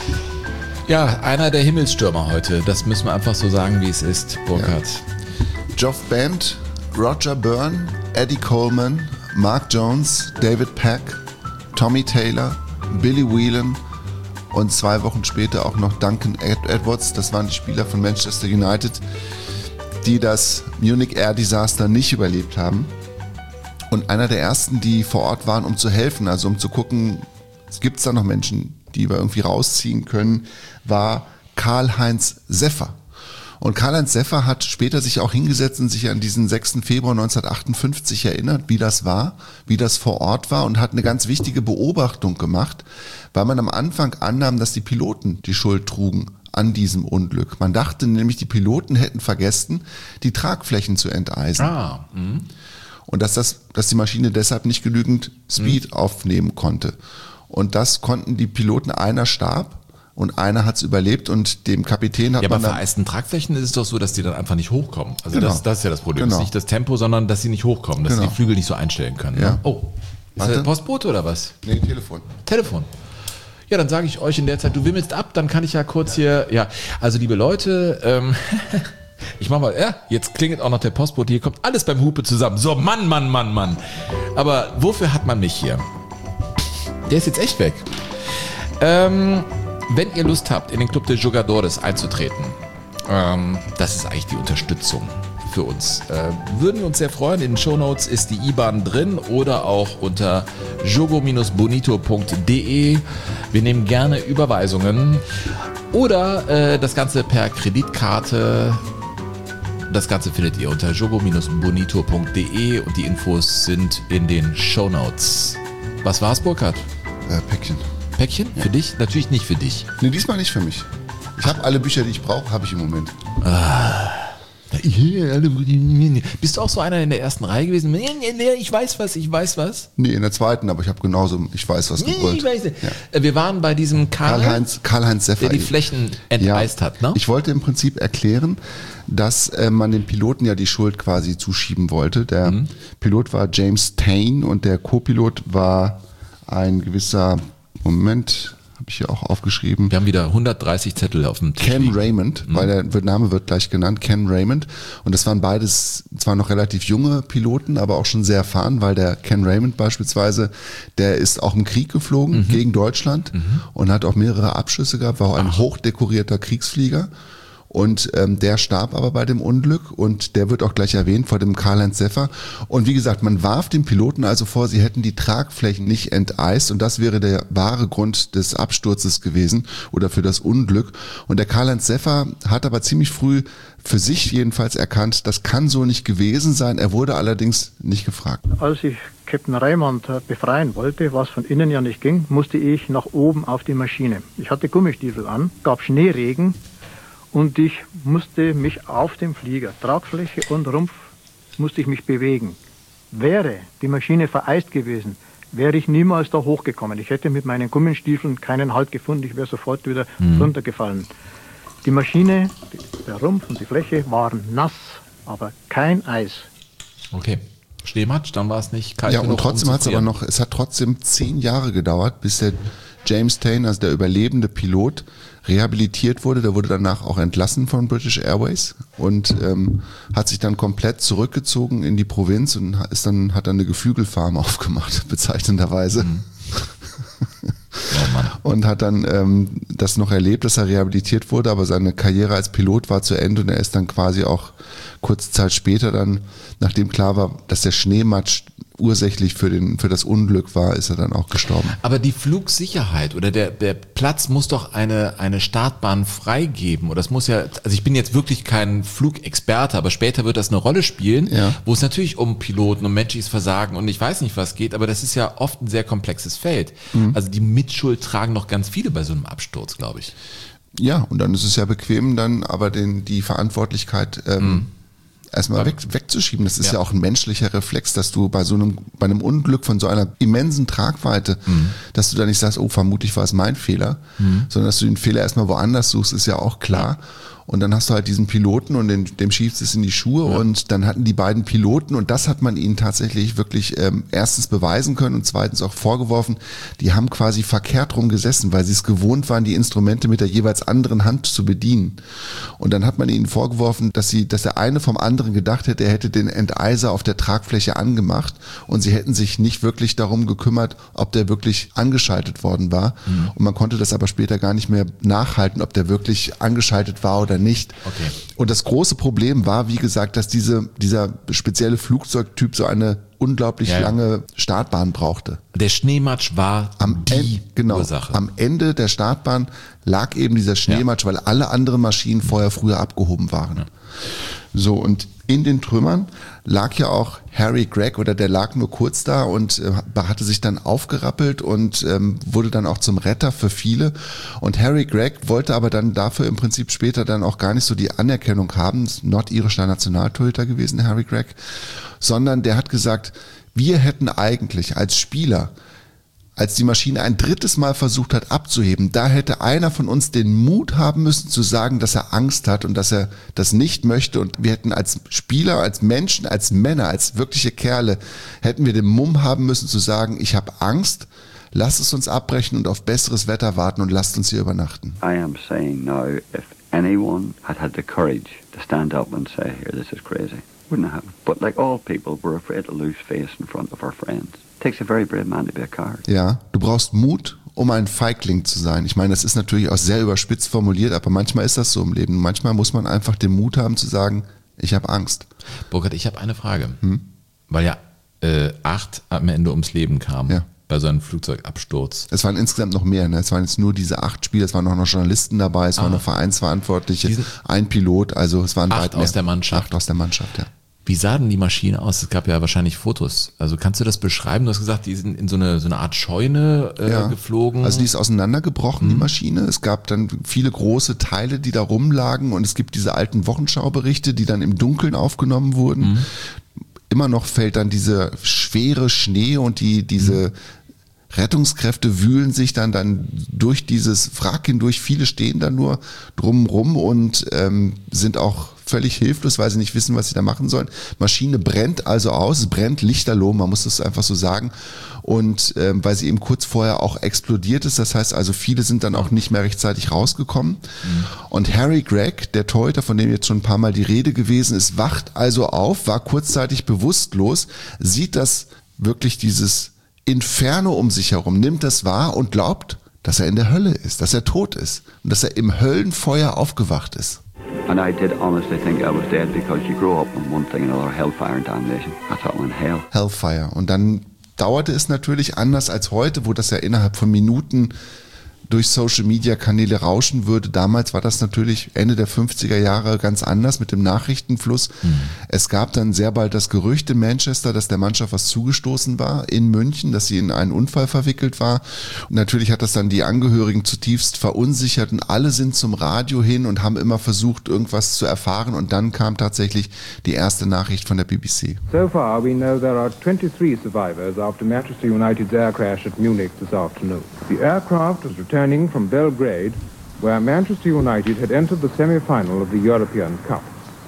[SPEAKER 3] Ja, einer der Himmelsstürmer heute. Das müssen wir einfach so sagen, wie es ist, Burkhard.
[SPEAKER 2] Ja. Geoff Bent, Roger Byrne, Eddie Coleman, Mark Jones, David Pack, Tommy Taylor, Billy Whelan und zwei Wochen später auch noch Duncan Ed- Edwards. Das waren die Spieler von Manchester United, die das Munich Air Disaster nicht überlebt haben. Und einer der ersten, die vor Ort waren, um zu helfen, also um zu gucken, gibt es da noch Menschen, die wir irgendwie rausziehen können, war Karl-Heinz Seffer. Und Karl-Heinz Seffer hat später sich auch hingesetzt und sich an diesen sechsten Februar neunzehnhundertachtundfünfzig erinnert, wie das war, wie das vor Ort war, und hat eine ganz wichtige Beobachtung gemacht, weil man am Anfang annahm, dass die Piloten die Schuld trugen an diesem Unglück. Man dachte nämlich, die Piloten hätten vergessen, die Tragflächen zu enteisen.
[SPEAKER 3] Ah, mh.
[SPEAKER 2] Und dass das, dass die Maschine deshalb nicht genügend Speed mhm. aufnehmen konnte. Und das konnten die Piloten, einer starb und einer hat es überlebt, und dem Kapitän hat
[SPEAKER 3] ja,
[SPEAKER 2] man
[SPEAKER 3] bei vereisten Tragflächen ist es doch so, dass die dann einfach nicht hochkommen. Also
[SPEAKER 2] genau.
[SPEAKER 3] das, das ist ja das Problem.
[SPEAKER 2] Genau.
[SPEAKER 3] Das ist nicht das Tempo, sondern dass sie nicht hochkommen, dass
[SPEAKER 2] genau.
[SPEAKER 3] sie die Flügel nicht so einstellen können.
[SPEAKER 2] Ja.
[SPEAKER 3] Ne? Oh, ist das Postbote oder was?
[SPEAKER 2] Nee, Telefon.
[SPEAKER 3] Telefon. Ja, dann sage ich euch in der Zeit, du wimmelst ab, dann kann ich ja kurz hier, ja, also liebe Leute, ähm, ich mach mal, ja, jetzt klingelt auch noch der Postbote, hier kommt alles beim Hupe zusammen. So, Mann, Mann, Mann, Mann. Aber wofür hat man mich hier? Der ist jetzt echt weg. Ähm, wenn ihr Lust habt, in den Club de Jugadores einzutreten, ähm, das ist eigentlich die Unterstützung für uns. Äh, würden wir uns sehr freuen. In den Shownotes ist die I B A N drin oder auch unter jogo bonito punkt de. Wir nehmen gerne Überweisungen oder äh, das Ganze per Kreditkarte. Das Ganze findet ihr unter jogo bonito punkt de und die Infos sind in den Shownotes. Was war's, Burkhard?
[SPEAKER 2] Äh, Päckchen.
[SPEAKER 3] Päckchen? Ja. Für dich? Natürlich nicht für dich.
[SPEAKER 2] Nee, diesmal nicht für mich. Ich habe alle Bücher, die ich brauche, habe ich im Moment.
[SPEAKER 3] Ah, Bist du auch so einer in der ersten Reihe gewesen? Nee, nee, nee, ich weiß was, ich weiß was.
[SPEAKER 2] Nee, in der zweiten, aber ich habe genauso, ich weiß was gebrüllt.
[SPEAKER 3] Nee, ich weiß nicht. Ja. Wir waren bei diesem Karl,
[SPEAKER 2] Karl-Heinz, Karl-Heinz Seffer,
[SPEAKER 3] der die Flächen enteist
[SPEAKER 2] ja,
[SPEAKER 3] hat. Ne?
[SPEAKER 2] Ich wollte im Prinzip erklären, dass äh, man dem Piloten ja die Schuld quasi zuschieben wollte. Der mhm. Pilot war James Tane und der Co-Pilot war ein gewisser, Moment, habe ich hier auch aufgeschrieben.
[SPEAKER 3] Wir haben wieder hundertdreißig Zettel auf dem Tisch.
[SPEAKER 2] Ken Raymond, mhm. weil der Name wird gleich genannt, Ken Raymond. Und das waren beides zwar noch relativ junge Piloten, aber auch schon sehr erfahren, weil der Ken Raymond beispielsweise, der ist auch im Krieg geflogen mhm. gegen Deutschland mhm. und hat auch mehrere Abschüsse gehabt, war auch ein Ach. hochdekorierter Kriegsflieger. Und ähm, der starb aber bei dem Unglück und der wird auch gleich erwähnt vor dem Karl-Heinz Seffer. Und wie gesagt, man warf den Piloten also vor, sie hätten die Tragflächen nicht enteist und das wäre der wahre Grund des Absturzes gewesen oder für das Unglück. Und der Karl-Heinz Seffer hat aber ziemlich früh für sich jedenfalls erkannt, das kann so nicht gewesen sein. Er wurde allerdings nicht gefragt.
[SPEAKER 15] Als ich Captain Raymond befreien wollte, was von innen ja nicht ging, musste ich nach oben auf die Maschine. Ich hatte Gummistiefel an, gab Schneeregen. Und ich musste mich auf dem Flieger, Tragfläche und Rumpf, musste ich mich bewegen. Wäre die Maschine vereist gewesen, wäre ich niemals da hochgekommen. Ich hätte mit meinen Gummistiefeln keinen Halt gefunden, ich wäre sofort wieder mhm. runtergefallen. Die Maschine, der Rumpf und die Fläche waren nass, aber kein Eis.
[SPEAKER 3] Okay. Schneematsch, dann war es nicht kalt.
[SPEAKER 2] Ja, und trotzdem hat es aber noch, es hat trotzdem zehn Jahre gedauert, bis der James Tane, also der überlebende Pilot, rehabilitiert wurde. Der wurde danach auch entlassen von British Airways und ähm, hat sich dann komplett zurückgezogen in die Provinz und ist dann, hat dann eine Geflügelfarm aufgemacht, bezeichnenderweise. Mhm. Oh Mann. Und hat dann ähm, das noch erlebt, dass er rehabilitiert wurde, aber seine Karriere als Pilot war zu Ende und er ist dann quasi auch kurze Zeit später dann, nachdem klar war, dass der Schneematsch ursächlich für den für das Unglück war, ist er dann auch gestorben.
[SPEAKER 3] Aber die Flugsicherheit oder der der Platz muss doch eine eine Startbahn freigeben oder es muss ja, also ich bin jetzt wirklich kein Flugexperte, aber später wird das eine Rolle spielen, ja. wo es natürlich um Piloten, um menschliches Versagen und ich weiß nicht was geht, aber das ist ja oft ein sehr komplexes Feld. Mhm. Also die Mitschuld tragen noch ganz viele bei so einem Absturz, glaube ich.
[SPEAKER 2] Ja, und dann ist es ja bequem, dann aber den die Verantwortlichkeit ähm, mhm. erstmal weg, wegzuschieben. Das ist ja. ja auch ein menschlicher Reflex, dass du bei so einem, bei einem Unglück von so einer immensen Tragweite, mhm. dass du da nicht sagst, oh, vermutlich war es mein Fehler, mhm. sondern dass du den Fehler erstmal woanders suchst, ist ja auch klar. Ja. Und dann hast du halt diesen Piloten und den, dem schiebst es in die Schuhe ja. und dann hatten die beiden Piloten und das hat man ihnen tatsächlich wirklich ähm, erstens beweisen können und zweitens auch vorgeworfen, die haben quasi verkehrt rum gesessen, weil sie es gewohnt waren, die Instrumente mit der jeweils anderen Hand zu bedienen. Und dann hat man ihnen vorgeworfen, dass sie, dass der eine vom anderen gedacht hätte, er hätte den Enteiser auf der Tragfläche angemacht und sie hätten sich nicht wirklich darum gekümmert, ob der wirklich angeschaltet worden war. Mhm. Und man konnte das aber später gar nicht mehr nachhalten, ob der wirklich angeschaltet war oder nicht. Okay. Und das große Problem war, wie gesagt, dass diese, dieser spezielle Flugzeugtyp so eine unglaublich ja. lange Startbahn brauchte.
[SPEAKER 3] Der Schneematsch war
[SPEAKER 2] am
[SPEAKER 3] die
[SPEAKER 2] en- genau,
[SPEAKER 3] Ursache.
[SPEAKER 2] Am Ende der Startbahn lag eben dieser Schneematsch, ja. weil alle anderen Maschinen vorher früher abgehoben waren. Ja. So, und in den Trümmern lag ja auch Harry Gregg, oder der lag nur kurz da und äh, hatte sich dann aufgerappelt und ähm, wurde dann auch zum Retter für viele. Und Harry Gregg wollte aber dann dafür im Prinzip später dann auch gar nicht so die Anerkennung haben, ist nordirischer Nationaltorhüter gewesen, Harry Gregg, sondern der hat gesagt, wir hätten eigentlich als Spieler, als die Maschine ein drittes Mal versucht hat abzuheben, da hätte einer von uns den Mut haben müssen zu sagen, dass er Angst hat und dass er das nicht möchte. Und wir hätten als Spieler, als Menschen, als Männer, als wirkliche Kerle, hätten wir den Mumm haben müssen zu sagen, ich habe Angst, lasst es uns abbrechen und auf besseres Wetter warten und lasst uns hier übernachten.
[SPEAKER 7] I am saying now, if anyone had had the courage to stand up and say, here, this is crazy, wouldn't happen. But like all people, we're afraid to lose face in front of our friends. Takes a very brave man to be a coward.
[SPEAKER 2] Ja, du brauchst Mut, um ein Feigling zu sein. Ich meine, das ist natürlich auch sehr überspitzt formuliert, aber manchmal ist das so im Leben. Manchmal muss man einfach den Mut haben zu sagen, ich habe Angst.
[SPEAKER 3] Burkhard, ich habe eine Frage. Hm? Weil ja äh, acht am Ende ums Leben kamen. Ja. Bei so einem Flugzeugabsturz.
[SPEAKER 2] Es waren insgesamt noch mehr, ne? Es waren jetzt nur diese acht Spieler, es waren noch Journalisten dabei, es ah. waren noch Vereinsverantwortliche, Diesen ein Pilot, also es waren
[SPEAKER 3] acht
[SPEAKER 2] weit mehr.
[SPEAKER 3] aus der Mannschaft.
[SPEAKER 2] Acht aus der Mannschaft, ja.
[SPEAKER 3] Wie sah denn die Maschine aus? Es gab ja wahrscheinlich Fotos. Also kannst du das beschreiben? Du hast gesagt, die sind in so eine, so eine Art Scheune äh,
[SPEAKER 2] ja.
[SPEAKER 3] geflogen.
[SPEAKER 2] Also die ist auseinandergebrochen, mhm. die Maschine. Es gab dann viele große Teile, die da rumlagen und es gibt diese alten Wochenschauberichte, die dann im Dunkeln aufgenommen wurden. Mhm. Immer noch fällt dann diese schwere Schnee und die diese mhm. Rettungskräfte wühlen sich dann dann durch dieses Wrack hindurch. Viele stehen da nur drumrum und ähm, sind auch völlig hilflos, weil sie nicht wissen, was sie da machen sollen. Maschine brennt also aus, es brennt lichterloh, man muss das einfach so sagen. Und ähm, weil sie eben kurz vorher auch explodiert ist, das heißt also, viele sind dann auch nicht mehr rechtzeitig rausgekommen. Mhm. Und Harry Gregg, der Torhüter, von dem jetzt schon ein paar Mal die Rede gewesen ist, wacht also auf, war kurzzeitig bewusstlos, sieht das wirklich dieses Inferno um sich herum, nimmt das wahr und glaubt, dass er in der Hölle ist, dass er tot ist und dass er im Höllenfeuer aufgewacht ist.
[SPEAKER 7] And I did honestly think I was dead because you grow up on one thing and another, hellfire and damnation. I thought I was in hell.
[SPEAKER 2] Hellfire. Und dann dauerte es natürlich anders als heute, wo das ja innerhalb von Minuten durch Social-Media-Kanäle rauschen würde. Damals war das natürlich Ende der fünfziger Jahre ganz anders mit dem Nachrichtenfluss. Mhm. Es gab dann sehr bald das Gerücht in Manchester, dass der Mannschaft was zugestoßen war in München, dass sie in einen Unfall verwickelt war. Und natürlich hat das dann die Angehörigen zutiefst verunsichert und alle sind zum Radio hin und haben immer versucht, irgendwas zu erfahren. Und dann kam tatsächlich die erste Nachricht von der B B C.
[SPEAKER 16] So far we know there are twenty-three survivors after Manchester United's air crash at Munich this afternoon. The aircraft was returned from Belgrade, where Manchester United had entered the semi-final of the European Cup.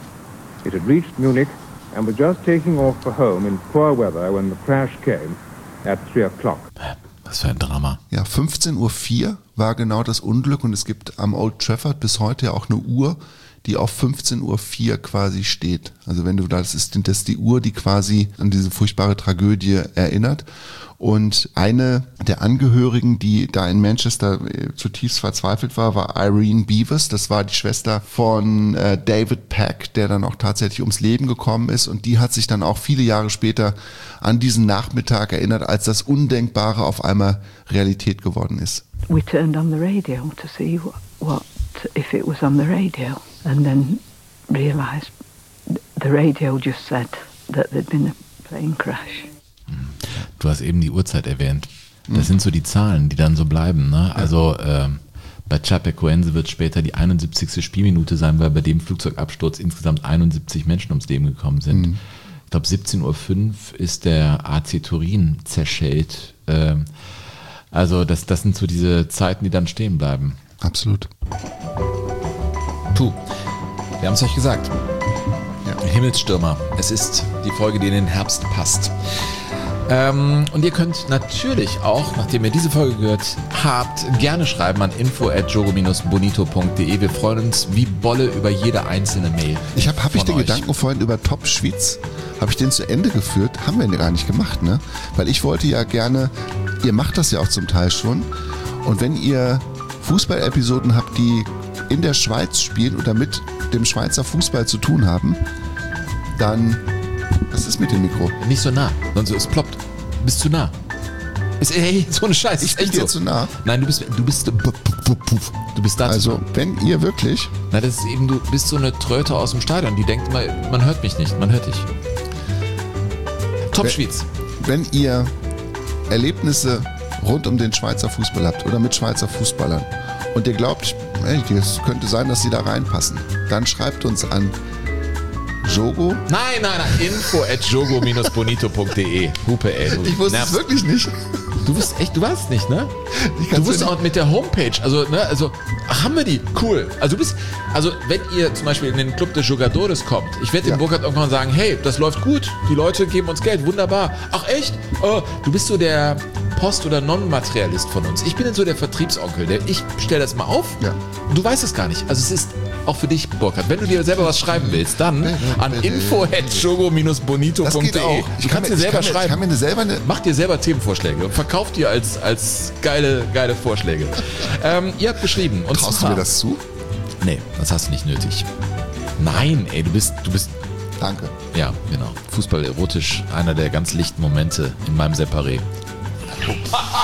[SPEAKER 16] It had reached Munich and was just taking off for home in poor weather when the crash came at three o'clock.
[SPEAKER 3] Was für ein Drama.
[SPEAKER 2] Ja, fünfzehn Uhr vier war genau das Unglück und es gibt am Old Trafford bis heute ja auch eine Uhr, die auf fünfzehn Uhr vier quasi steht. Also wenn du das ist, das ist die Uhr, die quasi an diese furchtbare Tragödie erinnert. Und eine der Angehörigen, die da in Manchester zutiefst verzweifelt war, war Irene Beavers. Das war die Schwester von äh, David Pack, der dann auch tatsächlich ums Leben gekommen ist. Und die hat sich dann auch viele Jahre später an diesen Nachmittag erinnert, als das Undenkbare auf einmal Realität geworden ist.
[SPEAKER 9] We turned on the radio to see what, what if it was on the radio, and then realised the radio just said that there'd been a plane crash.
[SPEAKER 3] Du hast eben die Uhrzeit erwähnt. Das mhm. sind so die Zahlen, die dann so bleiben. Ne? Also äh, bei Chapecoense wird später die einundsiebzigste Spielminute sein, weil bei dem Flugzeugabsturz insgesamt einundsiebzig Menschen ums Leben gekommen sind. Mhm. Ich glaube siebzehn Uhr fünf ist der A C Turin zerschellt. Äh, also das, das sind so diese Zeiten, die dann stehen bleiben.
[SPEAKER 2] Absolut.
[SPEAKER 3] Puh, wir haben es euch gesagt. Ja. Himmelsstürmer. Es ist die Folge, die in den Herbst passt. Ähm, und ihr könnt natürlich auch, nachdem ihr diese Folge gehört habt, gerne schreiben an info at jogo dash bonito punkt de. Wir freuen uns wie Bolle über jede einzelne Mail.
[SPEAKER 2] Ich habe hab ich den
[SPEAKER 3] euch.
[SPEAKER 2] Gedanken vorhin über Top Schwyz, habe ich den zu Ende geführt? Haben wir den gar nicht gemacht, ne? Weil ich wollte ja gerne, ihr macht das ja auch zum Teil schon, und wenn ihr Fußball-Episoden habt, die in der Schweiz spielen oder mit dem Schweizer Fußball zu tun haben, dann... Was ist mit dem Mikro?
[SPEAKER 3] Nicht so nah, sonst es ploppt. Du bist zu nah. Ist, hey, so eine Scheiße.
[SPEAKER 2] Ich bin dir
[SPEAKER 3] so.
[SPEAKER 2] zu nah.
[SPEAKER 3] Nein, du bist, du bist, du bist da.
[SPEAKER 2] Also, wenn ihr wirklich...
[SPEAKER 3] Na, das ist eben, du bist so eine Tröte aus dem Stadion, die denkt mal, man hört mich nicht, man hört dich. Top Schwyz.
[SPEAKER 2] Wenn ihr Erlebnisse rund um den Schweizer Fußball habt oder mit Schweizer Fußballern und ihr glaubt, ey, es könnte sein, dass sie da reinpassen, dann schreibt uns an Jogo?
[SPEAKER 3] Nein, nein, nein. Info at jogo dash bonito punkt de. Hupe, ey.
[SPEAKER 2] Ich wusste es wirklich nicht.
[SPEAKER 3] Du bist echt, du warst nicht, ne? Du wusstest auch mit der Homepage, also, ne, also, ach, haben wir die? Cool. Also, du bist, also, wenn ihr zum Beispiel in den Club des Jogadores kommt, ich werde dem ja. Burkhard irgendwann sagen, hey, das läuft gut, die Leute geben uns Geld, wunderbar. Ach, echt? Oh, du bist so der Post- oder Non-Materialist von uns. Ich bin dann so der Vertriebsonkel, der, ich stelle das mal auf,
[SPEAKER 2] ja.
[SPEAKER 3] und du weißt es gar nicht. Also, es ist auch für dich, Burkhard. Wenn du dir selber was schreiben willst, dann an info at jogo dash bonito punkt de.
[SPEAKER 2] Ich kann dir selber schreiben. Ich kann mir selber eine
[SPEAKER 3] Mach dir selber Themenvorschläge und verkauf dir als, als geile, geile Vorschläge. ähm, ihr habt geschrieben. Und
[SPEAKER 2] Traust du mir das zu?
[SPEAKER 3] Nee, das hast du nicht nötig. Nein, ey, du bist, du bist...
[SPEAKER 2] Danke.
[SPEAKER 3] Ja, genau. Fußball erotisch, einer der ganz lichten Momente in meinem Separé.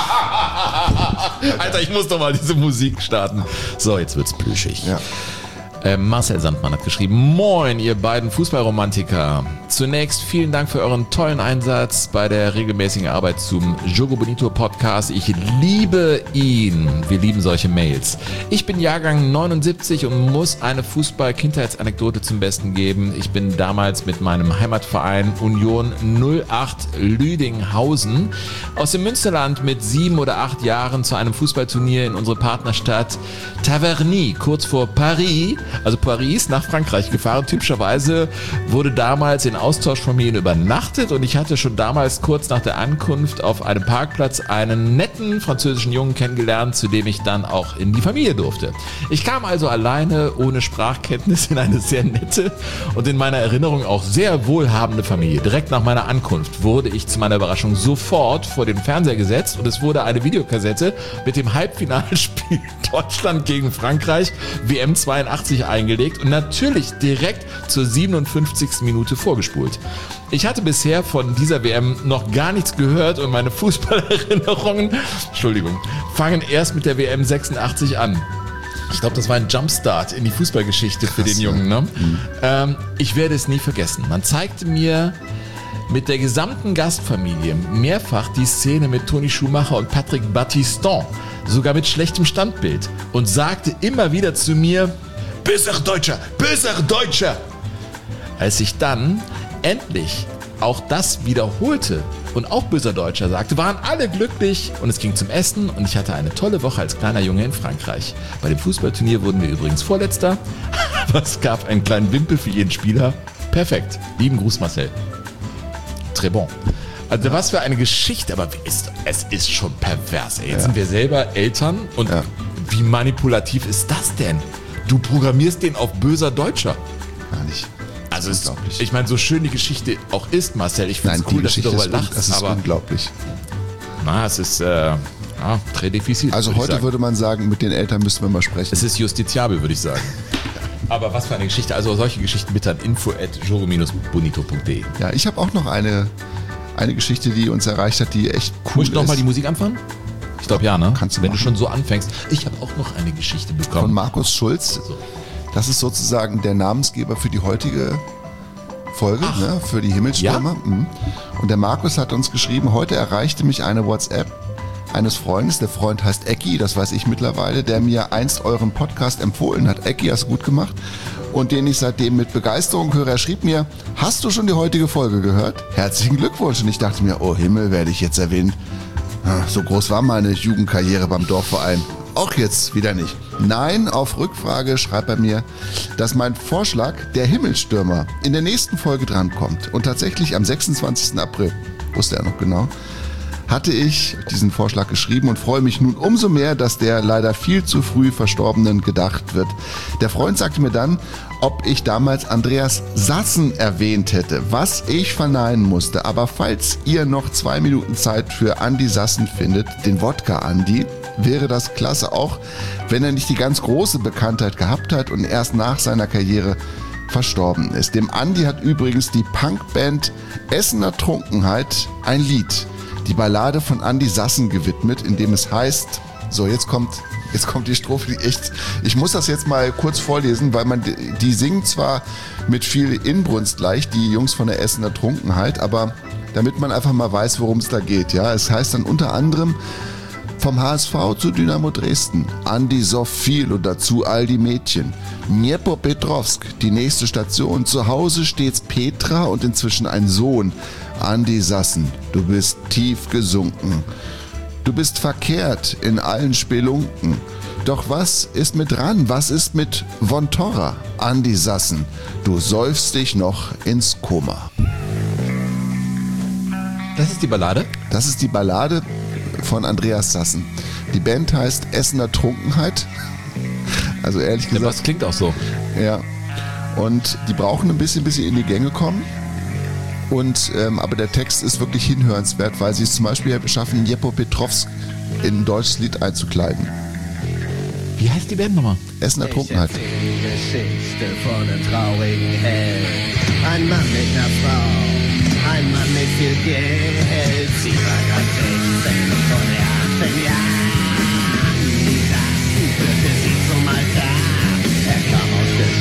[SPEAKER 3] Alter, ich muss doch mal diese Musik starten. So, jetzt wird's plüschig.
[SPEAKER 2] Ja.
[SPEAKER 3] Äh, Marcel Sandmann hat geschrieben, moin ihr beiden Fußballromantiker. Zunächst vielen Dank für euren tollen Einsatz bei der regelmäßigen Arbeit zum Jogo Bonito Podcast. Ich liebe ihn. Wir lieben solche Mails. Ich bin Jahrgang neunundsiebzig und muss eine Fußball-Kindheitsanekdote zum Besten geben. Ich bin damals mit meinem Heimatverein Union null acht Lüdinghausen aus dem Münsterland mit sieben oder acht Jahren zu einem Fußballturnier in unsere Partnerstadt Taverny, kurz vor Paris, also Paris, nach Frankreich gefahren. Typischerweise wurde damals in Austauschfamilien übernachtet und ich hatte schon damals kurz nach der Ankunft auf einem Parkplatz einen netten französischen Jungen kennengelernt, zu dem ich dann auch in die Familie durfte. Ich kam also alleine, ohne Sprachkenntnis, in eine sehr nette und in meiner Erinnerung auch sehr wohlhabende Familie. Direkt nach meiner Ankunft wurde ich zu meiner Überraschung sofort vor den Fernseher gesetzt und es wurde eine Videokassette mit dem Halbfinalspiel Deutschland gegen Frankreich W M zweiundachtzig eingelegt und natürlich direkt zur siebenundfünfzigsten Minute vorgespult. Ich hatte bisher von dieser W M noch gar nichts gehört und meine Fußballerinnerungen, Entschuldigung, fangen erst mit der W M sechsundachtzig an. Ich glaube, das war ein Jumpstart in die Fußballgeschichte für den Jungen. Ne? Mhm. Ähm, ich werde es nie vergessen. Man zeigte mir mit der gesamten Gastfamilie mehrfach die Szene mit Toni Schumacher und Patrick Battiston, sogar mit schlechtem Standbild, und sagte immer wieder zu mir, böser Deutscher, böser Deutscher. Als ich dann endlich auch das wiederholte und auch böser Deutscher sagte, waren alle glücklich und es ging zum Essen und ich hatte eine tolle Woche als kleiner Junge in Frankreich. Bei dem Fußballturnier wurden wir übrigens Vorletzter, aber es gab einen kleinen Wimpel für jeden Spieler. Perfekt. Lieben Gruß, Marcel. Très bon. Also was für eine Geschichte, aber ist, es ist schon pervers. Ey. Jetzt ja. sind wir selber Eltern und ja. wie manipulativ ist das denn? Du programmierst den auf böser Deutscher.
[SPEAKER 2] Gar nicht.
[SPEAKER 3] Also es, ich meine, so schön die Geschichte auch ist, Marcel, ich finde es cool, dass du darüber lachst.
[SPEAKER 2] Das ist
[SPEAKER 3] aber
[SPEAKER 2] unglaublich.
[SPEAKER 3] Na, es ist äh, ja, très difficile.
[SPEAKER 2] Also heute sagen. würde man sagen, mit den Eltern müssten wir mal sprechen.
[SPEAKER 3] Es ist justiziabel, würde ich sagen. Aber was für eine Geschichte. Also solche Geschichten bitte an info at jogo bonito punkt de.
[SPEAKER 2] Ja, ich habe auch noch eine, eine Geschichte, die uns erreicht hat, die echt cool
[SPEAKER 3] Muss ich
[SPEAKER 2] ist.
[SPEAKER 3] noch mal die Musik anfangen? Ich glaube ja, ne?
[SPEAKER 2] Kannst du
[SPEAKER 3] Wenn
[SPEAKER 2] machen.
[SPEAKER 3] du schon so anfängst. Ich habe auch noch eine Geschichte bekommen.
[SPEAKER 2] Von Markus Schulz. Das ist sozusagen der Namensgeber für die heutige Folge, ne, für die Himmelstürmer. Ja? Mhm. Und der Markus hat uns geschrieben, heute erreichte mich eine WhatsApp eines Freundes, der Freund heißt Ecki, das weiß ich mittlerweile, der mir einst euren Podcast empfohlen hat. Ecki, hast du gut gemacht. Und den ich seitdem mit Begeisterung höre. Er schrieb mir, hast du schon die heutige Folge gehört? Herzlichen Glückwunsch. Und ich dachte mir, oh Himmel, werde ich jetzt erwähnt. So groß war meine Jugendkarriere beim Dorfverein. Auch jetzt wieder nicht. Nein, auf Rückfrage schreibt er mir, dass mein Vorschlag, der Himmelstürmer, in der nächsten Folge drankommt. Und tatsächlich am sechsundzwanzigsten April, wusste er noch genau, hatte ich diesen Vorschlag geschrieben und freue mich nun umso mehr, dass der leider viel zu früh Verstorbenen gedacht wird. Der Freund sagte mir dann, ob ich damals Andreas Sassen erwähnt hätte, was ich verneinen musste. Aber falls ihr noch zwei Minuten Zeit für Andi Sassen findet, den Wodka Andi, wäre das klasse, auch wenn er nicht die ganz große Bekanntheit gehabt hat und erst nach seiner Karriere verstorben ist. Dem Andi hat übrigens die Punkband Essener Trunkenheit ein Lied, die Ballade von Andi Sassen, gewidmet, in dem es heißt, so jetzt kommt, jetzt kommt die Strophe, die echt, ich muss das jetzt mal kurz vorlesen, weil man, die singen zwar mit viel Inbrunst leicht, die Jungs von der Essener Trunkenheit, aber damit man einfach mal weiß, worum es da geht, ja, es heißt dann unter anderem, vom H S V zu Dynamo Dresden, Andi soff viel und dazu all die Mädchen. Dnipropetrovsk, die nächste Station, zu Hause stets Petra und inzwischen ein Sohn. Andi Sassen, du bist tief gesunken. Du bist verkehrt in allen Spelunken. Doch was ist mit Ran, was ist mit Von Torra? Andi Sassen, du säufst dich noch ins Koma.
[SPEAKER 3] Das ist die Ballade?
[SPEAKER 2] Das ist die Ballade von Andreas Sassen. Die Band heißt Essener Trunkenheit. Also ehrlich gesagt.
[SPEAKER 3] Ja, das klingt auch so.
[SPEAKER 2] Ja. Und die brauchen ein bisschen, bis sie in die Gänge kommen. Und, ähm, aber der Text ist wirklich hinhörenswert, weil sie es zum Beispiel schaffen, Dnipropetrovsk in ein deutsches Lied einzukleiden.
[SPEAKER 3] Wie heißt die Band nochmal?
[SPEAKER 2] Essener Trunkenheit.
[SPEAKER 17] Die Geschichte von einem traurigen Held. Ein Mann mit einer Frau, ein Mann mit viel Geld. Sie war grad sechzehn von der achtzehn Jahren. Die Sachen führte sie zum Altar. Er kam aus der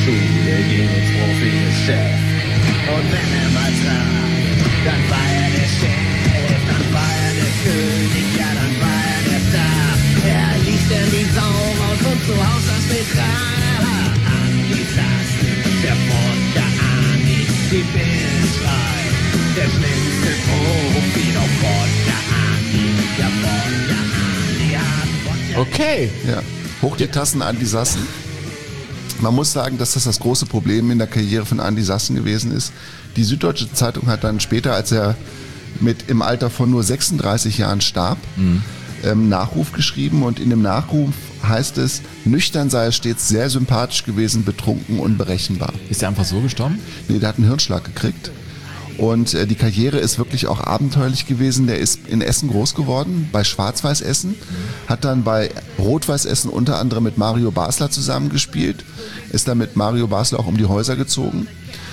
[SPEAKER 17] denn die Sau raus und zu Haus das Betreiber. Andi Sassen, der Bord, der Andi, die Bildschrei, der schlimmste Profi, doch Bord, der Andi, der Bord, der Andi hat Bord, der
[SPEAKER 3] Okay.
[SPEAKER 2] Ja. Hoch die Tassen, Andi Sassen. Man muss sagen, dass das das große Problem in der Karriere von Andi Sassen gewesen ist. Die Süddeutsche Zeitung hat dann später, als er mit im Alter von nur sechsunddreißig Jahren starb, mhm. ähm, Nachruf geschrieben, und in dem Nachruf heißt es, nüchtern sei er stets sehr sympathisch gewesen, betrunken und berechenbar.
[SPEAKER 3] Ist er einfach so gestorben?
[SPEAKER 2] Nee, der hat einen Hirnschlag gekriegt. Und äh, die Karriere ist wirklich auch abenteuerlich gewesen. Der ist in Essen groß geworden, bei Schwarz-Weiß Essen, mhm. hat dann bei Rot-Weiß Essen unter anderem mit Mario Basler zusammengespielt, ist dann mit Mario Basler auch um die Häuser gezogen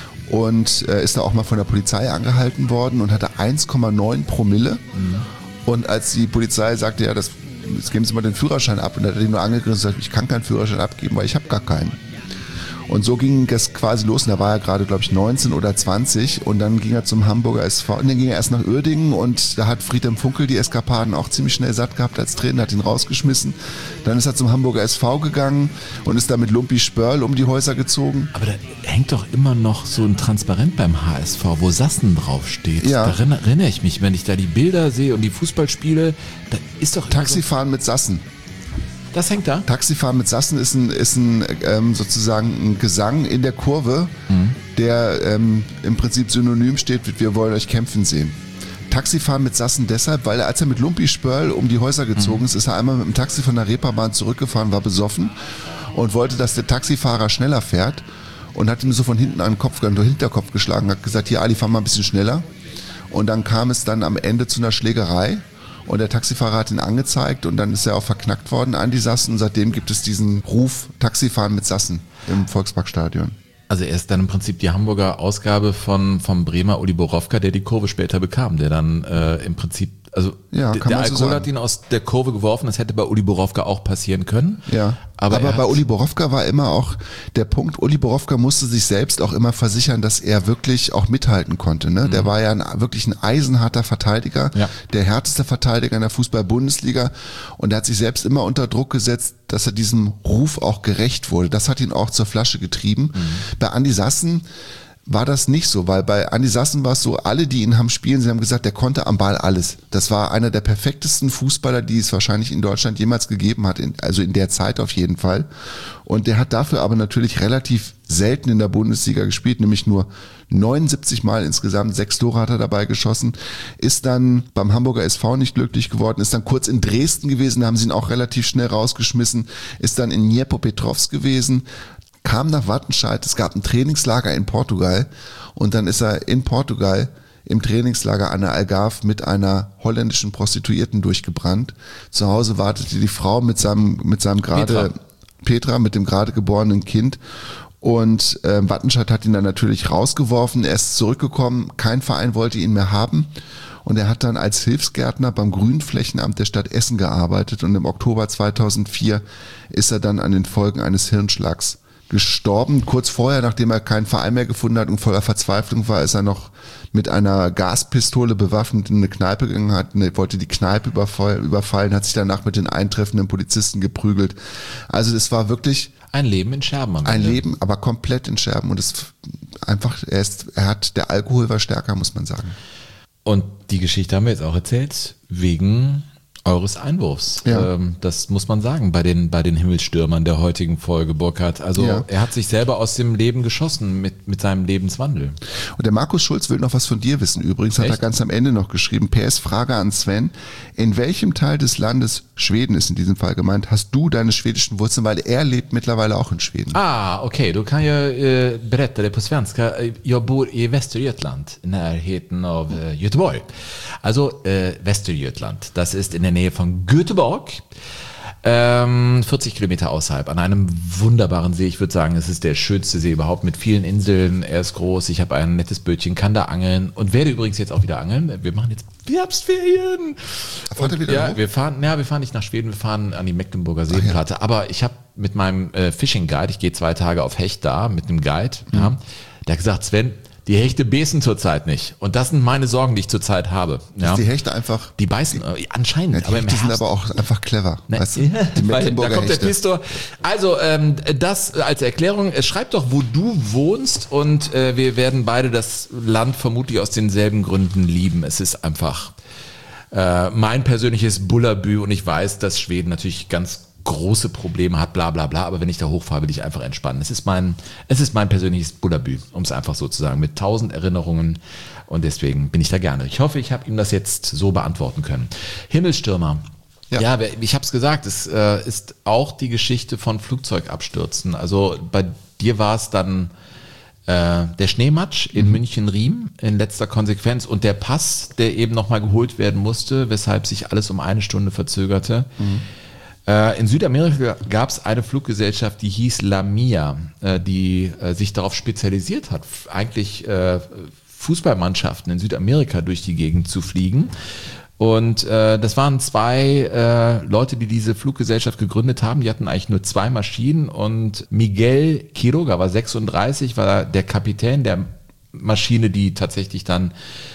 [SPEAKER 2] und äh, ist da auch mal von der Polizei angehalten worden und hatte eins Komma neun Promille. Mhm. Und als die Polizei sagte, ja, das, jetzt geben Sie mal den Führerschein ab, und da hat er ihn nur angegriffen und gesagt, ich kann keinen Führerschein abgeben, weil ich habe gar keinen. Und so ging es quasi los, und da war er gerade, glaube ich, neunzehn oder zwanzig, und dann ging er zum Hamburger S V, und dann ging er erst nach Uerdingen, und da hat Friedhelm Funkel die Eskapaden auch ziemlich schnell satt gehabt als Trainer, hat ihn rausgeschmissen. Dann ist er zum Hamburger S V gegangen und ist da mit Lumpi Spörl um die Häuser gezogen.
[SPEAKER 3] Aber da hängt doch immer noch so ein Transparent beim H S V, wo Sassen draufsteht.
[SPEAKER 2] Ja.
[SPEAKER 3] Da erinnere ich mich, wenn ich da die Bilder sehe und die Fußballspiele, da ist doch...
[SPEAKER 2] Taxifahren mit Sassen.
[SPEAKER 3] Das hängt da?
[SPEAKER 2] Taxifahren mit Sassen ist ein, ist ein ähm, sozusagen ein Gesang in der Kurve, mhm. der ähm, im Prinzip synonym steht mit "Wir wollen euch kämpfen sehen". Taxifahren mit Sassen deshalb, weil er, als er mit Lumpi Spörl um die Häuser gezogen mhm. ist, ist er einmal mit dem Taxi von der Reeperbahn zurückgefahren, war besoffen und wollte, dass der Taxifahrer schneller fährt, und hat ihm so von hinten an den Kopf, an den Hinterkopf geschlagen, hat gesagt, hier Ali, fahr mal ein bisschen schneller. Und dann kam es dann am Ende zu einer Schlägerei. Und der Taxifahrer hat ihn angezeigt, und dann ist er auch verknackt worden, Andi Sassen. Und seitdem gibt es diesen Ruf Taxifahren mit Sassen im Volksparkstadion.
[SPEAKER 3] Also er ist dann im Prinzip die Hamburger Ausgabe von vom Bremer Uli Borowka, der die Kurve später bekam, der dann äh, im Prinzip, also
[SPEAKER 2] ja,
[SPEAKER 3] d- der Alkohol so hat ihn aus der Kurve geworfen, das hätte bei Uli Borowka auch passieren können.
[SPEAKER 2] Ja, aber, aber bei Uli Borowka war immer auch der Punkt, Uli Borowka musste sich selbst auch immer versichern, dass er wirklich auch mithalten konnte. Ne? Mhm. Der war ja ein, wirklich ein eisenharter Verteidiger, ja. der härteste Verteidiger in der Fußball-Bundesliga, und er hat sich selbst immer unter Druck gesetzt, dass er diesem Ruf auch gerecht wurde. Das hat ihn auch zur Flasche getrieben. Mhm. Bei Andi Sassen war das nicht so, weil bei Andi Sassen war es so, alle, die ihn haben spielen, sie haben gesagt, der konnte am Ball alles. Das war einer der perfektesten Fußballer, die es wahrscheinlich in Deutschland jemals gegeben hat, in, also in der Zeit auf jeden Fall. Und der hat dafür aber natürlich relativ selten in der Bundesliga gespielt, nämlich nur neunundsiebzig Mal insgesamt, sechs Tore hat er dabei geschossen, ist dann beim Hamburger S V nicht glücklich geworden, ist dann kurz in Dresden gewesen, da haben sie ihn auch relativ schnell rausgeschmissen, ist dann in Dniepropetrovsk gewesen, kam nach Wattenscheid, es gab ein Trainingslager in Portugal, und dann ist er in Portugal im Trainingslager an der Algarve mit einer holländischen Prostituierten durchgebrannt. Zu Hause wartete die Frau mit seinem, mit seinem gerade, Petra, Petra mit dem gerade geborenen Kind, und äh, Wattenscheid hat ihn dann natürlich rausgeworfen, er ist zurückgekommen, kein Verein wollte ihn mehr haben. Und er hat dann als Hilfsgärtner beim Grünflächenamt der Stadt Essen gearbeitet, und im Oktober zweitausendvier ist er dann an den Folgen eines Hirnschlags gestorben. Kurz vorher, nachdem er keinen Verein mehr gefunden hat und voller Verzweiflung war, ist er noch mit einer Gaspistole bewaffnet in eine Kneipe gegangen, hat, ne, wollte die Kneipe überfallen, überfallen, hat sich danach mit den eintreffenden Polizisten geprügelt. Also es war wirklich
[SPEAKER 3] ein Leben in Scherben.
[SPEAKER 2] Ein Ende. Leben, aber komplett in Scherben. Und es einfach, er ist, er hat, der Alkohol war stärker, muss man sagen.
[SPEAKER 3] Und die Geschichte haben wir jetzt auch erzählt, wegen eures Einwurfs.
[SPEAKER 2] Ja.
[SPEAKER 3] Ähm, das muss man sagen bei den, bei den Himmelstürmern der heutigen Folge, Burkhard. Also
[SPEAKER 2] ja.
[SPEAKER 3] er hat sich selber aus dem Leben geschossen mit, mit seinem Lebenswandel.
[SPEAKER 2] Und der Markus Schulz will noch was von dir wissen. Übrigens hat Echt? er ganz am Ende noch geschrieben, P S Frage an Sven, in welchem Teil des Landes, Schweden ist in diesem Fall gemeint, hast du deine schwedischen Wurzeln, weil er lebt mittlerweile auch in Schweden.
[SPEAKER 3] Ah, okej, okay. Då kan jag eh, berätta det på svenska. Jag bor i Västergötland, i närheten av eh, Göteborg. Also eh, Västergötland, das ist in der Nähe von Göteborg, ähm, vierzig Kilometer außerhalb, an einem wunderbaren See. Ich würde sagen, es ist der schönste See überhaupt mit vielen Inseln. Er ist groß, ich habe ein nettes Bötchen, kann da angeln und werde übrigens jetzt auch wieder angeln. Wir machen jetzt Herbstferien.
[SPEAKER 2] Fahrt ihr wieder
[SPEAKER 3] ja,
[SPEAKER 2] hoch?
[SPEAKER 3] wir fahren, ja, wir fahren nicht nach Schweden, wir fahren an die Mecklenburger Seenplatte. Ja. Aber ich habe mit meinem äh, Fishing Guide, ich gehe zwei Tage auf Hecht da mit einem Guide, mhm. ja, der hat gesagt, Sven, Die Hechte beißen zurzeit nicht. Und das sind meine Sorgen, die ich zurzeit habe. Ja.
[SPEAKER 2] Dass die Hechte einfach...
[SPEAKER 3] Die beißen, die, anscheinend.
[SPEAKER 2] Ja, die
[SPEAKER 3] aber
[SPEAKER 2] Hechte
[SPEAKER 3] im
[SPEAKER 2] sind
[SPEAKER 3] Herbst,
[SPEAKER 2] aber auch einfach clever.
[SPEAKER 3] Ne,
[SPEAKER 2] Weißt du? Die
[SPEAKER 3] weil, da
[SPEAKER 2] Mecklenburger
[SPEAKER 3] kommt der
[SPEAKER 2] Hechte.
[SPEAKER 3] Pistor. Also, ähm, das als Erklärung. Schreib doch, wo du wohnst und äh, wir werden beide das Land vermutlich aus denselben Gründen lieben. Es ist einfach äh, mein persönliches Bullabü und ich weiß, dass Schweden natürlich ganz große Probleme hat, bla bla bla, aber wenn ich da hochfahre, will ich einfach entspannen. Es ist mein, es ist mein persönliches Bullabü, um es einfach so zu sagen, mit tausend Erinnerungen und deswegen bin ich da gerne. Ich hoffe, ich habe ihm das jetzt so beantworten können. Himmelstürmer. Ja, ja ich habe es gesagt, es äh, ist auch die Geschichte von Flugzeugabstürzen. Also bei dir war es dann äh, der Schneematsch in mhm. München-Riem in letzter Konsequenz und der Pass, der eben nochmal geholt werden musste, weshalb sich alles um eine Stunde verzögerte. Mhm. In Südamerika gab es eine Fluggesellschaft, die hieß Lamia, die sich darauf spezialisiert hat, eigentlich Fußballmannschaften in Südamerika durch die Gegend zu fliegen. Und das waren zwei Leute, die diese Fluggesellschaft gegründet haben. Die hatten eigentlich nur zwei Maschinen und Miguel Quiroga war sechsunddreißig, war der Kapitän der Maschine, die tatsächlich dann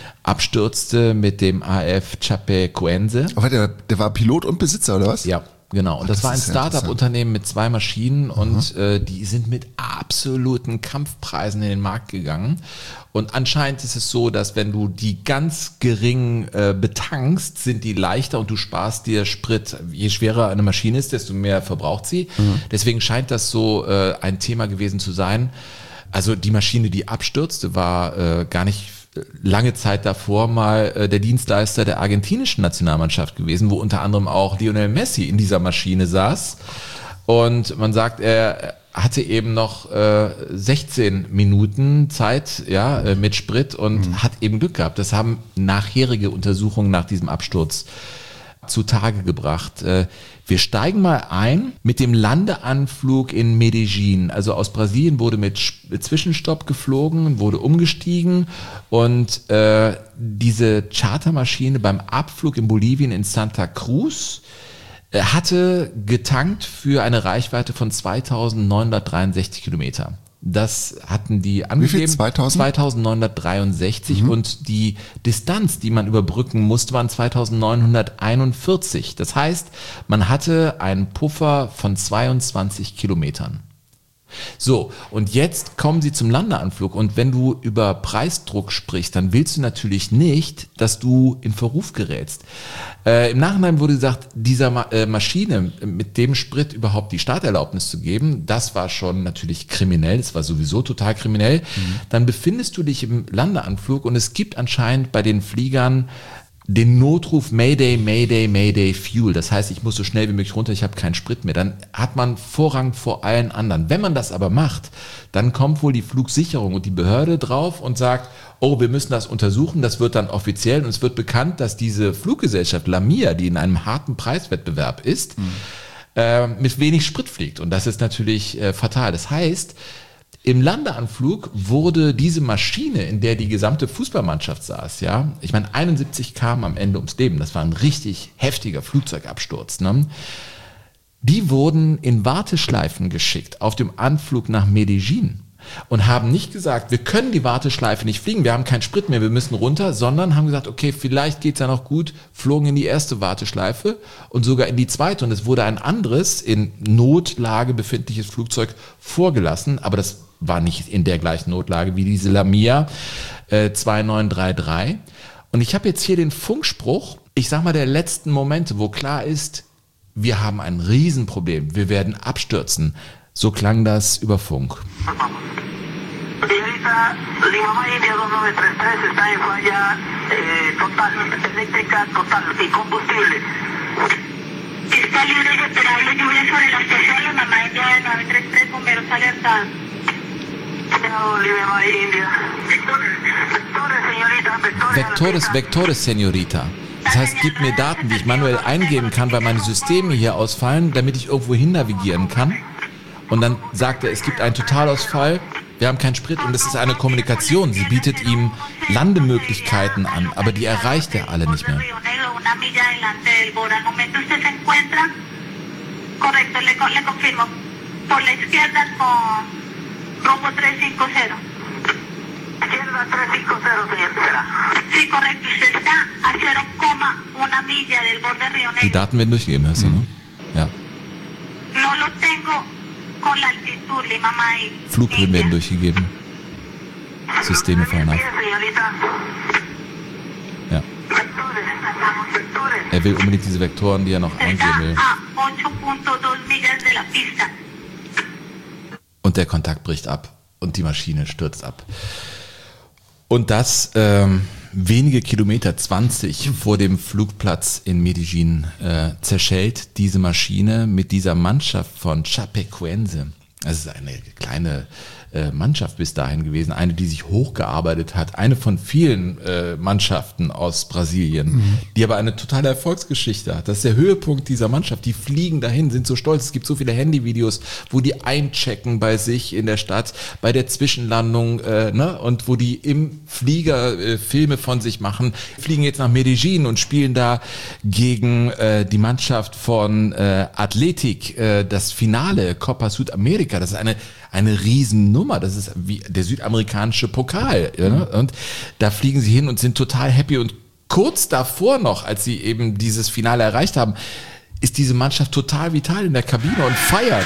[SPEAKER 3] abstürzte mit dem A F Chapecoense.
[SPEAKER 2] Aber der, der war Pilot und Besitzer, oder was?
[SPEAKER 3] Ja. Genau, und Ach, das, das war ein Start-up-Unternehmen mit zwei Maschinen und äh, die sind mit absoluten Kampfpreisen in den Markt gegangen. Und anscheinend ist es so, dass wenn du die ganz gering äh, betankst, sind die leichter und du sparst dir Sprit. Je schwerer eine Maschine ist, desto mehr verbraucht sie. Mhm. Deswegen scheint das so äh, ein Thema gewesen zu sein. Also die Maschine, die abstürzte, war äh, gar nicht lange Zeit davor mal äh, der Dienstleister der argentinischen Nationalmannschaft gewesen, wo unter anderem auch Lionel Messi in dieser Maschine saß. Und man sagt, er hatte eben noch äh, sechzehn Minuten Zeit, ja, äh, mit Sprit und mhm. hat eben Glück gehabt. Das haben nachherige Untersuchungen nach diesem Absturz zutage gebracht. Äh, wir steigen mal ein mit dem Landeanflug in Medellin. Also aus Brasilien wurde mit Zwischenstopp geflogen, wurde umgestiegen und äh, diese Chartermaschine beim Abflug in Bolivien in Santa Cruz äh, hatte getankt für eine Reichweite von zweitausendneunhundertdreiundsechzig Kilometer. Das hatten die angegeben.
[SPEAKER 2] Wie viel? zweitausend?
[SPEAKER 3] zweitausendneunhundertdreiundsechzig mhm. und die Distanz, die man überbrücken musste, waren zweitausendneunhunderteinundvierzig. Das heißt, man hatte einen Puffer von zweiundzwanzig Kilometern. So, und jetzt kommen sie zum Landeanflug und wenn du über Preisdruck sprichst, dann willst du natürlich nicht, dass du in Verruf gerätst. Äh, im Nachhinein wurde gesagt, dieser Ma- äh, Maschine mit dem Sprit überhaupt die Starterlaubnis zu geben, das war schon natürlich kriminell, das war sowieso total kriminell. Mhm. Dann befindest du dich im Landeanflug und es gibt anscheinend bei den Fliegern den Notruf Mayday, Mayday, Mayday, Fuel. Das heißt, ich muss so schnell wie möglich runter, ich habe keinen Sprit mehr. Dann hat man Vorrang vor allen anderen. Wenn man das aber macht, dann kommt wohl die Flugsicherung und die Behörde drauf und sagt, oh, wir müssen das untersuchen. Das wird dann offiziell und es wird bekannt, dass diese Fluggesellschaft Lamia, die in einem harten Preiswettbewerb ist, mhm. äh, mit wenig Sprit fliegt. Und das ist natürlich äh, fatal. Das heißt, im Landeanflug wurde diese Maschine, in der die gesamte Fußballmannschaft saß, ja, ich meine, einundsiebzig kamen am Ende ums Leben, das war ein richtig heftiger Flugzeugabsturz, ne? Die wurden in Warteschleifen geschickt auf dem Anflug nach Medellin und haben nicht gesagt, wir können die Warteschleife nicht fliegen, wir haben keinen Sprit mehr, wir müssen runter, sondern haben gesagt, okay, vielleicht geht's ja noch gut, flogen in die erste Warteschleife und sogar in die zweite und es wurde ein anderes, in Notlage befindliches Flugzeug vorgelassen, aber das war nicht in der gleichen Notlage wie diese Lamia äh, zwei neun drei drei. Und ich habe jetzt hier den Funkspruch, ich sag mal der letzten Momente, wo klar ist, wir haben ein Riesenproblem, wir werden abstürzen. So klang das über Funk.
[SPEAKER 17] Señorita, Lima India dos nueve tres tres está en falla eh, total, eléctrica total y combustible. Está libre de esperable lluvia sobre la estación Lima India nueve tres tres, bomberos alerta.
[SPEAKER 3] Vectores, Vectores, Señorita. Das heißt, gib mir Daten, die ich manuell eingeben kann, weil meine Systeme hier ausfallen, damit ich irgendwo hin navigieren kann. Und dann sagt er, es gibt einen Totalausfall, wir haben keinen Sprit und es ist eine Kommunikation. Sie bietet ihm Landemöglichkeiten an, aber die erreicht er alle nicht mehr. Die Daten werden durchgegeben, hast du, ne? Ja. Flughöhen werden durchgegeben. Systeme fallen ab. Ja. Er will unbedingt diese Vektoren, die er noch eingeben will. Und der Kontakt bricht ab und die Maschine stürzt ab. Und das ähm, wenige Kilometer, zwanzig vor dem Flugplatz in Medellin, äh, zerschellt diese Maschine mit dieser Mannschaft von Chapecoense. Das ist eine kleine äh, Mannschaft bis dahin gewesen, eine, die sich hochgearbeitet hat, eine von vielen äh, Mannschaften aus Brasilien, mhm. die aber eine totale Erfolgsgeschichte hat. Das ist der Höhepunkt dieser Mannschaft. Die fliegen dahin, sind so stolz. Es gibt so viele Handyvideos, wo die einchecken bei sich in der Stadt, bei der Zwischenlandung, äh, ne, und wo die im Flieger äh, Filme von sich machen, fliegen jetzt nach Medellin und spielen da gegen äh, die Mannschaft von äh, Athletic, äh, das Finale Copa Südamerika. Das ist eine eine Riesennummer. Das ist wie der südamerikanische Pokal. Ja, ne? Und da fliegen sie hin und sind total happy. Und kurz davor noch, als sie eben dieses Finale erreicht haben, ist diese Mannschaft total vital in der Kabine und feiert.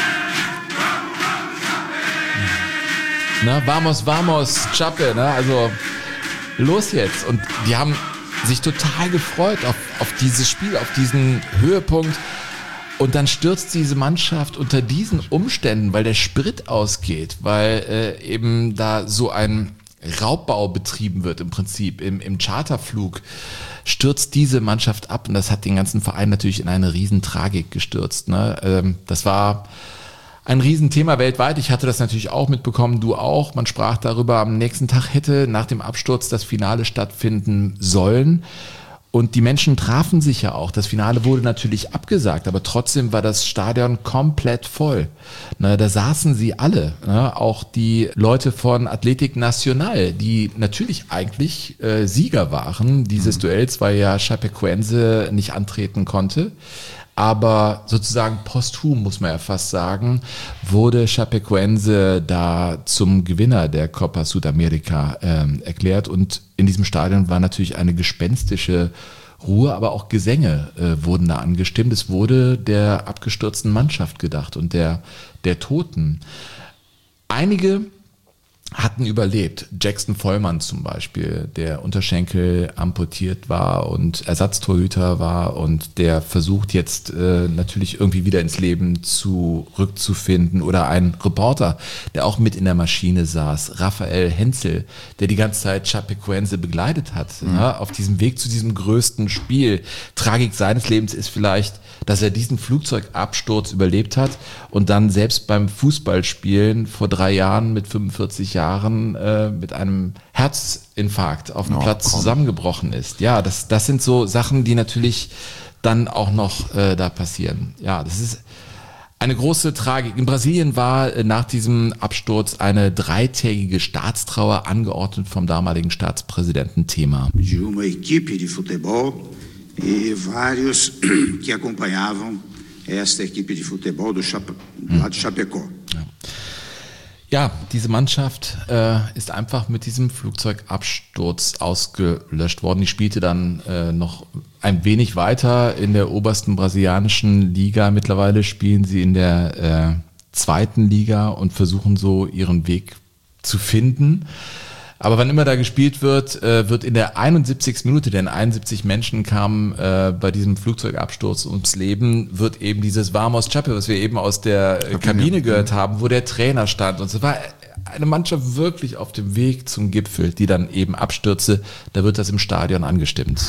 [SPEAKER 3] Na, vamos, vamos, Chape, ne? Also los jetzt. Und die haben sich total gefreut auf, auf dieses Spiel, auf diesen Höhepunkt. Und dann stürzt diese Mannschaft unter diesen Umständen, weil der Sprit ausgeht, weil äh, eben da so ein Raubbau betrieben wird im Prinzip im, im Charterflug, stürzt diese Mannschaft ab und das hat den ganzen Verein natürlich in eine Riesentragik gestürzt. Ne? Ähm, das war ein Riesenthema weltweit. Ich hatte das natürlich auch mitbekommen, du auch. Man sprach darüber, am nächsten Tag hätte nach dem Absturz das Finale stattfinden sollen. Und die Menschen trafen sich ja auch. Das Finale wurde natürlich abgesagt, aber trotzdem war das Stadion komplett voll. Ne, da saßen sie alle, ne, auch die Leute von Athletic Nacional, die natürlich eigentlich äh, Sieger waren dieses mhm. Duells, weil ja Chapecoense nicht antreten konnte. Aber sozusagen posthum, muss man ja fast sagen, wurde Chapecoense da zum Gewinner der Copa Südamerika ähm, erklärt. Und in diesem Stadion war natürlich eine gespenstische Ruhe, aber auch Gesänge äh, wurden da angestimmt. Es wurde der abgestürzten Mannschaft gedacht und der, der Toten. Einige hatten überlebt. Jackson Vollmann zum Beispiel, der Unterschenkel amputiert war und Ersatztorhüter war und der versucht jetzt äh, natürlich irgendwie wieder ins Leben zurückzufinden. Oder ein Reporter, der auch mit in der Maschine saß, Raphael Henzel, der die ganze Zeit Chapecoense begleitet hat, mhm. ja, auf diesem Weg zu diesem größten Spiel. Tragik seines Lebens ist vielleicht, dass er diesen Flugzeugabsturz überlebt hat und dann selbst beim Fußballspielen vor drei Jahren mit fünfundvierzig Jahren äh, mit einem Herzinfarkt auf dem oh, Platz komm. zusammengebrochen ist. Ja, das, das sind so Sachen, die natürlich dann auch noch äh, da passieren. Ja, das ist eine große Tragik. In Brasilien war äh, nach diesem Absturz eine dreitägige Staatstrauer angeordnet vom damaligen Staatspräsidenten Temer.
[SPEAKER 18] De uma equipe de futebol e vários que acompanhavam esta equipe de futebol do Chape, lá de Chapecó.
[SPEAKER 3] Ja. Ja, diese Mannschaft äh, ist einfach mit diesem Flugzeugabsturz ausgelöscht worden. Die spielte dann äh, noch ein wenig weiter in der obersten brasilianischen Liga. Mittlerweile spielen sie in der äh, zweiten Liga und versuchen so ihren Weg zu finden. Aber wann immer da gespielt wird, äh, wird in der einundsiebzigsten Minute, denn einundsiebzig Menschen kamen äh, bei diesem Flugzeugabsturz ums Leben, wird eben dieses Vamos Chape, was wir eben aus der Kabine, Kabine gehört haben, wo der Trainer stand. Und so war eine Mannschaft wirklich auf dem Weg zum Gipfel, die dann eben abstürzte. Da wird das im Stadion angestimmt.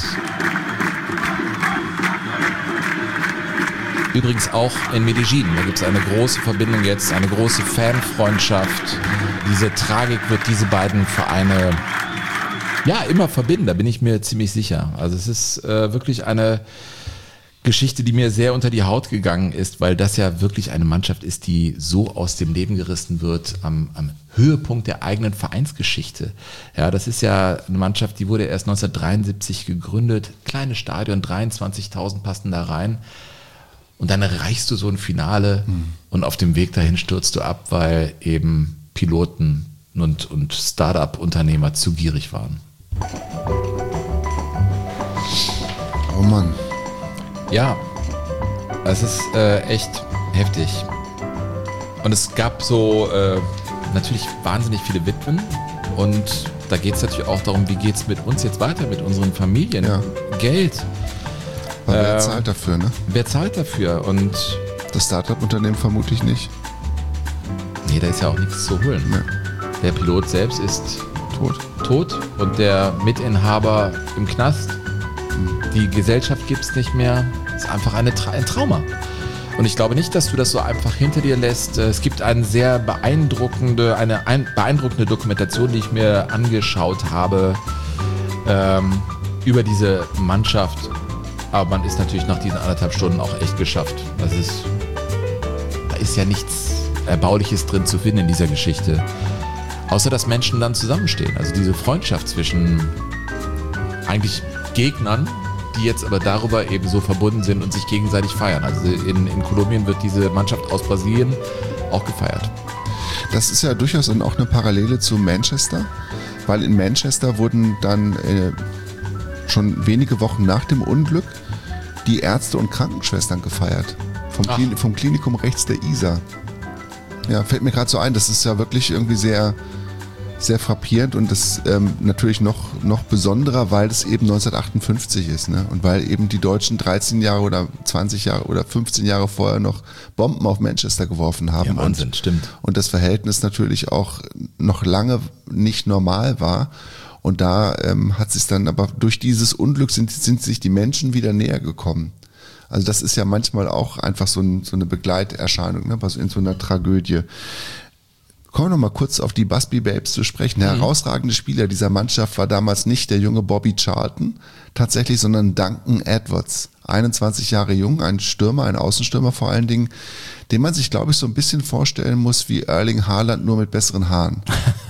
[SPEAKER 3] Übrigens auch in Medellin, da gibt es eine große Verbindung jetzt, eine große Fanfreundschaft. Diese Tragik wird diese beiden Vereine ja immer verbinden, da bin ich mir ziemlich sicher. Also es ist äh, wirklich eine Geschichte, die mir sehr unter die Haut gegangen ist, weil das ja wirklich eine Mannschaft ist, die so aus dem Leben gerissen wird am, am Höhepunkt der eigenen Vereinsgeschichte. Ja, das ist ja eine Mannschaft, die wurde erst neunzehnhundertdreiundsiebzig gegründet, kleines Stadion, dreiundzwanzigtausend passen da rein. Und dann erreichst du so ein Finale mhm. und auf dem Weg dahin stürzt du ab, weil eben Piloten und, und Start-up-Unternehmer zu gierig waren.
[SPEAKER 2] Oh Mann.
[SPEAKER 3] Ja, es ist äh, echt heftig. Und es gab so äh, natürlich wahnsinnig viele Witwen und da geht es natürlich auch darum, wie geht es mit uns jetzt weiter, mit unseren Familien. Ja. Geld.
[SPEAKER 2] Aber wer
[SPEAKER 3] äh,
[SPEAKER 2] zahlt dafür, ne?
[SPEAKER 3] Wer zahlt dafür? Und
[SPEAKER 2] das Startup-Unternehmen vermutlich nicht.
[SPEAKER 3] Nee, da ist ja auch nichts zu holen.
[SPEAKER 2] Nee.
[SPEAKER 3] Der Pilot selbst ist
[SPEAKER 2] tot.
[SPEAKER 3] tot und der Mitinhaber im Knast. Die Gesellschaft gibt es nicht mehr. Das ist einfach eine Tra- ein Trauma. Und ich glaube nicht, dass du das so einfach hinter dir lässt. Es gibt eine sehr beeindruckende, eine ein, beeindruckende Dokumentation, die ich mir angeschaut habe ähm, über diese Mannschaft. Aber man ist natürlich nach diesen anderthalb Stunden auch echt geschafft. Das ist, da ist ja nichts Erbauliches drin zu finden in dieser Geschichte. Außer, dass Menschen dann zusammenstehen. Also diese Freundschaft zwischen eigentlich Gegnern, die jetzt aber darüber eben so verbunden sind und sich gegenseitig feiern. Also in, in Kolumbien wird diese Mannschaft aus Brasilien auch gefeiert.
[SPEAKER 2] Das ist ja durchaus dann auch eine Parallele zu Manchester, weil in Manchester wurden dann äh, schon wenige Wochen nach dem Unglück die Ärzte und Krankenschwestern gefeiert. Vom, Klin- vom Klinikum rechts der Isar. Ja, fällt mir gerade so ein, das ist ja wirklich irgendwie sehr, sehr frappierend und das ähm, natürlich noch, noch besonderer, weil es eben neunzehnhundertachtundfünfzig ist, ne? Und weil eben die Deutschen dreizehn Jahre oder zwanzig Jahre oder fünfzehn Jahre vorher noch Bomben auf Manchester geworfen haben.
[SPEAKER 3] Ja, Wahnsinn,
[SPEAKER 2] und,
[SPEAKER 3] stimmt.
[SPEAKER 2] Und das Verhältnis natürlich auch noch lange nicht normal war. Und da ähm, hat sich dann, aber durch dieses Unglück sind, sind sich die Menschen wieder näher gekommen. Also das ist ja manchmal auch einfach so, ein, so eine Begleiterscheinung, ne, was in so einer Tragödie. Kommen wir noch mal kurz auf die Busby Babes zu sprechen. Der mhm. herausragende Spieler dieser Mannschaft war damals nicht der junge Bobby Charlton tatsächlich, sondern Duncan Edwards. einundzwanzig Jahre jung, ein Stürmer, ein Außenstürmer vor allen Dingen, den man sich, glaube ich, so ein bisschen vorstellen muss wie Erling Haaland, nur mit besseren Haaren.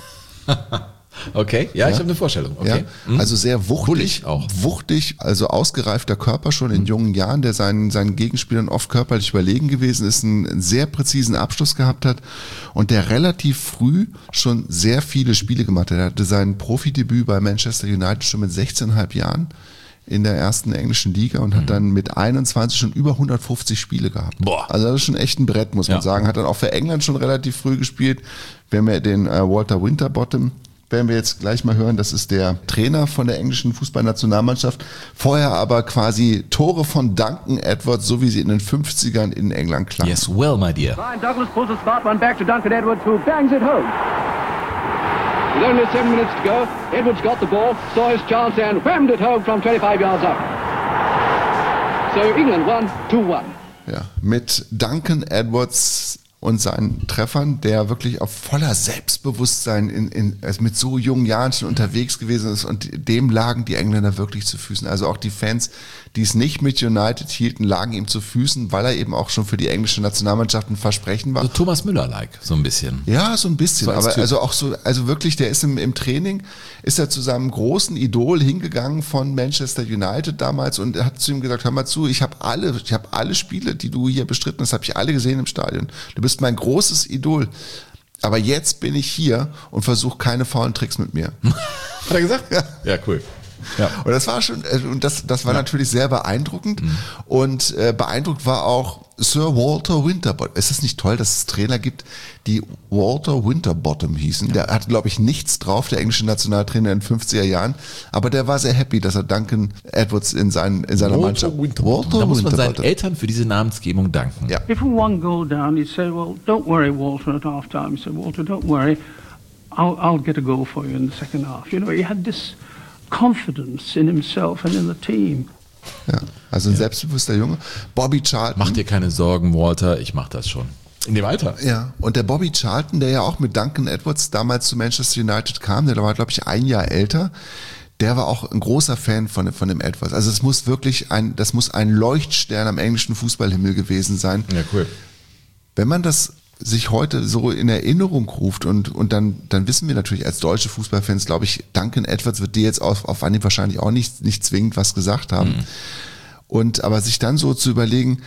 [SPEAKER 3] Okay, ja, ja, ich habe eine Vorstellung. Okay.
[SPEAKER 2] Ja, also sehr wuchtig,
[SPEAKER 3] auch.
[SPEAKER 2] wuchtig, also ausgereifter Körper schon in mhm. jungen Jahren, der seinen, seinen Gegenspielern oft körperlich überlegen gewesen ist, einen sehr präzisen Abschluss gehabt hat und der relativ früh schon sehr viele Spiele gemacht hat. Er hatte sein Profidebüt bei Manchester United schon mit sechzehn Komma fünf Jahren in der ersten englischen Liga und hat mhm. dann mit einundzwanzig schon über hundertfünfzig Spiele gehabt.
[SPEAKER 3] Boah.
[SPEAKER 2] Also das ist schon echt ein Brett, muss man
[SPEAKER 3] ja.
[SPEAKER 2] sagen. Hat dann auch für England schon relativ früh gespielt. Wir haben ja den äh, Walter Winterbottom, werden wir jetzt gleich mal hören, das ist der Trainer von der englischen Fußballnationalmannschaft. Vorher aber quasi Tore von Duncan Edwards, so wie sie in den fünfzigern in England klangen.
[SPEAKER 3] Yes, well, my dear.
[SPEAKER 19] Ryan Douglas pulls the smart one back to Duncan Edwards, who bangs it home. With only seven minutes to go, Edwards got the ball, saw his chance and whammed it home from twenty-five yards out. So England won two one.
[SPEAKER 2] Ja, mit Duncan Edwards und seinen Treffern, der wirklich auf voller Selbstbewusstsein in, in, also mit so jungen Jahren schon unterwegs gewesen ist und dem lagen die Engländer wirklich zu Füßen. Also auch die Fans, die es nicht mit United hielten, lagen ihm zu Füßen, weil er eben auch schon für die englische Nationalmannschaft ein Versprechen war.
[SPEAKER 3] So Thomas Müller-like, so ein bisschen.
[SPEAKER 2] Ja, so ein bisschen,
[SPEAKER 3] so
[SPEAKER 2] aber
[SPEAKER 3] Typ.
[SPEAKER 2] also auch so, also wirklich, der ist im, im Training, ist er zu seinem großen Idol hingegangen von Manchester United damals und er hat zu ihm gesagt, hör mal zu, ich habe alle, ich habe alle Spiele, die du hier bestritten hast, habe ich alle gesehen im Stadion. Du bist mein großes Idol. Aber jetzt bin ich hier und versuche keine faulen Tricks mit mir.
[SPEAKER 3] Hat er gesagt?
[SPEAKER 2] Ja.
[SPEAKER 3] Ja, cool. Ja.
[SPEAKER 2] Und das war schon, und das, das war ja. natürlich sehr beeindruckend. Mhm. Und äh, beeindruckt war auch Sir Walter Winterbottom. Es ist nicht toll, dass es Trainer gibt, die Walter Winterbottom hießen. Der hatte, glaube ich, nichts drauf, der englische Nationaltrainer in den fünfziger Jahren. Aber der war sehr happy, dass er Duncan Edwards in, seinen, in seiner
[SPEAKER 3] Walter
[SPEAKER 2] Mannschaft...
[SPEAKER 3] Walter da muss man seinen Eltern für diese Namensgebung danken.
[SPEAKER 2] Ja.
[SPEAKER 20] If we one goal down, he'd say, well, don't worry, Walter, at half time. He said, Walter, don't worry, I'll, I'll get a goal for you in the second half. You know, he had this confidence in himself and in the team.
[SPEAKER 2] Ja, also ein ja. selbstbewusster Junge. Bobby Charlton.
[SPEAKER 3] Mach dir keine Sorgen, Walter, ich mach das schon. In dem Alter.
[SPEAKER 2] Ja, und der Bobby Charlton, der ja auch mit Duncan Edwards damals zu Manchester United kam, der war, glaube ich, ein Jahr älter, der war auch ein großer Fan von, von dem Edwards. Also es muss wirklich ein, das muss ein Leuchtstern am englischen Fußballhimmel gewesen sein.
[SPEAKER 3] Ja, cool.
[SPEAKER 2] Wenn man das sich heute so in Erinnerung ruft und, und dann, dann wissen wir natürlich als deutsche Fußballfans, glaube ich, Duncan Edwards wird dir jetzt auf, auf Anhieb wahrscheinlich auch nicht, nicht zwingend was gesagt haben. Mhm. Und aber sich dann so zu überlegen,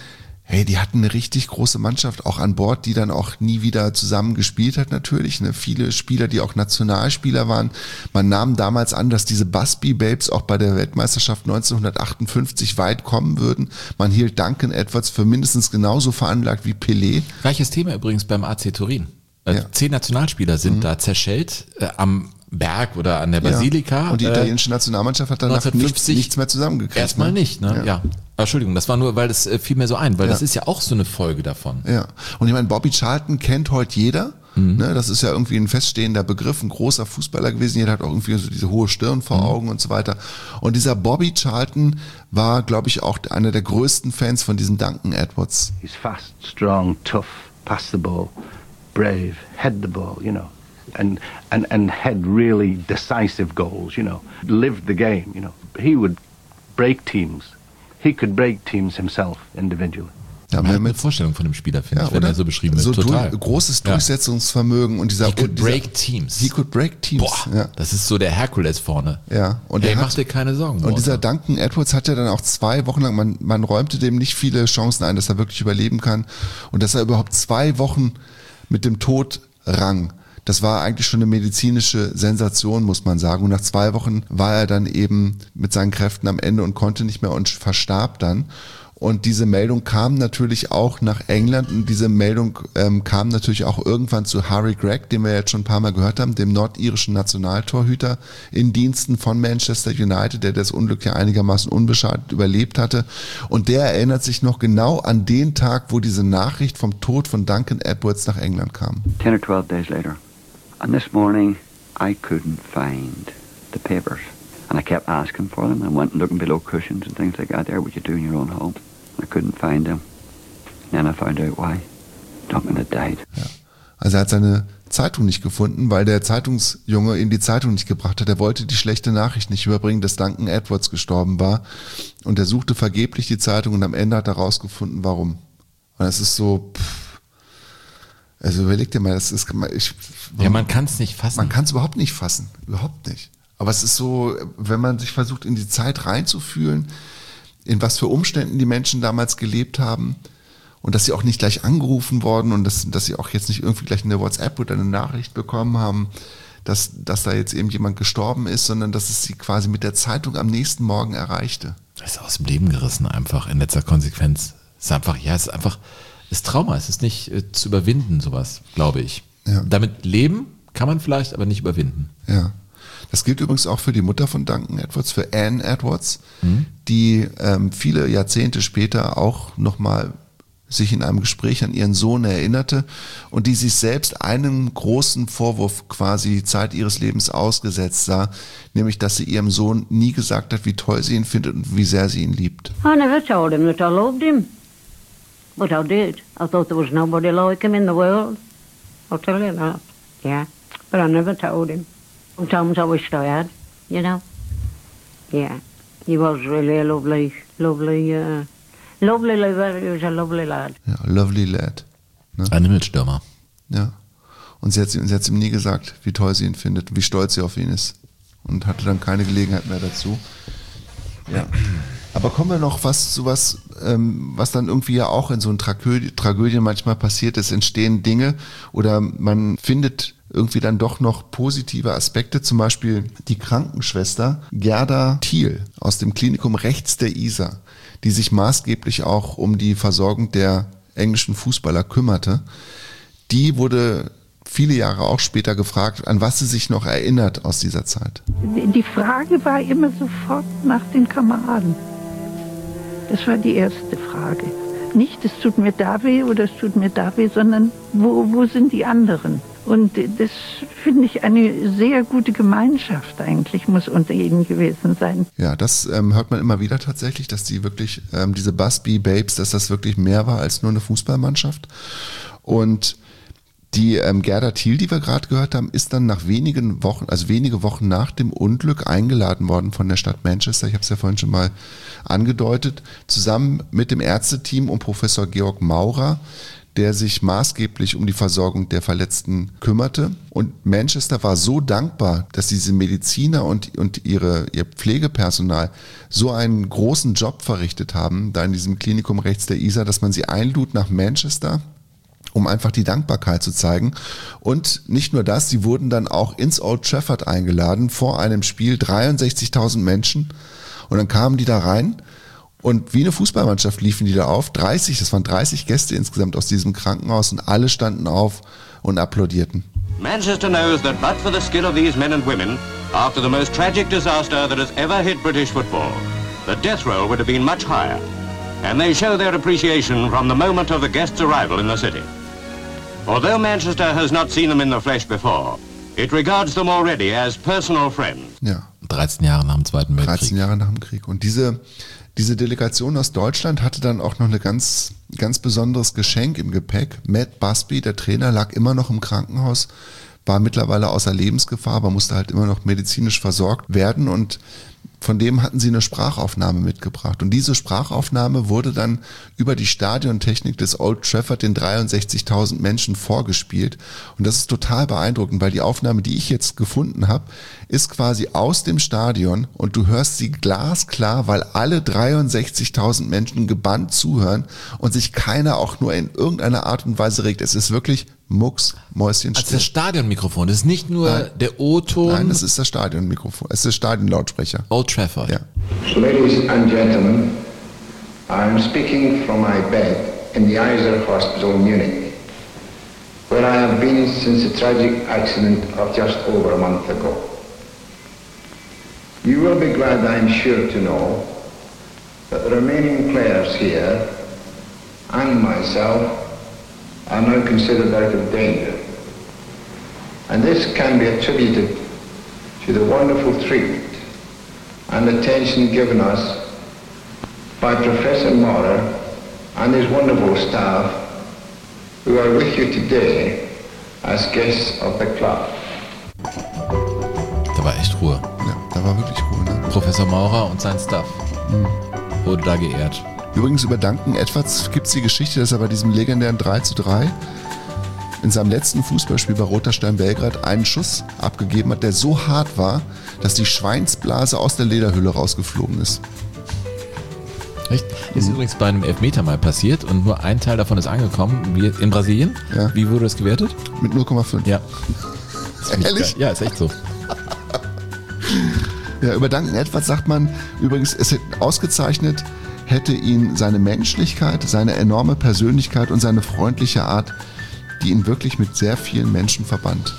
[SPEAKER 2] hey, die hatten eine richtig große Mannschaft auch an Bord, die dann auch nie wieder zusammen gespielt hat natürlich. Ne? Viele Spieler, die auch Nationalspieler waren. Man nahm damals an, dass diese Busby Babes auch bei der Weltmeisterschaft neunzehnhundertachtundfünfzig weit kommen würden. Man hielt Duncan Edwards für mindestens genauso veranlagt wie Pelé.
[SPEAKER 3] Gleiches Thema übrigens beim A C Turin. Ja. Zehn Nationalspieler sind mhm. da zerschellt äh, am Berg oder an der Basilika.
[SPEAKER 2] Ja. Und die italienische Nationalmannschaft hat danach nichts, nichts mehr zusammengekriegt.
[SPEAKER 3] Erstmal
[SPEAKER 2] ne?
[SPEAKER 3] nicht, ne? Ja. ja. Entschuldigung, das war nur, weil das äh, fiel mir so ein, weil ja. das ist ja auch so eine Folge davon.
[SPEAKER 2] Ja. Und ich meine, Bobby Charlton kennt heute jeder. Mhm. Ne? Das ist ja irgendwie ein feststehender Begriff, ein großer Fußballer gewesen. Jeder hat auch irgendwie so diese hohe Stirn vor mhm. Augen und so weiter. Und dieser Bobby Charlton war, glaube ich, auch einer der größten Fans von diesem Duncan Edwards.
[SPEAKER 21] He's fast, strong, tough, pass the ball, brave, head the ball, you know. And, and, and had really decisive goals, you know, lived the game, you know. He would break teams. He could break teams himself individually.
[SPEAKER 3] Ja, man hat eine Vorstellung von dem Spieler, finde ja, ich, wenn er so beschrieben wird.
[SPEAKER 2] So
[SPEAKER 3] Total.
[SPEAKER 2] Durch, großes Durchsetzungsvermögen ja. und dieser...
[SPEAKER 3] He could
[SPEAKER 2] dieser,
[SPEAKER 3] break teams.
[SPEAKER 2] He could break teams.
[SPEAKER 3] Boah,
[SPEAKER 2] ja.
[SPEAKER 3] das ist so der Herkules vorne.
[SPEAKER 2] Ja. Und
[SPEAKER 3] hey,
[SPEAKER 2] der
[SPEAKER 3] mach
[SPEAKER 2] hat,
[SPEAKER 3] dir keine Sorgen.
[SPEAKER 2] Und
[SPEAKER 3] Walter.
[SPEAKER 2] dieser Duncan Edwards hat ja dann auch zwei Wochen lang, man, man räumte dem nicht viele Chancen ein, dass er wirklich überleben kann. Und dass er überhaupt zwei Wochen mit dem Tod rang. Das war eigentlich schon eine medizinische Sensation, muss man sagen. Und nach zwei Wochen war er dann eben mit seinen Kräften am Ende und konnte nicht mehr und verstarb dann. Und diese Meldung kam natürlich auch nach England und diese Meldung ähm, kam natürlich auch irgendwann zu Harry Gregg, den wir jetzt schon ein paar Mal gehört haben, dem nordirischen Nationaltorhüter in Diensten von Manchester United, der das Unglück ja einigermaßen unbeschadet überlebt hatte. Und der erinnert sich noch genau an den Tag, wo diese Nachricht vom Tod von Duncan Edwards nach England kam.
[SPEAKER 7] Ten or twelve days later. And this morning, I couldn't find the papers. And I kept asking for them. I went and looking below cushions and things like that there, what you do in your own home. I couldn't find them. And then I found out why. Duncan had died.
[SPEAKER 2] Ja. Also er hat seine Zeitung nicht gefunden, weil der Zeitungsjunge ihm die Zeitung nicht gebracht hat. Er wollte die schlechte Nachricht nicht überbringen, dass Duncan Edwards gestorben war. Und er suchte vergeblich die Zeitung und am Ende hat er rausgefunden, warum. Und es ist so... Pff, also überleg dir mal, das ist... Ich,
[SPEAKER 3] ja, man kann es nicht fassen.
[SPEAKER 2] Man kann es überhaupt nicht fassen. Überhaupt nicht. Aber es ist so, wenn man sich versucht, in die Zeit reinzufühlen, in was für Umständen die Menschen damals gelebt haben und dass sie auch nicht gleich angerufen worden und dass, dass sie auch jetzt nicht irgendwie gleich eine WhatsApp oder eine Nachricht bekommen haben, dass, dass da jetzt eben jemand gestorben ist, sondern dass es sie quasi mit der Zeitung am nächsten Morgen erreichte.
[SPEAKER 3] Das ist aus dem Leben gerissen einfach in letzter Konsequenz. Es ist einfach, ja, es ist einfach, es ist Trauma, es ist nicht äh, zu überwinden, sowas, glaube ich. Ja. Damit leben kann man vielleicht, aber nicht überwinden.
[SPEAKER 2] Ja. Das gilt übrigens auch für die Mutter von Duncan Edwards, für Anne Edwards, mhm. die ähm, viele Jahrzehnte später auch nochmal sich in einem Gespräch an ihren Sohn erinnerte und die sich selbst einen großen Vorwurf quasi Zeit ihres Lebens ausgesetzt sah, nämlich dass sie ihrem Sohn nie gesagt hat, wie toll sie ihn findet und wie sehr sie ihn liebt.
[SPEAKER 22] I never told him that I loved him, but I did. I thought there was nobody like him in the world. I'll tell you that, yeah, but I never told him. Sometimes I wished I had, you know. Yeah, he was really a lovely, lovely, uh, lovely lad. He was a lovely lad.
[SPEAKER 2] Ja, lovely lad. Ne?
[SPEAKER 3] Ein Mitstürmer.
[SPEAKER 2] Ja. Und sie hat, sie hat ihm nie gesagt, wie toll sie ihn findet, wie stolz sie auf ihn ist. Und hatte dann keine Gelegenheit mehr dazu. Ja. Aber kommen wir noch was zu was, ähm, was dann irgendwie ja auch in so einer Tragödie, Tragödien manchmal passiert ist, entstehen Dinge oder man findet irgendwie dann doch noch positive Aspekte, zum Beispiel die Krankenschwester Gerda Thiel aus dem Klinikum rechts der Isar, die sich maßgeblich auch um die Versorgung der englischen Fußballer kümmerte. Die wurde viele Jahre auch später gefragt, an was sie sich noch erinnert aus dieser Zeit.
[SPEAKER 8] Die Frage war immer sofort nach den Kameraden. Das war die erste Frage. Nicht, es tut mir da weh oder es tut mir da weh, sondern wo, wo sind die anderen? Und das finde ich eine sehr gute Gemeinschaft eigentlich, muss unter ihnen gewesen sein.
[SPEAKER 2] Ja, das ähm, hört man immer wieder tatsächlich, dass die wirklich, ähm, diese Busby Babes, dass das wirklich mehr war als nur eine Fußballmannschaft. Und die ähm, Gerda Thiel, die wir gerade gehört haben, ist dann nach wenigen Wochen, also wenige Wochen nach dem Unglück eingeladen worden von der Stadt Manchester, ich habe es ja vorhin schon mal angedeutet, zusammen mit dem Ärzteteam und Professor Georg Maurer der sich maßgeblich um die Versorgung der Verletzten kümmerte. Und Manchester war so dankbar, dass diese Mediziner und, und ihre, ihr Pflegepersonal so einen großen Job verrichtet haben, da in diesem Klinikum rechts der Isar, dass man sie einlud nach Manchester, um einfach die Dankbarkeit zu zeigen. Und nicht nur das, sie wurden dann auch ins Old Trafford eingeladen, vor einem Spiel, dreiundsechzigtausend Menschen. Und dann kamen die da rein und wie eine Fußballmannschaft liefen die da auf. dreißig, das waren dreißig Gäste insgesamt aus diesem Krankenhaus und alle standen auf und applaudierten.
[SPEAKER 1] Manchester knows that but for the skill of these men and women, after the most tragic disaster that has ever hit British football, the death roll would have been much higher. And they show their appreciation from the moment of the guests' arrival in the city. Although Manchester has not seen them in the flesh before, it regards them already as personal friends.
[SPEAKER 2] Ja.
[SPEAKER 3] dreizehn Jahre nach dem Zweiten Weltkrieg.
[SPEAKER 2] dreizehn Jahre nach dem Krieg. Und diese, diese Delegation aus Deutschland hatte dann auch noch ein ganz, ganz besonderes Geschenk im Gepäck. Matt Busby, der Trainer, lag immer noch im Krankenhaus, war mittlerweile außer Lebensgefahr, aber musste halt immer noch medizinisch versorgt werden und von dem hatten sie eine Sprachaufnahme mitgebracht. Und diese Sprachaufnahme wurde dann über die Stadiontechnik des Old Trafford den dreiundsechzigtausend Menschen vorgespielt. Und das ist total beeindruckend, weil die Aufnahme, die ich jetzt gefunden habe, ist quasi aus dem Stadion und du hörst sie glasklar, weil alle dreiundsechzigtausend Menschen gebannt zuhören und sich keiner auch nur in irgendeiner Art und Weise regt. Es ist wirklich Mucks, Mäuschen still.
[SPEAKER 3] Also das Stadionmikrofon, das ist nicht nur Nein. der O-Ton.
[SPEAKER 2] Nein, das ist das Stadionmikrofon, es ist der Stadionlautsprecher.
[SPEAKER 3] Old Trafford.
[SPEAKER 2] Ja.
[SPEAKER 4] Ladies and gentlemen, I'm speaking from my bed in the Isar Hospital, Munich, where I have been since the tragic accident of just over a month ago. You will be glad, I'm sure, to know that the remaining players here and myself are now considered out of danger. And this can be attributed to the wonderful treatment and attention given us by Professor Maurer and his wonderful staff who are with you today as guests of the club.
[SPEAKER 3] Da war echt Ruhe.
[SPEAKER 2] Ja, da war wirklich Ruhe. Ne?
[SPEAKER 3] Professor Maurer und sein Staff mhm. wurde da geehrt.
[SPEAKER 2] Übrigens über Duncan Edwards gibt es die Geschichte, dass er bei diesem legendären drei zu drei in seinem letzten Fußballspiel bei Roter Stern Belgrad einen Schuss abgegeben hat, der so hart war, dass die Schweinsblase aus der Lederhülle rausgeflogen ist.
[SPEAKER 3] Echt? Ist mhm. übrigens bei einem Elfmeter mal passiert und nur ein Teil davon ist angekommen. Wie in Brasilien?
[SPEAKER 2] Ja.
[SPEAKER 3] Wie wurde das gewertet?
[SPEAKER 2] Mit null Komma fünf.
[SPEAKER 3] Ja.
[SPEAKER 2] Ehrlich?
[SPEAKER 3] Ja, ist echt so.
[SPEAKER 2] Ja, über Duncan Edwards sagt man übrigens, es ist ausgezeichnet, hätte ihn seine Menschlichkeit, seine enorme Persönlichkeit und seine freundliche Art, die ihn wirklich mit sehr vielen Menschen verband.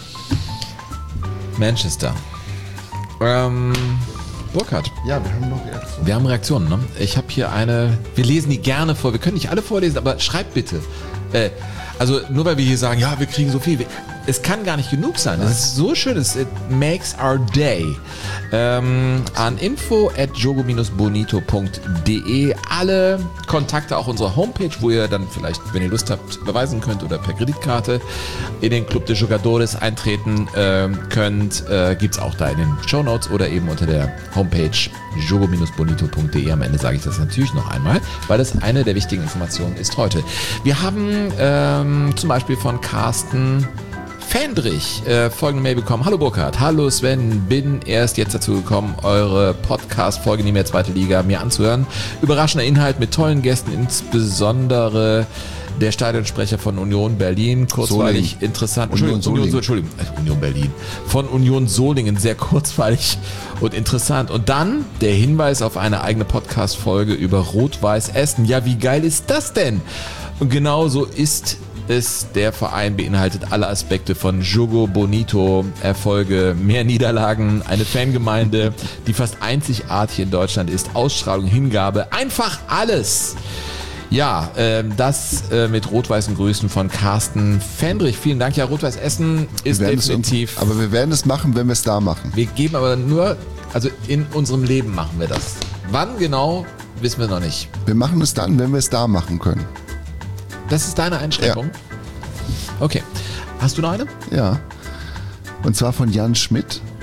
[SPEAKER 3] Manchester. Ähm, Burkhard.
[SPEAKER 2] Ja, wir haben noch Reaktionen.
[SPEAKER 3] Wir haben Reaktionen, ne? Ich habe hier eine, wir lesen die gerne vor, wir können nicht alle vorlesen, aber schreibt bitte. Äh, also nur weil wir hier sagen, ja, wir kriegen so viel. Es kann gar nicht genug sein. Das ist so schön. Es makes our day. Ähm, an info at jogo bonito punkt de alle Kontakte, auch unsere Homepage, wo ihr dann vielleicht, wenn ihr Lust habt, überweisen könnt oder per Kreditkarte in den Club de Jogadores eintreten äh, könnt, äh, gibt es auch da in den Shownotes oder eben unter der Homepage jogo bonito punkt de. Am Ende sage ich das natürlich noch einmal, weil das eine der wichtigen Informationen ist heute. Wir haben ähm, zum Beispiel von Carsten Fendrich äh, folgende Mail bekommen. Hallo Burkhard, hallo Sven, bin erst jetzt dazu gekommen, eure Podcast-Folge nicht mehr zweite Liga mir anzuhören. Überraschender Inhalt mit tollen Gästen, insbesondere der Stadionsprecher von Union Berlin, kurzweilig,
[SPEAKER 2] Solingen.
[SPEAKER 3] interessant.
[SPEAKER 2] Union
[SPEAKER 3] Entschuldigung, Union, Entschuldigung, Union Berlin. Von Union Solingen, sehr kurzweilig und interessant. Und dann der Hinweis auf eine eigene Podcast-Folge über Rot-Weiß Essen. Ja, wie geil ist das denn? Und genau so ist es, der Verein beinhaltet alle Aspekte von Jogo Bonito, Erfolge, mehr Niederlagen, eine Fangemeinde, die fast einzigartig in Deutschland ist, Ausstrahlung, Hingabe, einfach alles. Ja, äh, das äh, mit rot-weißen Grüßen von Carsten Fendrich. Vielen Dank. Ja, Rot-Weiß Essen ist definitiv.
[SPEAKER 2] Es, aber wir werden es machen, wenn wir es da machen.
[SPEAKER 3] Wir geben aber nur, also in unserem Leben machen wir das. Wann genau, wissen wir noch nicht.
[SPEAKER 2] Wir machen es dann, wenn wir es da machen können.
[SPEAKER 3] Das ist deine Einschränkung? Ja. Okay. Hast du noch eine?
[SPEAKER 2] Ja. Und zwar von Jan Schmidt.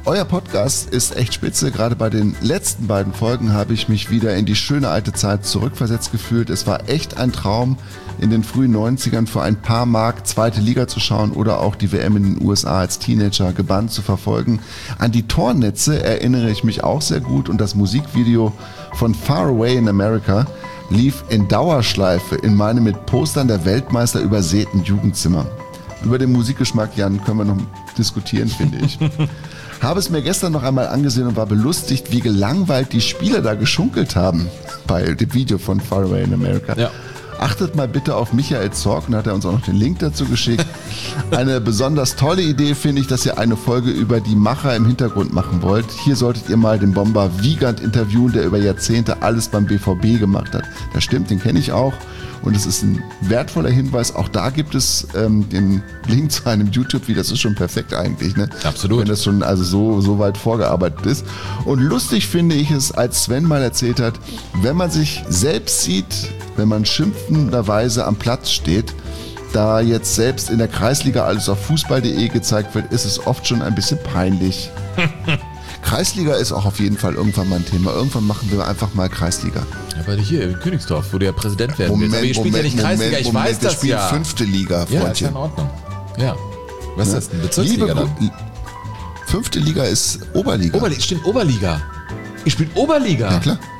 [SPEAKER 2] euer Podcast ist echt spitze. Gerade bei den letzten beiden Folgen habe ich mich wieder in die schöne alte Zeit zurückversetzt gefühlt. Es war echt ein Traum, in den frühen neunzigern für ein paar Mark zweite Liga zu schauen oder auch die W M in den U S A als Teenager gebannt zu verfolgen. An die Tornetze erinnere ich mich auch sehr gut und das Musikvideo von Far Away in America lief in Dauerschleife in meinem mit Postern der Weltmeister übersäten Jugendzimmer. Über den Musikgeschmack, Jan, können wir noch diskutieren, finde ich. Habe es mir gestern noch einmal angesehen und war belustigt, wie gelangweilt die Spieler da geschunkelt haben bei dem Video von Far Away in America.
[SPEAKER 3] Ja.
[SPEAKER 2] Achtet mal bitte auf Michael Zorc, und hat er uns auch noch den Link dazu geschickt. Eine besonders tolle Idee finde ich, dass ihr eine Folge über die Macher im Hintergrund machen wollt. Hier solltet ihr mal den Bomber Wiegand interviewen, der über Jahrzehnte alles beim B V B gemacht hat. Das stimmt, den kenne ich auch. Und es ist ein wertvoller Hinweis. Auch da gibt es ähm, den Link zu einem YouTube-Video. Das ist schon perfekt eigentlich, ne?
[SPEAKER 3] Absolut.
[SPEAKER 2] Wenn das schon also so, so weit vorgearbeitet ist. Und lustig finde ich es, als Sven mal erzählt hat, wenn man sich selbst sieht, wenn man schimpfenderweise am Platz steht, da jetzt selbst in der Kreisliga alles auf fußball punkt de gezeigt wird, ist es oft schon ein bisschen peinlich. Kreisliga ist auch auf jeden Fall irgendwann mal ein Thema. Irgendwann machen wir einfach mal Kreisliga.
[SPEAKER 3] Ja, weil hier in Königsdorf, wo du ja Präsident werden
[SPEAKER 2] Moment,
[SPEAKER 3] willst. Aber ihr spielt
[SPEAKER 2] Moment,
[SPEAKER 3] ja nicht Kreisliga,
[SPEAKER 2] Moment,
[SPEAKER 3] ich
[SPEAKER 2] Moment,
[SPEAKER 3] weiß
[SPEAKER 2] wir
[SPEAKER 3] das
[SPEAKER 2] spielen
[SPEAKER 3] ja.
[SPEAKER 2] fünfte Liga,
[SPEAKER 3] Ja,
[SPEAKER 2] Freundchen.
[SPEAKER 3] ist ja in Ordnung. Ja. Was ist das denn? Bezirksliga
[SPEAKER 2] Liebe,
[SPEAKER 3] dann?
[SPEAKER 2] Fünfte Liga ist Oberliga.
[SPEAKER 3] Oberliga, stimmt, Oberliga. Ihr spielt Oberliga.
[SPEAKER 2] Ja, klar.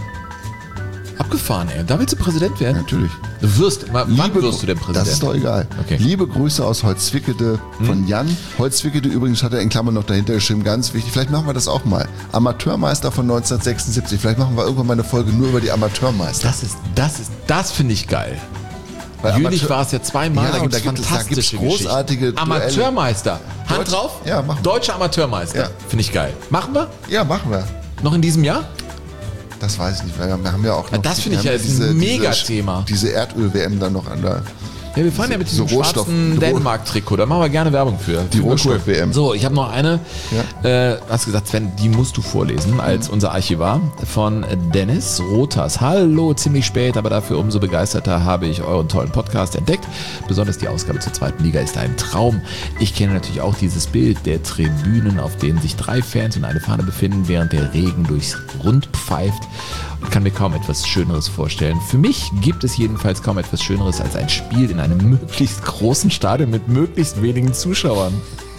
[SPEAKER 3] Abgefahren, ey. Da willst du Präsident werden?
[SPEAKER 2] Natürlich.
[SPEAKER 3] Du wirst, wann
[SPEAKER 2] Liebe,
[SPEAKER 3] wirst du denn Präsident?
[SPEAKER 2] Das ist doch egal.
[SPEAKER 3] Okay.
[SPEAKER 2] Liebe Grüße aus Holzwickede von Jan. Holzwickede übrigens hat er in Klammern noch dahinter geschrieben, ganz wichtig. Vielleicht machen wir das auch mal. Amateurmeister von neunzehnhundertsechsundsiebzig. Vielleicht machen wir irgendwann mal eine Folge nur über die Amateurmeister.
[SPEAKER 3] Das ist, das ist, das finde ich geil.
[SPEAKER 2] Weil
[SPEAKER 3] Jülich
[SPEAKER 2] Amateur-
[SPEAKER 3] war es ja zweimal,
[SPEAKER 2] Ja,
[SPEAKER 3] da
[SPEAKER 2] und
[SPEAKER 3] gibt es
[SPEAKER 2] da gibt es- da
[SPEAKER 3] fantastische
[SPEAKER 2] gibt's großartige
[SPEAKER 3] Geschichten.
[SPEAKER 2] Duelle.
[SPEAKER 3] Amateurmeister. Hand
[SPEAKER 2] Deutsch-
[SPEAKER 3] drauf?
[SPEAKER 2] Ja, machen wir.
[SPEAKER 3] Deutscher Amateurmeister.
[SPEAKER 2] Ja.
[SPEAKER 3] Finde ich geil. Machen wir?
[SPEAKER 2] Ja, machen wir.
[SPEAKER 3] Noch in diesem Jahr?
[SPEAKER 2] Das weiß ich nicht, weil wir haben ja auch noch...
[SPEAKER 3] Das finde ich
[SPEAKER 2] wir
[SPEAKER 3] ja
[SPEAKER 2] haben
[SPEAKER 3] ist ein Mega-Thema.
[SPEAKER 2] Diese, diese Erdöl-W M dann noch an der...
[SPEAKER 3] Ja, wir fahren ja mit diesem
[SPEAKER 2] So Rohstoff-
[SPEAKER 3] schwarzen
[SPEAKER 2] Roh-
[SPEAKER 3] Dänemark-Trikot. Da machen wir gerne Werbung für.
[SPEAKER 2] Die
[SPEAKER 3] Finde ich
[SPEAKER 2] Rohstoff-W M.
[SPEAKER 3] So, ich habe noch eine. Äh, hast gesagt, Sven, die musst du vorlesen als unser Archivar von Dennis Rothers. Hallo, ziemlich spät, aber dafür umso begeisterter habe ich euren tollen Podcast entdeckt. Besonders die Ausgabe zur zweiten Liga ist ein Traum. Ich kenne natürlich auch dieses Bild der Tribünen, auf denen sich drei Fans und eine Fahne befinden, während der Regen durchs Rund pfeift. Und kann mir kaum etwas Schöneres vorstellen. Für mich gibt es jedenfalls kaum etwas Schöneres als ein Spiel in einem möglichst großen Stadion mit möglichst wenigen Zuschauern.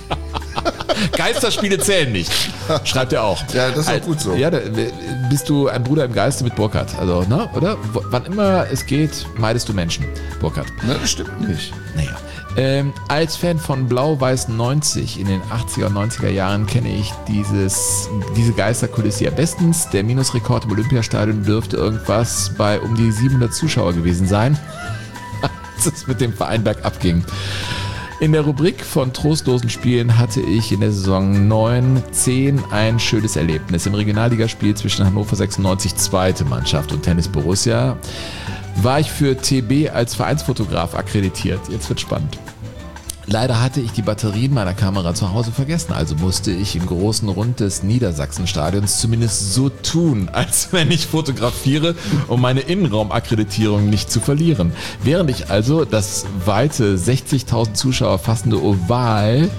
[SPEAKER 3] Geisterspiele zählen nicht, schreibt er auch.
[SPEAKER 2] Ja, das ist auch
[SPEAKER 3] Als-
[SPEAKER 2] gut so.
[SPEAKER 3] Ja, da bist du ein Bruder im Geiste mit Burkhardt. Also, ne, oder? W- Wann immer es geht, meidest du Menschen, Burkhardt.
[SPEAKER 2] Na, das stimmt nicht.
[SPEAKER 3] Naja. Ähm, als Fan von Blau-Weiß neunzig in den achtziger und neunziger Jahren kenne ich dieses, diese Geisterkulisse ja bestens. Der Minusrekord im Olympiastadion dürfte irgendwas bei um die siebenhundert Zuschauer gewesen sein, als es mit dem Verein bergab ging. In der Rubrik von trostlosen Spielen hatte ich in der Saison neun zehn ein schönes Erlebnis. Im Regionalligaspiel zwischen Hannover sechsundneunzig, zweite Mannschaft, und Tennis Borussia war ich für T B als Vereinsfotograf akkreditiert. Jetzt wird spannend. Leider hatte ich die Batterien meiner Kamera zu Hause vergessen, also musste ich im großen Rund des Niedersachsenstadions zumindest so tun, als wenn ich fotografiere, um meine Innenraumakkreditierung nicht zu verlieren. Während ich also das weite sechzigtausend Zuschauer fassende Oval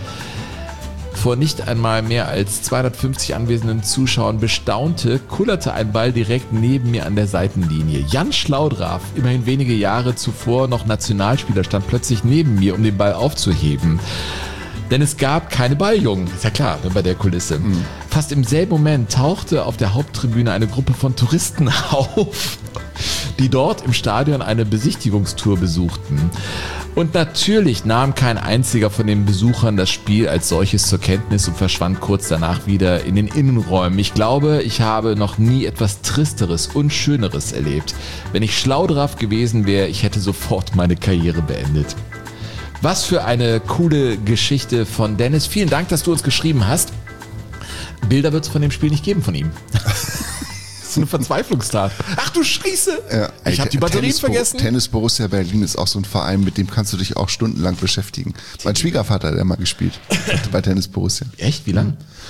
[SPEAKER 3] vor nicht einmal mehr als zweihundertfünfzig anwesenden Zuschauern bestaunte, kullerte ein Ball direkt neben mir an der Seitenlinie. Jan Schlaudraff, immerhin wenige Jahre zuvor noch Nationalspieler, stand plötzlich neben mir, um den Ball aufzuheben. Denn es gab keine Balljungen. Ist ja klar, bei der Kulisse. Mhm. Fast im selben Moment tauchte auf der Haupttribüne eine Gruppe von Touristen auf, die dort im Stadion eine Besichtigungstour besuchten. Und natürlich nahm kein einziger von den Besuchern das Spiel als solches zur Kenntnis und verschwand kurz danach wieder in den Innenräumen. Ich glaube, ich habe noch nie etwas Tristeres und Schöneres erlebt. Wenn ich Schlaudraff gewesen wäre, ich hätte sofort meine Karriere beendet. Was für eine coole Geschichte von Dennis. Vielen Dank, dass du uns geschrieben hast. Bilder wird es von dem Spiel nicht geben von ihm. Das ist eine Verzweiflungstat. Ach du Scheiße!
[SPEAKER 2] Ja,
[SPEAKER 3] Ich habe die Batterien
[SPEAKER 2] Tennis,
[SPEAKER 3] vergessen.
[SPEAKER 2] Tennis Borussia Berlin ist auch so ein Verein, mit dem kannst du dich auch stundenlang beschäftigen. Mein Schwiegervater hat ja mal gespielt bei Tennis Borussia.
[SPEAKER 3] Echt? Wie lange?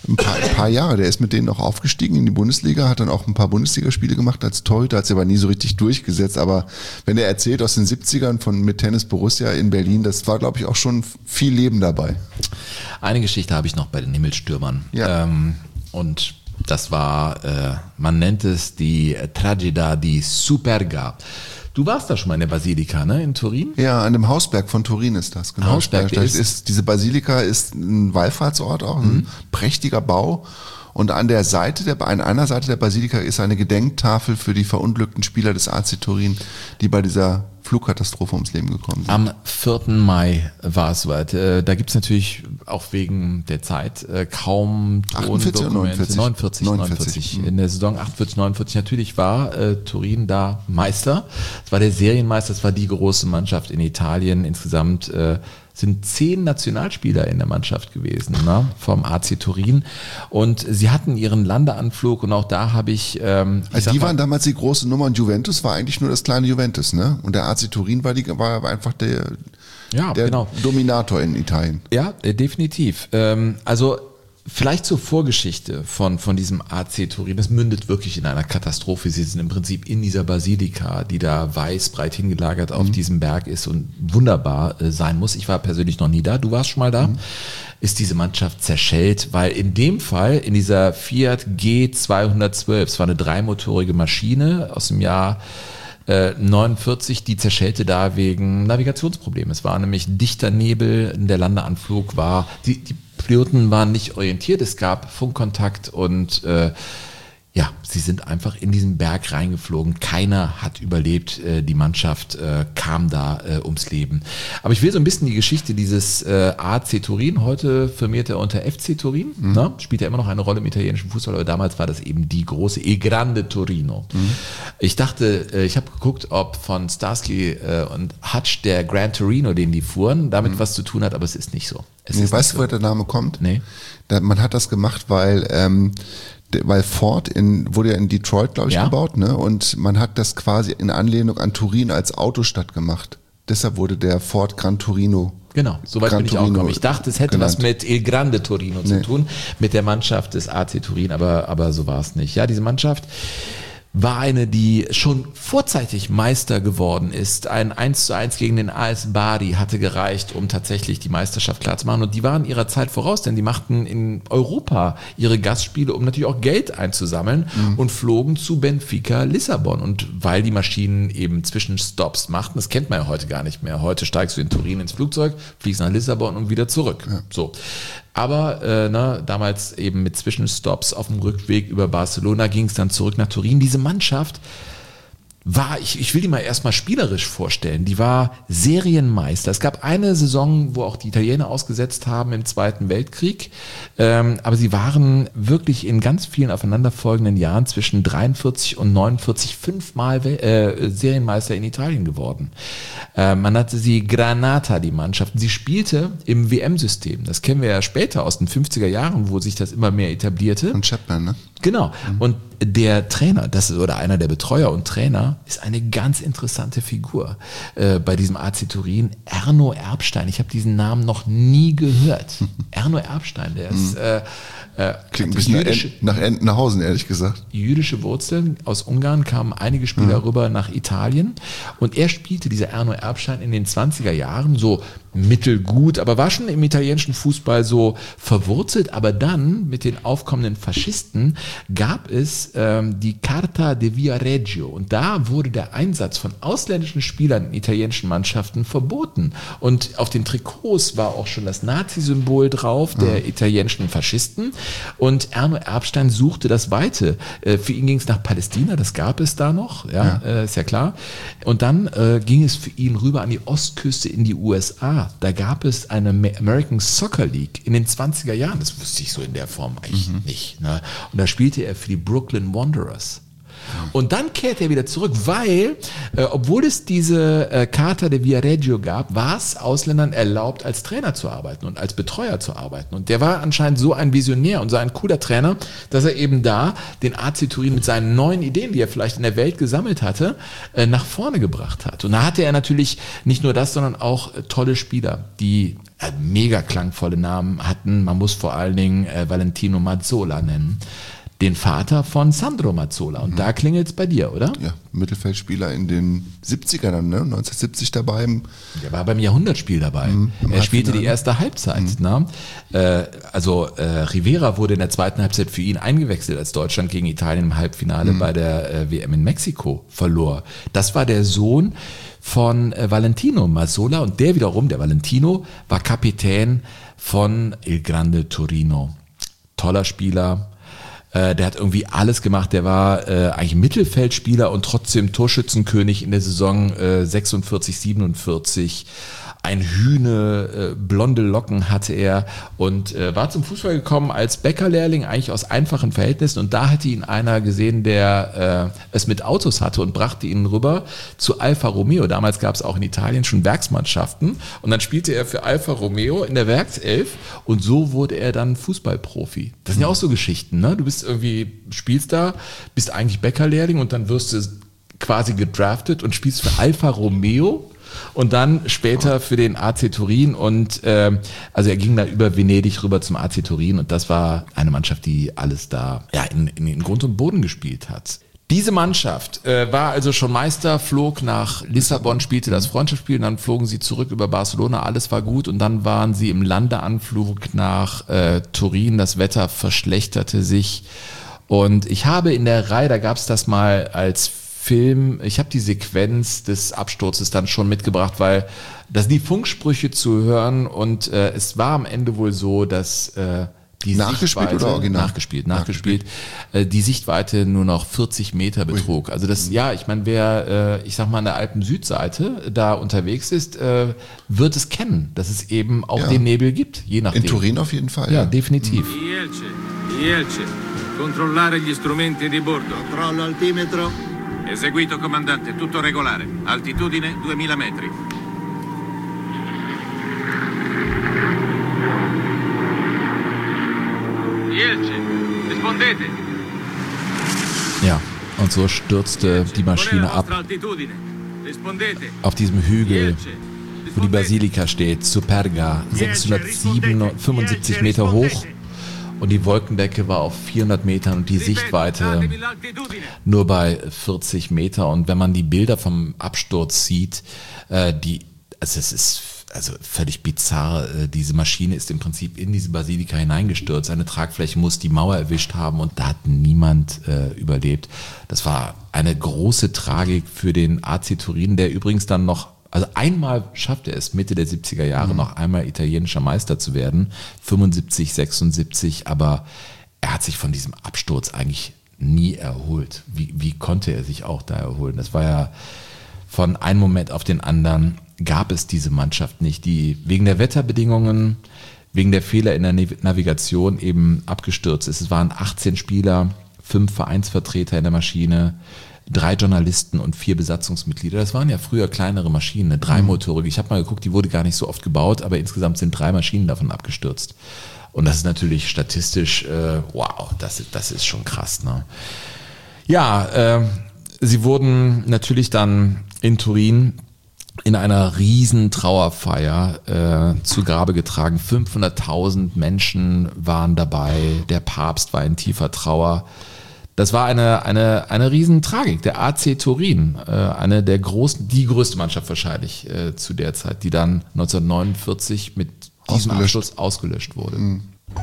[SPEAKER 2] Ein paar, ein paar Jahre. Der ist mit denen auch aufgestiegen in die Bundesliga, hat dann auch ein paar Bundesligaspiele gemacht als Torhüter, hat sich aber nie so richtig durchgesetzt. Aber wenn er erzählt aus den siebzigern von mit Tennis Borussia in Berlin, das war, glaube ich, auch schon viel Leben dabei.
[SPEAKER 3] Eine Geschichte habe ich noch bei den Himmelstürmern.
[SPEAKER 2] Ja.
[SPEAKER 3] Ähm, und das war, äh, man nennt es die Trageda di Superga. Du warst da schon mal in der Basilika, ne, in Turin?
[SPEAKER 2] Ja, an dem Hausberg von Turin ist das. Genau.
[SPEAKER 3] Hausberg
[SPEAKER 2] das
[SPEAKER 3] ist-
[SPEAKER 2] ist, diese Basilika ist ein Wallfahrtsort auch, ein
[SPEAKER 3] Mhm.
[SPEAKER 2] prächtiger Bau. Und an der Seite der, an einer Seite der Basilika ist eine Gedenktafel für die verunglückten Spieler des A C Turin, die bei dieser Flugkatastrophe ums Leben gekommen sind.
[SPEAKER 3] Am vierten Mai war es soweit. Äh, Da gibt es natürlich auch wegen der Zeit äh, kaum
[SPEAKER 2] achtundvierzig oder
[SPEAKER 3] Tondokumente.
[SPEAKER 2] neunundvierzig?
[SPEAKER 3] neunundvierzig, neunundvierzig. In der Saison achtundvierzig, neunundvierzig. Natürlich war äh, Turin da Meister. Es war der Serienmeister, es war die große Mannschaft in Italien. Insgesamt äh, sind zehn Nationalspieler in der Mannschaft gewesen, ne, vom A C Turin. Und sie hatten ihren Landeanflug und auch da habe ich... Ähm, ich
[SPEAKER 2] Also
[SPEAKER 3] sag
[SPEAKER 2] die
[SPEAKER 3] mal,
[SPEAKER 2] waren damals die große Nummer und Juventus war eigentlich nur das kleine Juventus, ne? Und der A C Turin war, die, war einfach der,
[SPEAKER 3] Ja,
[SPEAKER 2] der
[SPEAKER 3] genau.
[SPEAKER 2] Dominator in Italien.
[SPEAKER 3] Ja, äh, definitiv. Ähm, also vielleicht zur Vorgeschichte von, von diesem A C Turin. Das mündet wirklich in einer Katastrophe. Sie sind im Prinzip in dieser Basilika, die da weiß breit hingelagert auf
[SPEAKER 2] Mhm. diesem
[SPEAKER 3] diesem Berg ist und wunderbar äh, sein muss. Ich war persönlich noch nie da. Du warst schon mal da.
[SPEAKER 2] Mhm.
[SPEAKER 3] Ist diese Mannschaft zerschellt, weil in dem Fall, in dieser Fiat G zweihundertzwölf, es war eine dreimotorige Maschine aus dem Jahr äh, neunundvierzig, die zerschellte da wegen Navigationsproblemen. Es war nämlich dichter Nebel, der Landeanflug war, die, die Piloten waren nicht orientiert, es gab Funkkontakt und äh, ja, sie sind einfach in diesen Berg reingeflogen. Keiner hat überlebt. Äh, die Mannschaft äh, kam da äh, ums Leben. Aber ich will so ein bisschen die Geschichte dieses äh, A C Turin, heute firmiert er unter F C Turin,
[SPEAKER 2] Mhm.
[SPEAKER 3] ne? Spielt ja immer noch eine Rolle im italienischen Fußball, aber damals war das eben die große Il Grande Torino.
[SPEAKER 2] Mhm.
[SPEAKER 3] Ich dachte, äh, ich habe geguckt, ob von Starsky äh, und Hutch der Gran Torino, den die fuhren, damit was zu tun hat, aber es ist nicht so. Es
[SPEAKER 2] Nee,
[SPEAKER 3] ist
[SPEAKER 2] weißt
[SPEAKER 3] nicht
[SPEAKER 2] du, woher der Name kommt?
[SPEAKER 3] Nee.
[SPEAKER 2] Da, man hat das gemacht, weil, ähm, de- weil Ford in, wurde ja in Detroit, glaube ich,
[SPEAKER 3] Ja.
[SPEAKER 2] gebaut, ne? Und man hat das quasi in Anlehnung an Turin als Autostadt gemacht. Deshalb wurde der Ford Gran Torino.
[SPEAKER 3] Genau, soweit
[SPEAKER 2] Gran
[SPEAKER 3] bin ich auch
[SPEAKER 2] Torino
[SPEAKER 3] gekommen. Ich dachte, es hätte was
[SPEAKER 2] genannt.
[SPEAKER 3] mit Il Grande Torino zu
[SPEAKER 2] Nee.
[SPEAKER 3] tun, mit der Mannschaft des A C Turin, aber, aber so war es nicht. Ja, diese Mannschaft war eine, die schon vorzeitig Meister geworden ist. Ein eins zu eins gegen den A S Bari hatte gereicht, um tatsächlich die Meisterschaft klarzumachen. Und die waren ihrer Zeit voraus, denn die machten in Europa ihre Gastspiele, um natürlich auch Geld einzusammeln
[SPEAKER 2] Mhm.
[SPEAKER 3] und flogen zu Benfica Lissabon. Und weil die Maschinen eben Zwischenstopps machten, das kennt man ja heute gar nicht mehr. Heute steigst du in Turin ins Flugzeug, fliegst nach Lissabon und wieder zurück. So. Aber äh, ne, damals eben mit Zwischenstopps auf dem Rückweg über Barcelona ging es dann zurück nach Turin. Diese Mannschaft war, ich, ich will die mal erstmal spielerisch vorstellen, die war Serienmeister. Es gab eine Saison, wo auch die Italiener ausgesetzt haben im Zweiten Weltkrieg, ähm, aber sie waren wirklich in ganz vielen aufeinanderfolgenden Jahren zwischen dreiundvierzig und neunundvierzig fünfmal Wel- äh, Serienmeister in Italien geworden. Äh, man nannte sie Granata, die Mannschaft. Sie spielte im W M-System. Das kennen wir ja später aus den fünfziger Jahren, wo sich das immer mehr etablierte.
[SPEAKER 2] Und Chapman, ne?
[SPEAKER 3] Genau. Und der Trainer, das ist oder einer der Betreuer und Trainer, ist eine ganz interessante Figur äh, bei diesem A C Turin. Erno Erbstein. Ich habe diesen Namen noch nie gehört. Erno Erbstein, der ist äh, äh,
[SPEAKER 2] Klingt ein
[SPEAKER 3] hat
[SPEAKER 2] bisschen nach,
[SPEAKER 3] jüdische,
[SPEAKER 2] Ent, nach Entenhausen, ehrlich gesagt.
[SPEAKER 3] jüdische Wurzeln. Aus Ungarn kamen einige Spieler rüber nach Italien. Und er spielte, dieser Erno Erbstein, in den zwanziger Jahren so mittelgut, aber war schon im italienischen Fußball so verwurzelt. Aber dann mit den aufkommenden Faschisten gab es ähm, die Carta de Viareggio. Und da wurde der Einsatz von ausländischen Spielern in italienischen Mannschaften verboten. Und auf den Trikots war auch schon das Nazi-Symbol drauf, der italienischen Faschisten. Und Erno Erbstein suchte das Weite. Äh, für ihn ging es nach Palästina, das gab es da noch, ja,
[SPEAKER 2] Ja.
[SPEAKER 3] Äh, ist ja klar. Und dann äh, ging es für ihn rüber an die Ostküste in die U S A. Da gab es eine American Soccer League in den zwanziger Jahren. Das wusste ich so in der Form eigentlich
[SPEAKER 2] Mhm.
[SPEAKER 3] nicht. Ne? Und da spielte er für die Brooklyn Wanderers. Und dann kehrte er wieder zurück, weil, äh, obwohl es diese äh, Carta de Viareggio gab, war es Ausländern erlaubt, als Trainer zu arbeiten und als Betreuer zu arbeiten. Und der war anscheinend so ein Visionär und so ein cooler Trainer, dass er eben da den A C Turin mit seinen neuen Ideen, die er vielleicht in der Welt gesammelt hatte, äh, nach vorne gebracht hat. Und da hatte er natürlich nicht nur das, sondern auch äh, tolle Spieler, die mega klangvolle Namen hatten. Man muss vor allen Dingen äh, Valentino Mazzola nennen. Den Vater von Sandro Mazzola. Und mhm. da klingelt es bei dir, oder?
[SPEAKER 2] Ja, Mittelfeldspieler in den siebzigern, ne? neunzehnhundertsiebzig dabei. Im
[SPEAKER 3] Der war beim Jahrhundertspiel dabei. Mhm, er spielte die erste Halbzeit. Mhm. Ne? Äh, also äh, Rivera wurde in der zweiten Halbzeit für ihn eingewechselt, als Deutschland gegen Italien im Halbfinale mhm. bei der äh, W M in Mexiko verlor. Das war der Sohn von äh, Valentino Mazzola und der wiederum, der Valentino, war Kapitän von Il Grande Torino. Toller Spieler. Der hat irgendwie alles gemacht. Der war äh, eigentlich Mittelfeldspieler und trotzdem Torschützenkönig in der Saison äh, sechsundvierzig, siebenundvierzig. Ein Hühne, äh, blonde Locken hatte er und äh, war zum Fußball gekommen als Bäckerlehrling, eigentlich aus einfachen Verhältnissen. Und da hatte ihn einer gesehen, der äh, es mit Autos hatte und brachte ihn rüber zu Alfa Romeo. Damals gab es auch in Italien schon Werksmannschaften. Und dann spielte er für Alfa Romeo in der Werkself und so wurde er dann Fußballprofi. Das sind ja auch so Geschichten, ne? Du bist irgendwie, spielst da, bist eigentlich Bäckerlehrling und dann wirst du quasi gedraftet und spielst für Alfa Romeo. Und dann später für den A C Turin und äh, also er ging da über Venedig rüber zum A C Turin und das war eine Mannschaft, die alles da ja, in, in, in Grund und Boden gespielt hat. Diese Mannschaft äh, war also schon Meister, flog nach Lissabon, spielte das Freundschaftsspiel und dann flogen sie zurück über Barcelona, alles war gut und dann waren sie im Landeanflug nach äh, Turin, das Wetter verschlechterte sich und ich habe in der Reihe, da gab es das mal als Film, ich habe die Sequenz des Absturzes dann schon mitgebracht, weil das sind die Funksprüche zu hören und äh, es war am Ende wohl so, dass äh, die
[SPEAKER 2] nachgespielt
[SPEAKER 3] Sichtweite,
[SPEAKER 2] oder original?
[SPEAKER 3] Nachgespielt, nachgespielt, nachgespielt. Äh, die Sichtweite nur noch vierzig Meter betrug. Ui. Also das, ja, ich meine, wer, äh, ich sag mal, an der Alpen-Südseite da unterwegs ist, äh, wird es kennen, dass es eben auch
[SPEAKER 2] ja.
[SPEAKER 3] den Nebel gibt, je nachdem.
[SPEAKER 2] In Turin auf jeden Fall.
[SPEAKER 3] Ja,
[SPEAKER 2] ja.
[SPEAKER 3] definitiv.
[SPEAKER 5] Ielce, Ielce, controllare gli strumenti di bordo. Controllo altimetro. Eseguito, comandante, tutto regolare. Altitudine duemila metri.
[SPEAKER 3] Ielce, rispondete. Ja, und so stürzte die Maschine ab auf diesem Hügel, wo die Basilika steht, Superga, sechshundertfünfundsiebzig Meter hoch. Und die Wolkendecke war auf vierhundert Metern und die Sichtweite nur bei vierzig Meter. Und wenn man die Bilder vom Absturz sieht, äh, die, also es ist also völlig bizarr. Äh, diese Maschine ist im Prinzip in diese Basilika hineingestürzt. Eine Tragfläche muss die Mauer erwischt haben und da hat niemand äh, überlebt. Das war eine große Tragik für den A C Turin, der übrigens dann noch Also einmal schafft er es, Mitte der siebziger Jahre mhm. noch einmal italienischer Meister zu werden, fünfundsiebzig, sechsundsiebzig, aber er hat sich von diesem Absturz eigentlich nie erholt. Wie, wie konnte er sich auch da erholen? Das war ja von einem Moment auf den anderen gab es diese Mannschaft nicht, die wegen der Wetterbedingungen, wegen der Fehler in der Navigation eben abgestürzt ist. Es waren achtzehn Spieler, fünf Vereinsvertreter in der Maschine, drei Journalisten und vier Besatzungsmitglieder. Das waren ja früher kleinere Maschinen, eine dreimotorige. Ich habe mal geguckt, die wurde gar nicht so oft gebaut, aber insgesamt sind drei Maschinen davon abgestürzt. Und das ist natürlich statistisch, äh, wow, das, das ist schon krass. Ne? Ja, äh, sie wurden natürlich dann in Turin in einer riesen Trauerfeier äh, zu Grabe getragen. fünfhunderttausend Menschen waren dabei, der Papst war in tiefer Trauer. Das war eine, eine, eine Riesentragik. Der A C Turin, äh, eine der großen, die größte Mannschaft wahrscheinlich äh, zu der Zeit, die dann neunzehnhundertneunundvierzig mit diesem
[SPEAKER 2] ausgelöscht.
[SPEAKER 3] Abschluss ausgelöscht wurde. Mhm.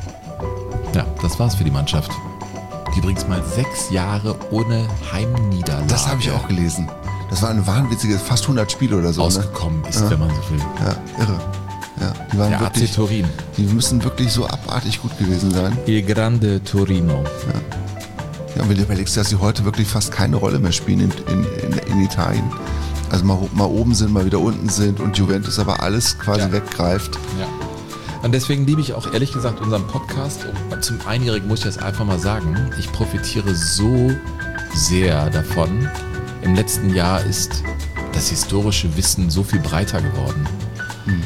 [SPEAKER 3] Ja, das war's für die Mannschaft. Die übrigens mal sechs Jahre ohne Heimniederlage.
[SPEAKER 2] Das habe ich auch gelesen. Das war ein wahnwitziges, fast hundert Spiele oder so.
[SPEAKER 3] Ausgekommen
[SPEAKER 2] ne?
[SPEAKER 3] ist,
[SPEAKER 2] ja.
[SPEAKER 3] wenn man so will.
[SPEAKER 2] Ja, irre. Ja, die waren
[SPEAKER 3] der
[SPEAKER 2] wirklich,
[SPEAKER 3] A C Turin.
[SPEAKER 2] Die müssen wirklich so abartig gut gewesen sein.
[SPEAKER 3] Il Grande Torino.
[SPEAKER 2] Ja. Ja, und wenn du überlegst, dass sie heute wirklich fast keine Rolle mehr spielen in, in, in, in Italien. Also mal, mal oben sind, mal wieder unten sind und Juventus aber alles quasi ja. weggreift.
[SPEAKER 3] Ja. Und deswegen liebe ich auch ehrlich gesagt unseren Podcast. Und zum Einjährigen muss ich das einfach mal sagen. Ich profitiere so sehr davon. Im letzten Jahr ist das historische Wissen so viel breiter geworden. Hm.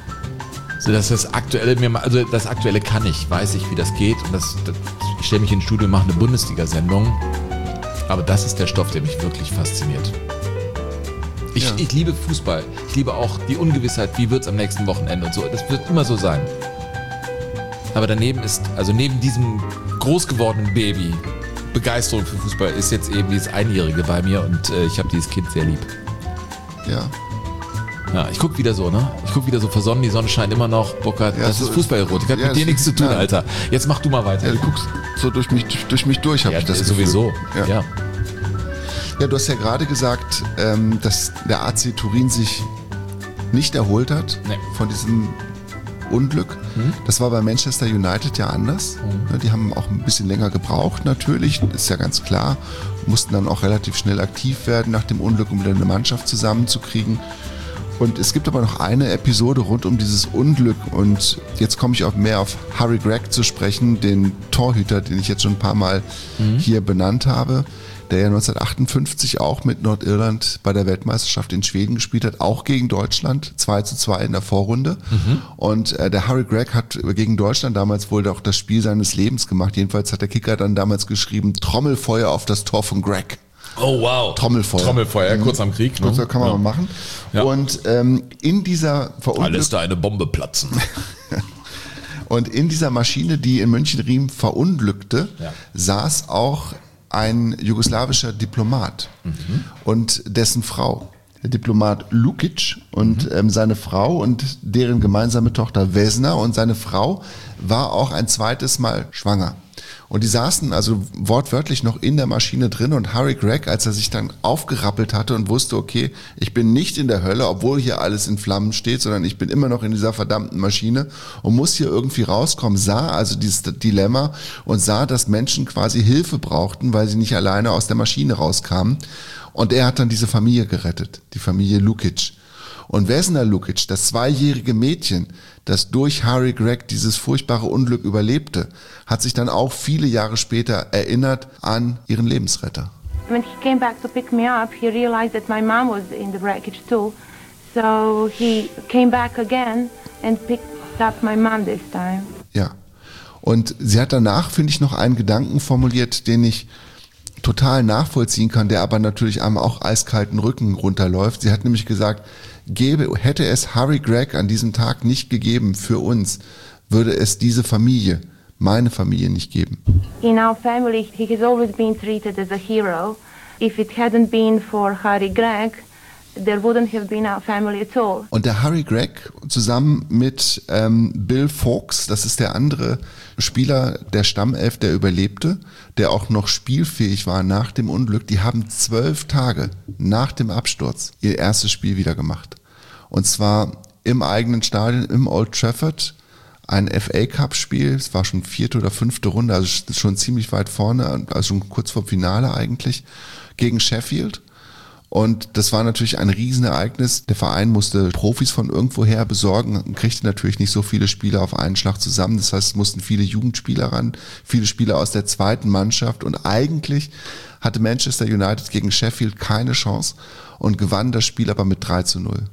[SPEAKER 3] So dass das Aktuelle mir mal, also das Aktuelle kann ich, weiß ich, wie das geht. Und das, das ich stelle mich ins Studio und mache eine Bundesliga-Sendung. Aber das ist der Stoff, der mich wirklich fasziniert. Ich,
[SPEAKER 2] Ja.
[SPEAKER 3] ich liebe Fußball. Ich liebe auch die Ungewissheit, wie wird es am nächsten Wochenende und so. Das wird immer so sein. Aber daneben ist, also neben diesem groß gewordenen Baby, Begeisterung für Fußball ist jetzt eben dieses Einjährige bei mir und äh, ich habe dieses Kind sehr lieb.
[SPEAKER 2] Ja.
[SPEAKER 3] Ja, ich guck wieder so, ne? Ich guck wieder so versonnen, die Sonne scheint immer noch. Burkhard,
[SPEAKER 2] Ja,
[SPEAKER 3] das
[SPEAKER 2] so
[SPEAKER 3] ist Fußballerotik, hat
[SPEAKER 2] ja,
[SPEAKER 3] mit dir
[SPEAKER 2] es-
[SPEAKER 3] nichts zu tun,
[SPEAKER 2] nein.
[SPEAKER 3] Alter. Jetzt mach du mal weiter.
[SPEAKER 2] Ja, du guckst so durch mich, durch mich durch, habe
[SPEAKER 3] Ja,
[SPEAKER 2] ich das
[SPEAKER 3] sowieso.
[SPEAKER 2] Gefühl.
[SPEAKER 3] Ja.
[SPEAKER 2] Ja, du hast ja gerade gesagt, ähm, dass der A C Turin sich nicht erholt hat
[SPEAKER 3] Nee.
[SPEAKER 2] von diesem Unglück.
[SPEAKER 3] Mhm.
[SPEAKER 2] Das war bei Manchester United ja anders. Ja, die haben auch ein bisschen länger gebraucht natürlich, ist ja ganz klar. Mussten dann auch relativ schnell aktiv werden nach dem Unglück, um wieder eine Mannschaft zusammenzukriegen. Und es gibt aber noch eine Episode rund um dieses Unglück und jetzt komme ich auch mehr auf Harry Gregg zu sprechen, den Torhüter, den ich jetzt schon ein paar Mal
[SPEAKER 3] Mhm.
[SPEAKER 2] hier benannt habe, der ja neunzehnhundertachtundfünfzig auch mit Nordirland bei der Weltmeisterschaft in Schweden gespielt hat, auch gegen Deutschland, zwei zu zwei in der Vorrunde.
[SPEAKER 3] Mhm.
[SPEAKER 2] Und äh, der Harry Gregg hat gegen Deutschland damals wohl auch das Spiel seines Lebens gemacht. Jedenfalls hat der Kicker dann damals geschrieben, Trommelfeuer auf das Tor von Gregg.
[SPEAKER 3] Oh wow.
[SPEAKER 2] Trommelfeuer.
[SPEAKER 3] Trommelfeuer, kurz am Krieg. Ne?
[SPEAKER 2] Kurz, kann man
[SPEAKER 3] Ja.
[SPEAKER 2] mal machen.
[SPEAKER 3] Ja.
[SPEAKER 2] Und ähm, in dieser
[SPEAKER 3] Alles da eine Bombe platzen.
[SPEAKER 2] Und in dieser Maschine, die in München-Riem verunglückte,
[SPEAKER 3] Ja.
[SPEAKER 2] saß auch ein jugoslawischer Diplomat
[SPEAKER 3] Mhm.
[SPEAKER 2] und dessen Frau. Der Diplomat Lukic und ähm, seine Frau und deren gemeinsame Tochter Vesna und seine Frau war auch ein zweites Mal schwanger. Und die saßen also wortwörtlich noch in der Maschine drin und Harry Gregg, als er sich dann aufgerappelt hatte und wusste, okay, ich bin nicht in der Hölle, obwohl hier alles in Flammen steht, sondern ich bin immer noch in dieser verdammten Maschine und muss hier irgendwie rauskommen, sah also dieses Dilemma und sah, dass Menschen quasi Hilfe brauchten, weil sie nicht alleine aus der Maschine rauskamen. Und er hat dann diese Familie gerettet, die Familie Lukic. Und Vesna Lukic, das zweijährige Mädchen, das durch Harry Gregg dieses furchtbare Unglück überlebte, hat sich dann auch viele Jahre später erinnert an ihren Lebensretter.
[SPEAKER 6] When he came back to pick me up, he realized that my mom was in the wreckage too. So he came back again and picked up my mom this time.
[SPEAKER 2] Ja. Und sie hat danach, finde ich, noch einen Gedanken formuliert, den ich total nachvollziehen kann, der aber natürlich einem auch eiskalten Rücken runterläuft. Sie hat nämlich gesagt, gäbe, hätte es Harry Gregg an diesem Tag nicht gegeben für uns, würde es diese Familie, meine Familie, nicht geben.
[SPEAKER 6] In our family, he has always been treated as a hero. If it hadn't been for Harry Gregg, there wouldn't have been our family at all.
[SPEAKER 2] Und der Harry Gregg zusammen mit ähm, Bill Fawkes, das ist der andere Spieler der Stammelf, der überlebte, der auch noch spielfähig war nach dem Unglück, die haben zwölf Tage nach dem Absturz ihr erstes Spiel wieder gemacht. Und zwar im eigenen Stadion, im Old Trafford, ein F A Cup Spiel, es war schon vierte oder fünfte Runde, also schon ziemlich weit vorne, also schon kurz vor Finale eigentlich, gegen Sheffield. Und das war natürlich ein Riesenereignis. Der Verein musste Profis von irgendwoher besorgen und kriegte natürlich nicht so viele Spieler auf einen Schlag zusammen. Das heißt, es mussten viele Jugendspieler ran, viele Spieler aus der zweiten Mannschaft. Und eigentlich hatte Manchester United gegen Sheffield keine Chance und gewann das Spiel aber mit drei zu null.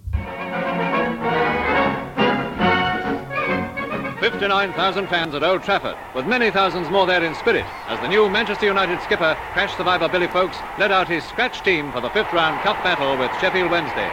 [SPEAKER 5] fifty-nine thousand fans at Old Trafford, with many thousands more there in spirit, as the new Manchester United skipper, crash survivor Billy Fawkes, led out his scratch team for the fifth round cup battle with Sheffield Wednesday.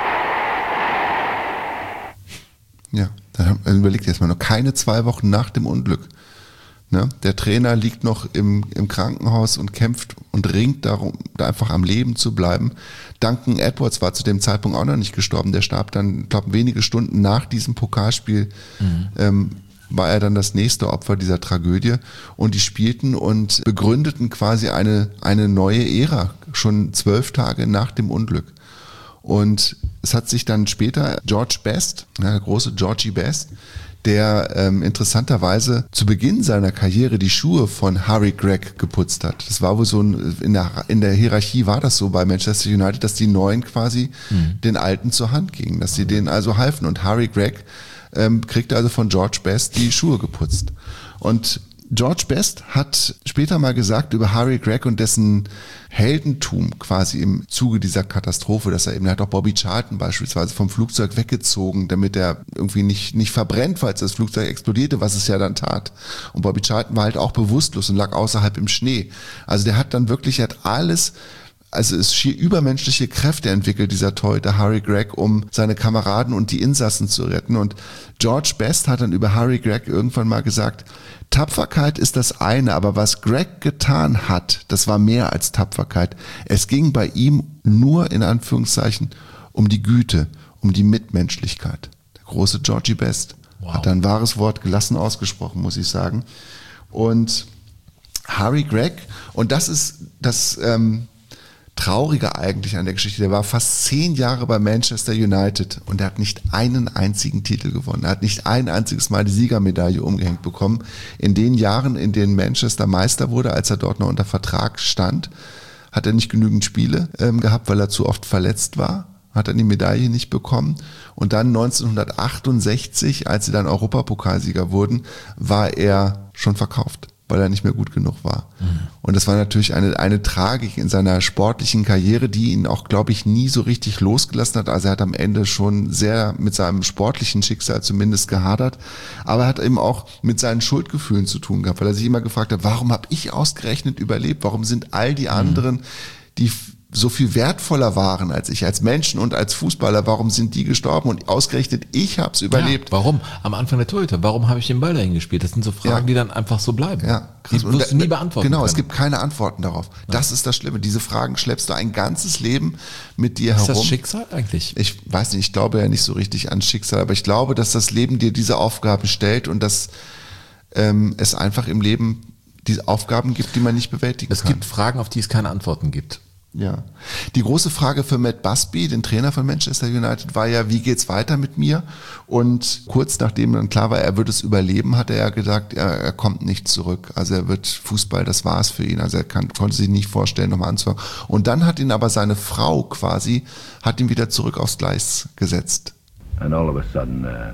[SPEAKER 2] Ja, dann überlegt jetzt mal noch keine zwei Wochen nach dem Unglück. Ne? Der Trainer liegt noch im, im Krankenhaus und kämpft und ringt darum, da einfach am Leben zu bleiben. Duncan Edwards war zu dem Zeitpunkt auch noch nicht gestorben. Der starb dann, ich glaube, wenige Stunden nach diesem Pokalspiel mhm. ähm, war er dann das nächste Opfer dieser Tragödie. Und die spielten und begründeten quasi eine, eine neue Ära, schon zwölf Tage nach dem Unglück. Und es hat sich dann später George Best, ja, der große Georgie Best, der ähm, interessanterweise zu Beginn seiner Karriere die Schuhe von Harry Gregg geputzt hat. Das war wohl so ein, in der, in der Hierarchie war das so bei Manchester United, dass die Neuen quasi mhm. den Alten zur Hand gingen, dass sie denen also halfen. Und Harry Gregg ähm, kriegte also von George Best die Schuhe geputzt. Und George Best hat später mal gesagt über Harry Gregg und dessen Heldentum quasi im Zuge dieser Katastrophe, dass er eben, er hat auch Bobby Charlton beispielsweise vom Flugzeug weggezogen, damit er irgendwie nicht, nicht verbrennt, falls das Flugzeug explodierte, was es ja dann tat. Und Bobby Charlton war halt auch bewusstlos und lag außerhalb im Schnee. Also der hat dann wirklich, er hat alles also es schier übermenschliche Kräfte entwickelt, dieser Torhüter Harry Gregg, um seine Kameraden und die Insassen zu retten. Und George Best hat dann über Harry Gregg irgendwann mal gesagt, Tapferkeit ist das eine, aber was Gregg getan hat, das war mehr als Tapferkeit. Es ging bei ihm nur in Anführungszeichen um die Güte, um die Mitmenschlichkeit. Der große Georgie Best wow. hat ein wahres Wort gelassen ausgesprochen, muss ich sagen. Und Harry Gregg, und das ist das ähm, Traurige eigentlich an der Geschichte, der war fast zehn Jahre bei Manchester United und er hat nicht einen einzigen Titel gewonnen. Er hat nicht ein einziges Mal die Siegermedaille umgehängt bekommen. In den Jahren, in denen Manchester Meister wurde, als er dort noch unter Vertrag stand, hat er nicht genügend Spiele ähm, gehabt, weil er zu oft verletzt war. Hat er die Medaille nicht bekommen. Und dann neunzehnhundertachtundsechzig, als sie dann Europapokalsieger wurden, war er schon verkauft, weil er nicht mehr gut genug war. Mhm. Und das war natürlich eine, eine Tragik in seiner sportlichen Karriere, die ihn auch, glaube ich, nie so richtig losgelassen hat. Also er hat am Ende schon sehr mit seinem sportlichen Schicksal zumindest gehadert. Aber er hat eben auch mit seinen Schuldgefühlen zu tun gehabt, weil er sich immer gefragt hat, warum habe ich ausgerechnet überlebt? Warum sind all die anderen, mhm. die so viel wertvoller waren als ich, als Menschen und als Fußballer, warum sind die gestorben und ausgerechnet ich habe es überlebt.
[SPEAKER 3] Ja, warum? Am Anfang der Torhüter, warum habe ich den Ball dahin gespielt? Das sind so Fragen, ja. die dann einfach so bleiben.
[SPEAKER 2] Ja,
[SPEAKER 3] krass. Die wirst du nie beantworten
[SPEAKER 2] Genau,
[SPEAKER 3] können.
[SPEAKER 2] Es gibt keine Antworten darauf. Ja. Das ist das Schlimme. Diese Fragen schleppst du ein ganzes Leben mit dir
[SPEAKER 3] ist
[SPEAKER 2] herum.
[SPEAKER 3] Ist das Schicksal eigentlich?
[SPEAKER 2] Ich weiß nicht, ich glaube ja nicht so richtig an Schicksal, aber ich glaube, dass das Leben dir diese Aufgaben stellt und dass ähm, es einfach im Leben diese Aufgaben gibt, die man nicht bewältigen
[SPEAKER 3] es
[SPEAKER 2] kann.
[SPEAKER 3] Es gibt Fragen, auf die es keine Antworten gibt.
[SPEAKER 2] Ja. Die große Frage für Matt Busby, den Trainer von Manchester United, war ja, wie geht's weiter mit mir? Und kurz nachdem dann klar war, er wird es überleben, hat er ja gesagt, er, er kommt nicht zurück. Also er wird Fußball, das war es für ihn. Also er kann, konnte sich nicht vorstellen, nochmal anzufangen. Und dann hat ihn aber seine Frau quasi, hat ihn wieder zurück aufs Gleis gesetzt.
[SPEAKER 10] And all of a sudden, uh,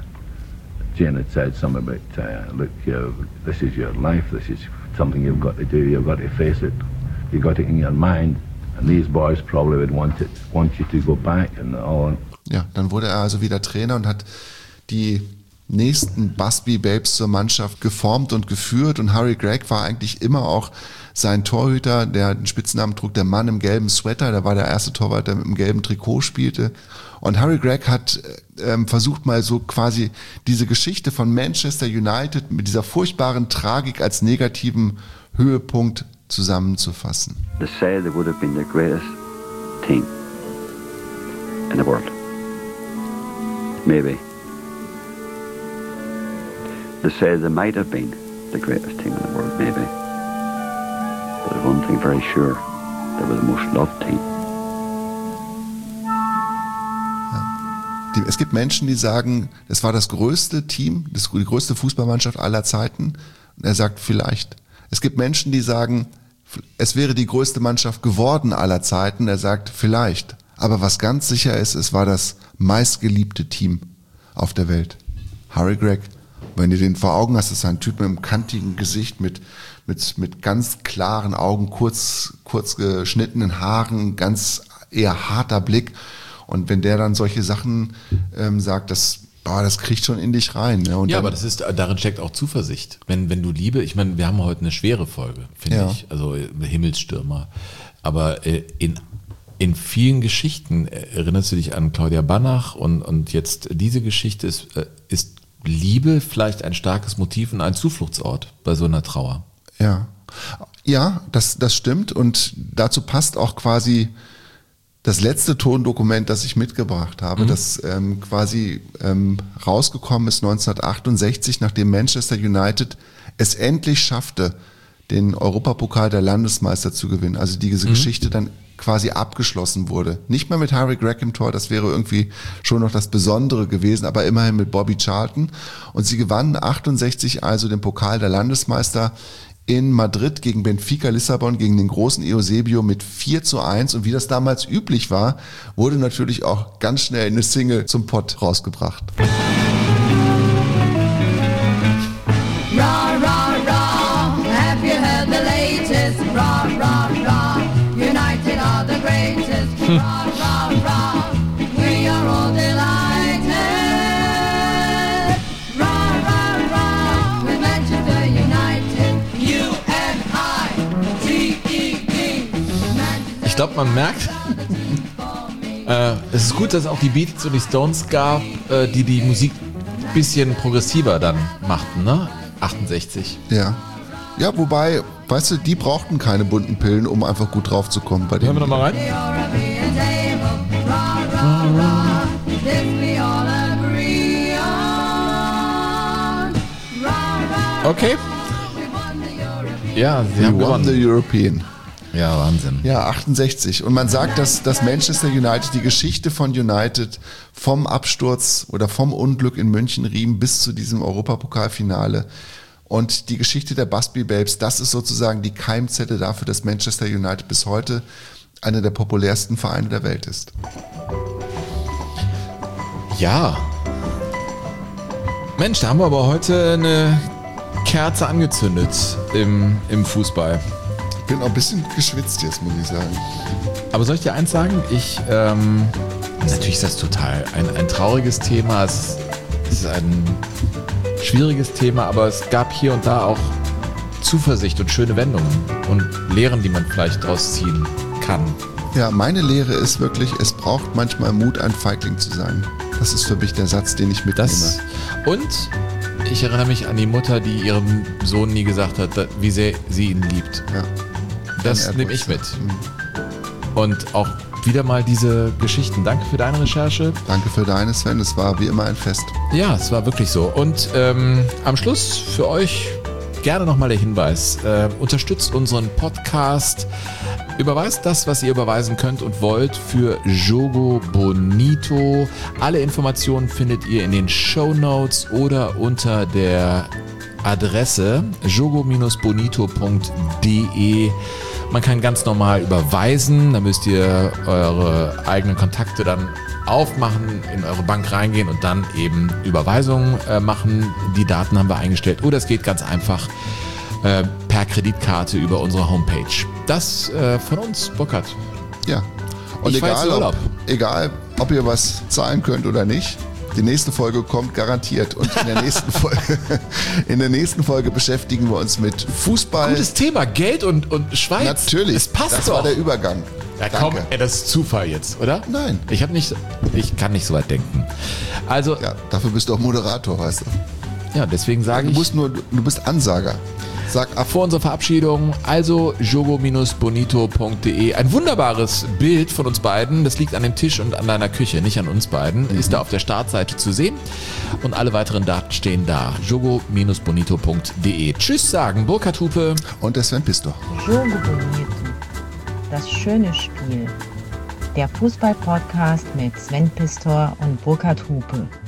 [SPEAKER 10] Jen had said something about, uh, look, uh, this is your life, this is something you've got to do, you've got to face it, you've got it in your mind. And these boys probably would want it, want you to go back and all.
[SPEAKER 2] Ja, dann wurde er also wieder Trainer und hat die nächsten Busby Babes zur Mannschaft geformt und geführt. Und Harry Gregg war eigentlich immer auch sein Torhüter, der den Spitznamen trug, der Mann im gelben Sweater. Der war der erste Torwart, der mit dem gelben Trikot spielte. Und Harry Gregg hat ähm, versucht mal so quasi diese Geschichte von Manchester United mit dieser furchtbaren Tragik als negativen Höhepunkt zusammenzufassen.
[SPEAKER 7] They say they would have been the greatest team in the world. Maybe. They say they might have been the greatest team in the world, maybe. But there's one thing very sure, they were the most loved team.
[SPEAKER 2] Ja. Die, es gibt Menschen, die sagen, das war das größte Team, das, die größte Fußballmannschaft aller Zeiten. Und er sagt, vielleicht. Es gibt Menschen, die sagen, es wäre die größte Mannschaft geworden aller Zeiten. Er sagt, vielleicht. Aber was ganz sicher ist, es war das meistgeliebte Team auf der Welt. Harry Gregg. Wenn du den vor Augen hast, ist ein Typ mit einem kantigen Gesicht, mit, mit, mit ganz klaren Augen, kurz, kurz geschnittenen Haaren, ganz eher harter Blick. Und wenn der dann solche Sachen ähm, sagt, das Boah, das kriegt schon in dich rein. Ne? Und
[SPEAKER 3] ja,
[SPEAKER 2] dann,
[SPEAKER 3] aber das ist, darin steckt auch Zuversicht. Wenn, wenn du Liebe, ich meine, wir haben heute eine schwere Folge, finde
[SPEAKER 2] Ja.
[SPEAKER 3] ich, also Himmelsstürmer. Aber äh, in, in vielen Geschichten erinnerst du dich an Claudia Banach und, und jetzt diese Geschichte ist, äh, ist Liebe vielleicht ein starkes Motiv und ein Zufluchtsort bei so einer Trauer.
[SPEAKER 2] Ja, ja, das, das stimmt und dazu passt auch quasi das letzte Tondokument, das ich mitgebracht habe, mhm. das ähm, quasi ähm, rausgekommen ist neunzehnhundertachtundsechzig, nachdem Manchester United es endlich schaffte, den Europapokal der Landesmeister zu gewinnen. Also diese mhm. Geschichte dann quasi abgeschlossen wurde. Nicht mehr mit Harry Gregg im Tor, das wäre irgendwie schon noch das Besondere gewesen, aber immerhin mit Bobby Charlton. Und sie gewannen achtundsechzig also den Pokal der Landesmeister in Madrid gegen Benfica Lissabon, gegen den großen Eusebio mit vier zu eins. Und wie das damals üblich war, wurde natürlich auch ganz schnell eine Single zum Pott rausgebracht.
[SPEAKER 17] Rah, rah, rah, have you heard the latest? Rah, rah, rah, United are the greatest. Rah, rah, rah, we are all delighted. Rah, rah, rah, with Manchester United. U N I T E D.
[SPEAKER 3] Ich glaube, man merkt, äh, es ist gut, dass es auch die Beatles und die Stones gab, äh, die die Musik ein bisschen progressiver dann machten, ne? achtundsechzig.
[SPEAKER 2] Ja. Ja, wobei, weißt du, die brauchten keine bunten Pillen, um einfach gut drauf zu kommen. Bei
[SPEAKER 3] Hören wir nochmal rein? Okay. Ja, sie
[SPEAKER 2] We
[SPEAKER 3] haben
[SPEAKER 2] won
[SPEAKER 3] gewonnen.
[SPEAKER 2] the European.
[SPEAKER 3] Ja, Wahnsinn.
[SPEAKER 2] Ja, achtundsechzig. Und man sagt, dass, dass Manchester United, die Geschichte von United vom Absturz oder vom Unglück in München-Riem bis zu diesem Europapokalfinale und die Geschichte der Busby Babes, das ist sozusagen die Keimzelle dafür, dass Manchester United bis heute einer der populärsten Vereine der Welt ist.
[SPEAKER 3] Ja. Mensch, da haben wir aber heute eine Kerze angezündet im, im Fußball.
[SPEAKER 2] Ich bin auch ein bisschen geschwitzt jetzt, muss ich sagen.
[SPEAKER 3] Aber soll ich dir eins sagen? Ich, ähm, natürlich ist das total ein, ein trauriges Thema. Es, es ist ein schwieriges Thema, aber es gab hier und da auch Zuversicht und schöne Wendungen und Lehren, die man vielleicht daraus ziehen kann.
[SPEAKER 2] Ja, meine Lehre ist wirklich, es braucht manchmal Mut, ein Feigling zu sein. Das ist für mich der Satz, den ich mitnehme.
[SPEAKER 3] Das, und ich erinnere mich an die Mutter, die ihrem Sohn nie gesagt hat, wie sehr sie ihn liebt.
[SPEAKER 2] Ja.
[SPEAKER 3] Das nehme ich mit. Und auch wieder mal diese Geschichten. Danke für deine Recherche.
[SPEAKER 2] Danke für deine, Sven. Es war wie immer ein Fest.
[SPEAKER 3] Ja, es war wirklich so. Und ähm, am Schluss für euch gerne nochmal der Hinweis. Äh, unterstützt unseren Podcast. Überweist das, was ihr überweisen könnt und wollt für Jogo Bonito. Alle Informationen findet ihr in den Shownotes oder unter der Adresse jogo bonito punkt de. Man kann ganz normal überweisen, da müsst ihr eure eigenen Kontakte dann aufmachen, in eure Bank reingehen und dann eben Überweisungen äh, machen. Die Daten haben wir eingestellt. Oder es geht ganz einfach äh, per Kreditkarte über unsere Homepage. Das äh, von uns, Burkhard.
[SPEAKER 2] Ja. Und
[SPEAKER 3] Ich fahr jetzt
[SPEAKER 2] egal
[SPEAKER 3] in
[SPEAKER 2] ob,
[SPEAKER 3] Urlaub.
[SPEAKER 2] egal, ob ihr was zahlen könnt oder nicht, die nächste Folge kommt garantiert. Und in der nächsten Folge, in der nächsten Folge beschäftigen wir uns mit Fußball.
[SPEAKER 3] Gutes Thema, Geld und, und Schweiz.
[SPEAKER 2] Natürlich.
[SPEAKER 3] Es passt
[SPEAKER 2] das
[SPEAKER 3] doch.
[SPEAKER 2] war der Übergang.
[SPEAKER 3] Ja,
[SPEAKER 2] Danke.
[SPEAKER 3] komm, ey, das ist Zufall jetzt, oder?
[SPEAKER 2] Nein.
[SPEAKER 3] Ich habe nicht, ich kann nicht so weit denken. Also,
[SPEAKER 2] Ja, dafür bist du auch Moderator, weißt du.
[SPEAKER 3] ja, deswegen sage
[SPEAKER 2] Du
[SPEAKER 3] ich
[SPEAKER 2] musst nur, du bist Ansager. Sag ab.
[SPEAKER 3] vor unserer Verabschiedung, also jogo bonito punkt de. Ein wunderbares Bild von uns beiden. Das liegt an dem Tisch und an deiner Küche, nicht an uns beiden. Ist da auf der Startseite zu sehen. Und alle weiteren Daten stehen da. jogo bonito punkt de. Tschüss sagen, Burkhard Hupe.
[SPEAKER 2] Und der Sven Pistor.
[SPEAKER 11] Jogo Bonito. Das schöne Spiel. Der Fußball-Podcast mit Sven Pistor und Burkhard Hupe.